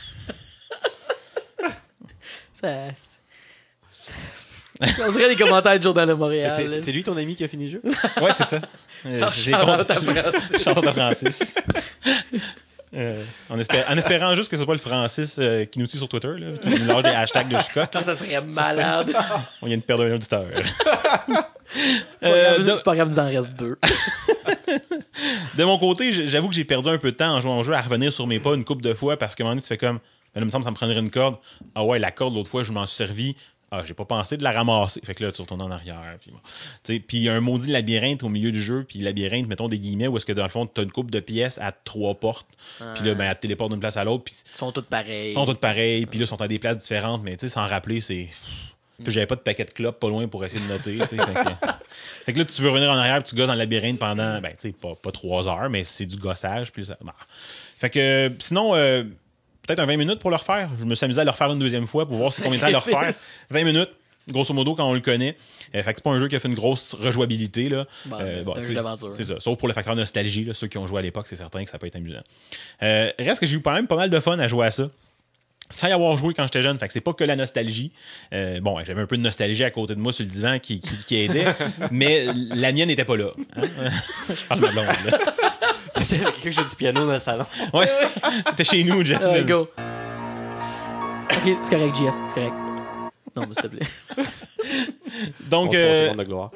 ça... ça... On dirait des commentaires de Journal de Montréal. C'est, c'est, c'est lui ton ami qui a fini le jeu? Ouais, c'est ça. Euh, Charlotte à Francis. Charlotte à Francis. Euh, en, espér- en espérant juste que ce soit pas le Francis euh, qui nous tue sur Twitter, là, qui nous lâche des hashtags de Chica. Ça serait malade. On vient de perdre un auditeur. C'est euh, de... pas grave, nous en reste deux. De mon côté, j'avoue que j'ai perdu un peu de temps en jouant au jeu à revenir sur mes pas une couple de fois parce qu'à un moment donné, tu fais comme, ben, là, il me semble que ça me prendrait une corde. Ah ouais, la corde, l'autre fois, je m'en suis servi. Ah, j'ai pas pensé de la ramasser. Fait que là, tu retournes en arrière. Puis bon. Puis il y a un maudit labyrinthe au milieu du jeu. Puis labyrinthe, mettons des guillemets, où est-ce que dans le fond, tu as une couple de pièces à trois portes. Ah. Puis là, ben, elle te téléporte d'une place à l'autre. Puis ils sont toutes pareilles. Ils sont toutes pareilles. Puis là, ils sont à des places différentes. Mais tu sais, sans rappeler, c'est. Puis j'avais pas de paquet de clopes pas loin pour essayer de noter. fait, que... fait que là, tu veux revenir en arrière. Puis tu gosses dans le labyrinthe pendant, ben, tu sais, pas, pas trois heures, mais c'est du gossage. Puis ça. Bah. Fait que sinon. Euh, peut-être un vingt minutes pour le refaire. Je me suis amusé à le refaire une deuxième fois pour voir si combien de temps le refaire. vingt minutes. Grosso modo, quand on le connaît. Euh, fait que c'est pas un jeu qui a fait une grosse rejouabilité. Là. Bon, euh, bon, c'est un jeu d'aventure. C'est ça. Sauf pour le facteur nostalgie. Là, ceux qui ont joué à l'époque, c'est certain que ça peut être amusant. Euh, reste que j'ai eu quand même pas mal de fun à jouer à ça. Sans y avoir joué quand j'étais jeune. Fait que c'est pas que la nostalgie. Euh, bon, j'avais un peu de nostalgie à côté de moi sur le divan qui, qui, qui aidait. Mais la mienne n'était pas là. Hein? Je parle de ma blonde, là. C'était quelqu'un qui joue du piano dans le salon. Ouais, c'était chez nous, Jeff. Ouais, go. Ok, c'est correct, Jeff. C'est correct. Non, mais s'il te plaît. Donc, bon, euh... de gloire.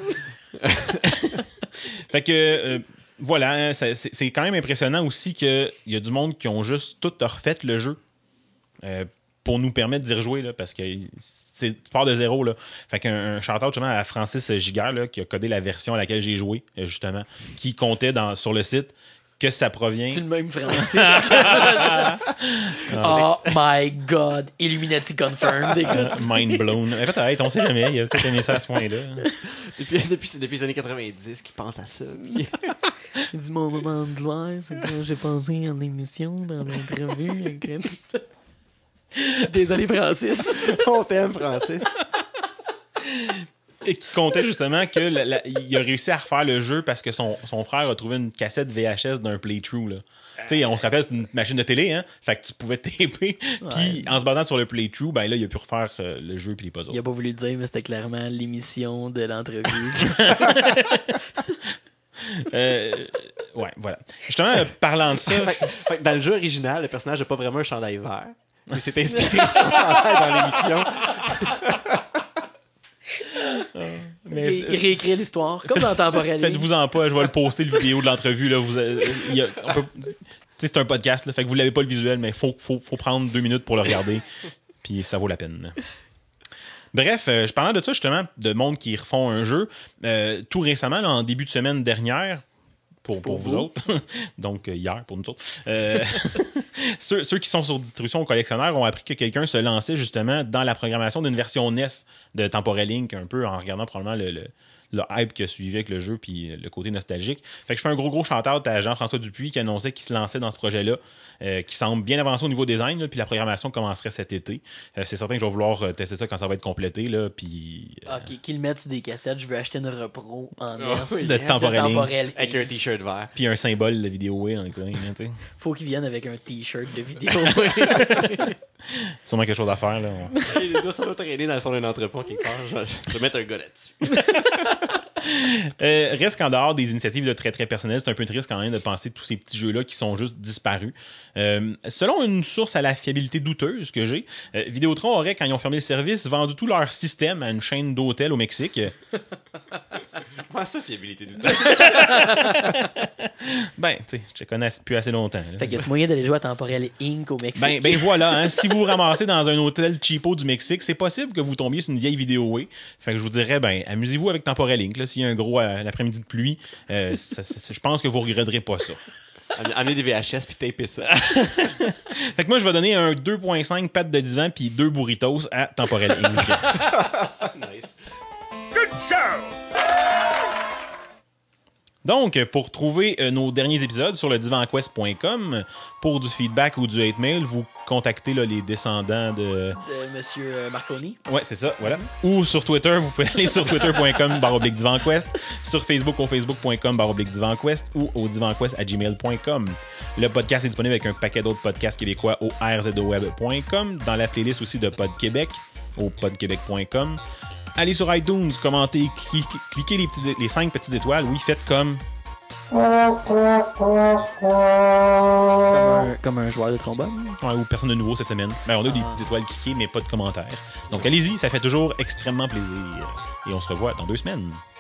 fait que euh, voilà, ça, c'est, c'est quand même impressionnant aussi qu'il y a du monde qui ont juste tout refait le jeu euh, pour nous permettre d'y rejouer, là, parce que c'est, tu pars de zéro. Là. Fait qu'un un shout-out justement à Francis Giguère, là, qui a codé la version à laquelle j'ai joué, justement, qui comptait dans, sur le site que ça provient. C'est le même Francis. Oh my God. Illuminati confirmed, écoute. Mind blown. En fait, hey, on sait jamais. Il a peut-être aimé ça à ce point-là. Depuis, depuis, depuis les années quatre-vingt-dix qu'il pense à ça. Puis... Il dit mon moment de gloire, c'est quand j'ai pensé en émission, dans l'entrevue. Avec... Désolé, Francis. On t'aime, Francis. Et qui comptait justement que la, la, il a réussi à refaire le jeu parce que son, son frère a trouvé une cassette V H S d'un playthrough. Tu sais, on se rappelle, c'est une machine de télé, hein? Fait que tu pouvais taper. Ouais. Puis en se basant sur le playthrough, ben là, il a pu refaire euh, le jeu puis les puzzles. Il a pas voulu le dire, mais c'était clairement l'émission de l'entrevue. euh, ouais, voilà. Justement, euh, parlant de ça. Fait, fait, dans le jeu original, le personnage n'a pas vraiment un chandail vert. Il s'est inspiré de son chandail dans l'émission. Mais il, il réécrit l'histoire, comme dans Temporel. Faites-vous-en pas, je vais le poster, le vidéo de l'entrevue. Là, vous, euh, il y a, on peut, c'est un podcast, là, fait que vous l'avez pas le visuel, mais il faut, faut, faut prendre deux minutes pour le regarder. Puis ça vaut la peine. Bref, euh, je parlais de ça justement, de monde qui refont un jeu. Euh, tout récemment, là, en début de semaine dernière, pour, pour, pour vous, vous autres, donc euh, hier pour nous autres, euh, ceux, ceux qui sont sur distribution aux collectionneurs ont appris que quelqu'un se lançait justement dans la programmation d'une version N E S de Temporel Inc, un peu en regardant probablement le, le, le hype qui a suivi avec le jeu puis le côté nostalgique. Fait que je fais un gros gros shout-out à Jean-François Dupuis qui annonçait qu'il se lançait dans ce projet-là, euh, qui semble bien avancé au niveau design, là, puis la programmation commencerait cet été. Euh, c'est certain que je vais vouloir euh, tester ça quand ça va être complété. Là, puis, euh... ah, qu'ils le mettent sur des cassettes. Je veux acheter une repro en oh, S. De Temporel Temporel avec un t-shirt vert. Puis un symbole de vidéo dans le coin. Hein, faut qu'ils viennent avec un t-shirt de vidéo. Sûrement quelque chose à faire. Là. On... Les gars, ça va traîner dans le fond d'un entrepôt quelque part. Je vais, je vais mettre un gars là-dessus. euh, reste qu'en dehors des initiatives de très très personnelles, c'est un peu triste quand même de penser tous ces petits jeux-là qui sont juste disparus. Euh, selon une source à la fiabilité douteuse que j'ai, euh, Vidéotron aurait, quand ils ont fermé le service, vendu tout leur système à une chaîne d'hôtels au Mexique. Comment ça, fiabilité douteuse? Ben, tu sais, je te connais plus assez longtemps. Là. Fait qu'il y a moyen d'aller jouer à Temporel Incorporated au Mexique. Ben, ben voilà, hein, si vous vous ramassez dans un hôtel cheapo du Mexique, c'est possible que vous tombiez sur une vieille vidéo. Fait que je vous dirais, ben, amusez-vous avec Temporel Inc. Là, s'il y a un gros euh, l'après-midi de pluie, euh, ça, ça, je pense que vous regretterez pas ça. Amenez des V H S puis tapez ça. Fait que moi, je vais donner un deux virgule cinq pattes de divan puis deux burritos à Temporel Inc. Nice. Good show! Donc, pour trouver euh, nos derniers épisodes sur le divan quest point com, pour du feedback ou du hate mail, vous contactez là, les descendants de... De Monsieur Marconi. Ouais, c'est ça, voilà. Ou sur Twitter, vous pouvez aller sur twitter point com barre oblique divanquest, sur Facebook au facebook point com barre oblique divanquest ou au divanquest à gmail point com. Le podcast est disponible avec un paquet d'autres podcasts québécois au r z o web point com, dans la playlist aussi de Pod Québec au pod québec point com. Allez sur iTunes, commentez, cliquez, cliquez les, petits, les cinq petites étoiles. Oui, faites comme... Comme un, comme un joueur de trombone. Ouais, ou personne de nouveau cette semaine. Ben, on a ah. des petites étoiles cliquées, mais pas de commentaires. Donc allez-y, ça fait toujours extrêmement plaisir. Et on se revoit dans deux semaines.